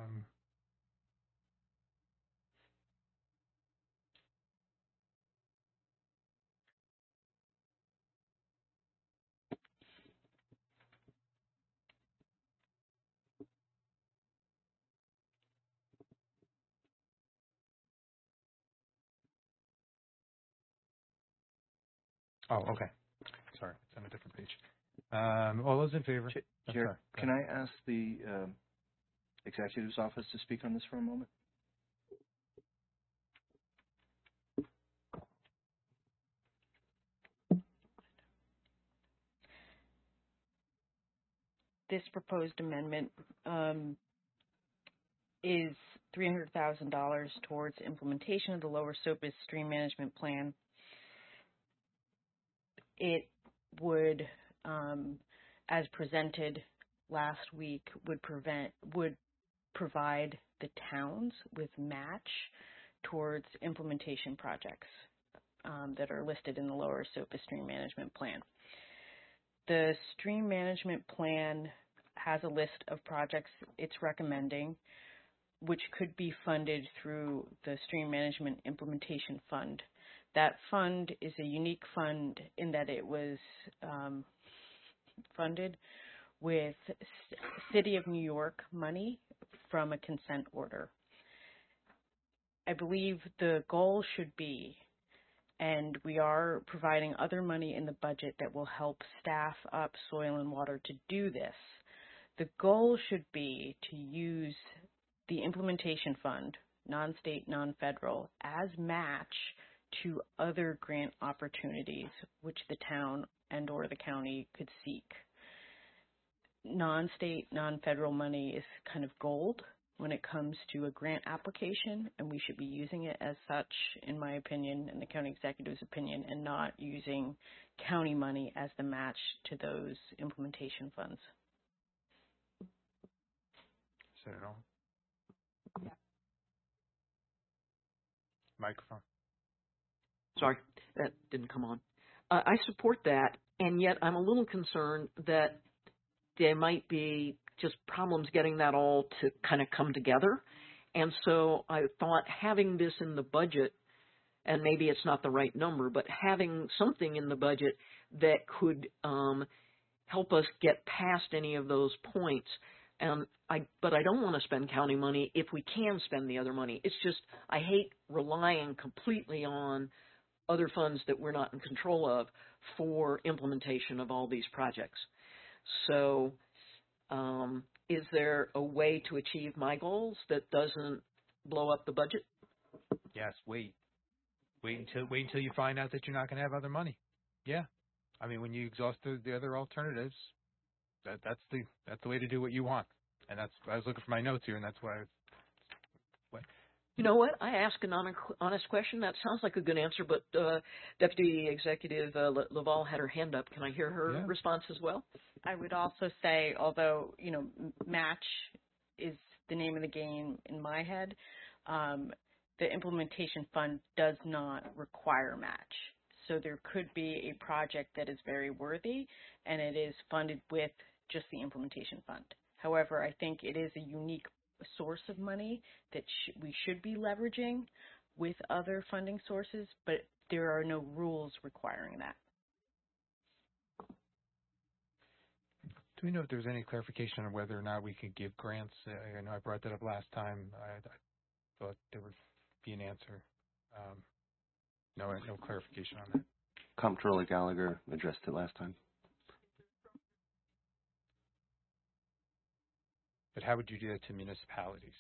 Oh, okay. Sorry, it's on a different page. All those in favor? Chair, can I ask the executive's office to speak on this for a moment? This proposed amendment is $300,000 towards implementation of the Lower Sopus Stream Management Plan. It would, as presented last week, would provide the towns with match towards implementation projects that are listed in the Lower Sopus Stream Management Plan. The Stream Management Plan has a list of projects it's recommending. which could be funded through the Stream Management Implementation Fund. That fund is a unique fund in that it was funded with City of New York money from a consent order. I believe the goal should be, and we are providing other money in the budget that will help staff up soil and water to do this. The goal should be to use the implementation fund, non-state, non-federal, as match to other grant opportunities which the town and or the county could seek. Non-state, non-federal money is kind of gold when it comes to a grant application, and we should be using it as such, in my opinion, and the county executive's opinion, and not using county money as the match to those implementation funds. Said it all. Yeah. Microphone. Sorry, that didn't come on. I support that, and yet I'm a little concerned that there might be just problems getting that all to kind of come together. And so I thought having this in the budget, and maybe it's not the right number, but having something in the budget that could help us get past any of those points. But I don't want to spend county money if we can spend the other money. It's just I hate relying completely on other funds that we're not in control of for implementation of all these projects. So is there a way to achieve my goals that doesn't blow up the budget? Yes, wait until you find out that you're not going to have other money. Yeah. I mean, when you exhaust the other alternatives, that's the way to do what you want. And that's, I was looking for my notes here, and that's why. You know what? I asked an honest question. That sounds like a good answer, but Deputy Executive Laval had her hand up. Can I hear her response as well? I would also say, although, you know, match is the name of the game in my head, the implementation fund does not require match. So there could be a project that is very worthy, and it is funded with just the implementation fund. However, I think it is a unique source of money that we should be leveraging with other funding sources, but there are no rules requiring that. Do we know if there's any clarification on whether or not we could give grants? I know I brought that up last time. I thought there would be an answer. No clarification on that. Comptroller Gallagher addressed it last time. But how would you do that to municipalities?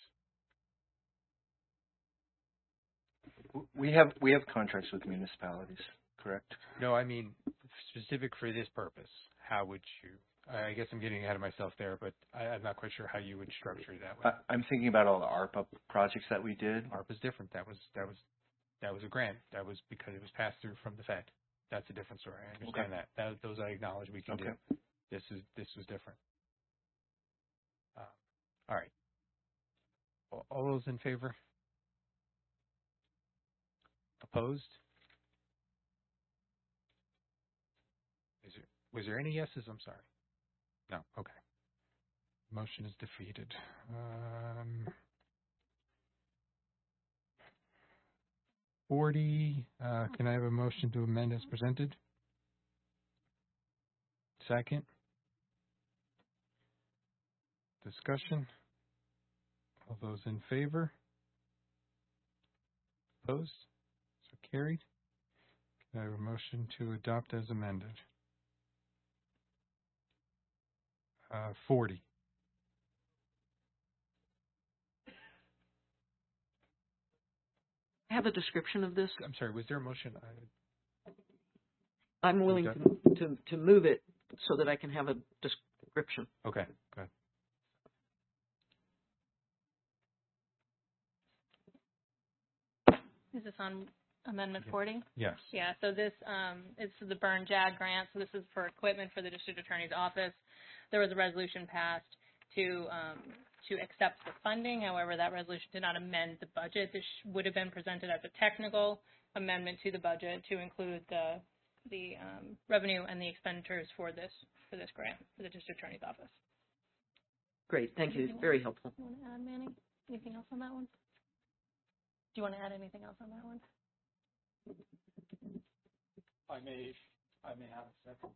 We have contracts with municipalities, correct? No, I mean specific for this purpose. How would you? I guess I'm getting ahead of myself there, but I'm not quite sure how you would structure it that way. I'm thinking about all the ARPA projects that we did. ARPA's different. That was a grant. That was because it was passed through from the Fed. That's a different story. I understand that. Those I acknowledge we can do. This was different. All right. All those in favor? Opposed? Was there any yeses? I'm sorry. No. Okay. Motion is defeated. 40. Can I have a motion to amend as presented? Second. Discussion. All those in favor? Opposed? So carried. Can I have a motion to adopt as amended? 40. Have a description of this? I'm sorry, was there a motion? I'm willing to move it so that I can have a description. Okay, go ahead. Is this on Amendment 40? Yes. Yeah, so this is the Burn JAG grant. So this is for equipment for the District Attorney's Office. There was a resolution passed to accept the funding. However, that resolution did not amend the budget. This would have been presented as a technical amendment to the budget to include the revenue and the expenditures for this grant for the District Attorney's Office. Great, thank you. Very helpful. You want to add, Manny? Anything else on that one? Do you want to add anything else on that one? I may have a second.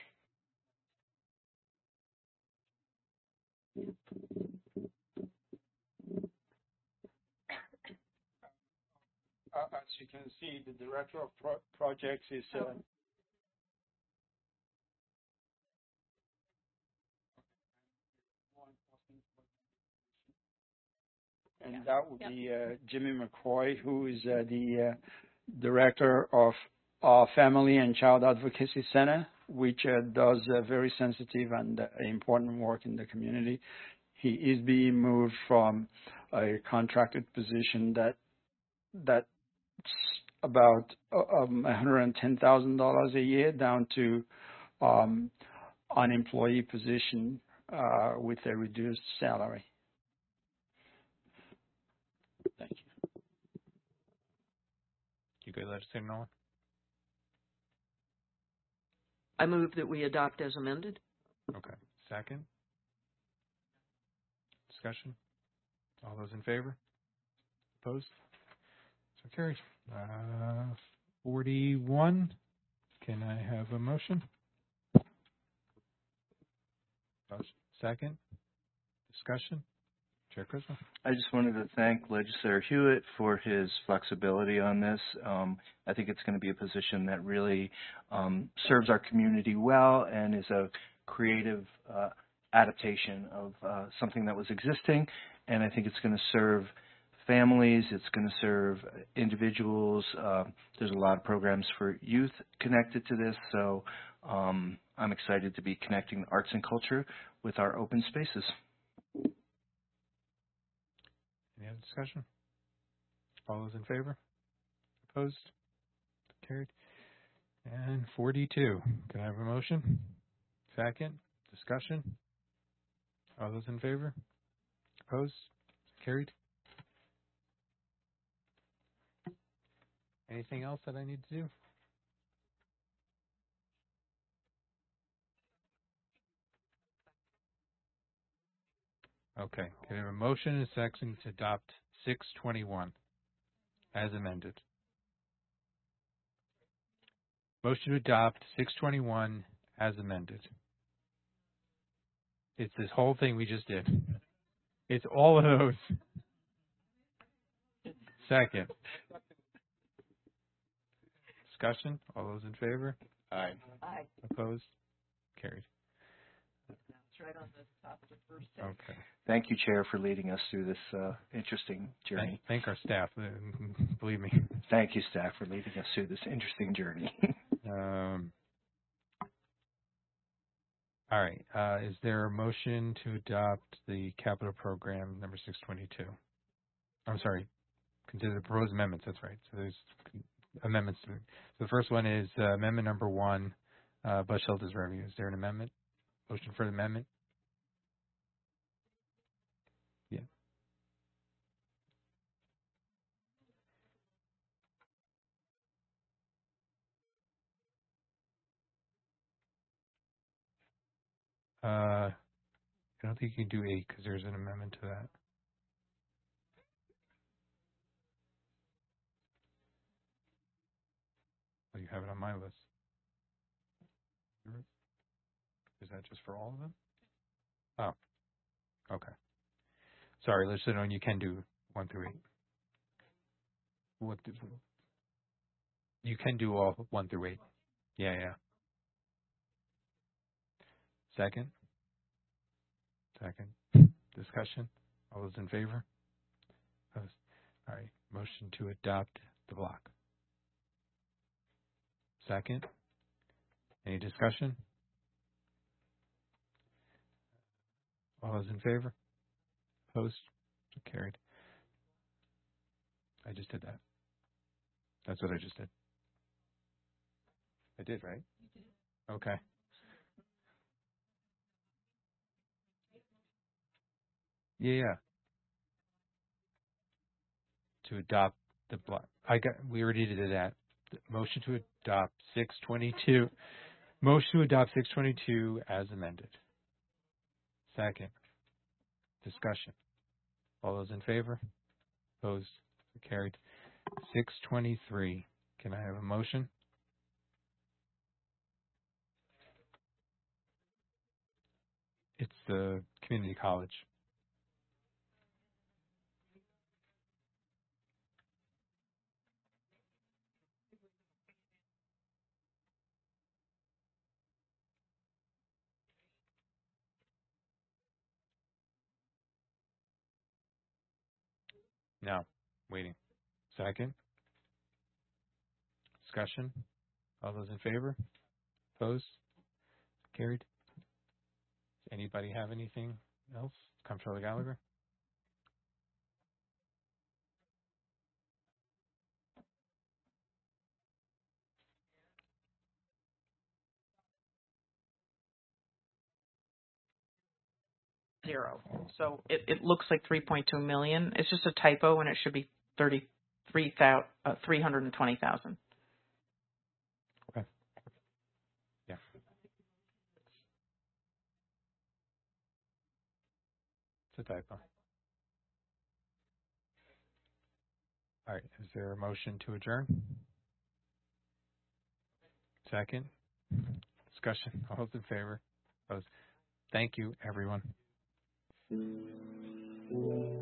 As you can see, the director of projects is and that would be Jimmy McCoy, who is the director of Family and Child Advocacy Center, which does very sensitive and important work in the community. He is being moved from a contracted position that's about $110,000 a year down to an employee position with a reduced salary. Thank you. You good, legislator Nolan? I move that we adopt as amended. Okay. Second? Discussion? All those in favor? Opposed? So carried. 41. Can I have a motion? Second? Discussion? Chair Criswell. I just wanted to thank Legislator Hewitt for his flexibility on this. I think it's going to be a position that really serves our community well and is a creative adaptation of something that was existing. And I think it's going to serve families, it's going to serve individuals. There's a lot of programs for youth connected to this, so I'm excited to be connecting the arts and culture with our open spaces. Any other discussion? All those in favor? Opposed? Carried. And 42. Can I have a motion? Second. Discussion? All those in favor? Opposed? Carried. Anything else that I need to do? Okay. Can I have a motion and a second to adopt 621 as amended? Motion to adopt 621 as amended. It's this whole thing we just did. It's all of those. Second. Discussion? All those in favor? Aye. Aye. Opposed? Carried. It's right on the top of the first page. Okay. Thank you, Chair, for leading us through this interesting journey. Thank our staff. Believe me. Thank you, staff, for leading us through this interesting journey. All right. Is there a motion to adopt the capital program number 622? I'm sorry. Consider the proposed amendments. That's right. So there's amendments. So the first one is amendment number 1, bus shelters revenue. Is there an amendment? Motion for the amendment? Yeah. I don't think you can do 8 because there's an amendment to that. Oh, you have it on my list. Is that just for all of them? Oh, okay. Sorry, let's know you can do 1 through 8. You can do all 1 through 8. Yeah. Second. Discussion. All those in favor? Opposed? All right. Motion to adopt the block. Second. Any discussion? All those in favor? Opposed? Carried. I just did that. That's what I just did. I did, right? You did. Okay. Yeah. To adopt the block. We already did that. Motion to adopt 622. Motion to adopt 622 as amended. Second. Discussion. All those in favor? Opposed? So carried. 623. Can I have a motion? It's the community college. No, waiting. Second. Discussion. All those in favor? Opposed? Carried. Anybody have anything else? Comptroller Gallagher? Zero. So it looks like 3.2 million. It's just a typo, and it should be 320,000. Okay. Yeah. It's a typo. All right. Is there a motion to adjourn? Second. Discussion. All those in favor? Opposed? Thank you, everyone.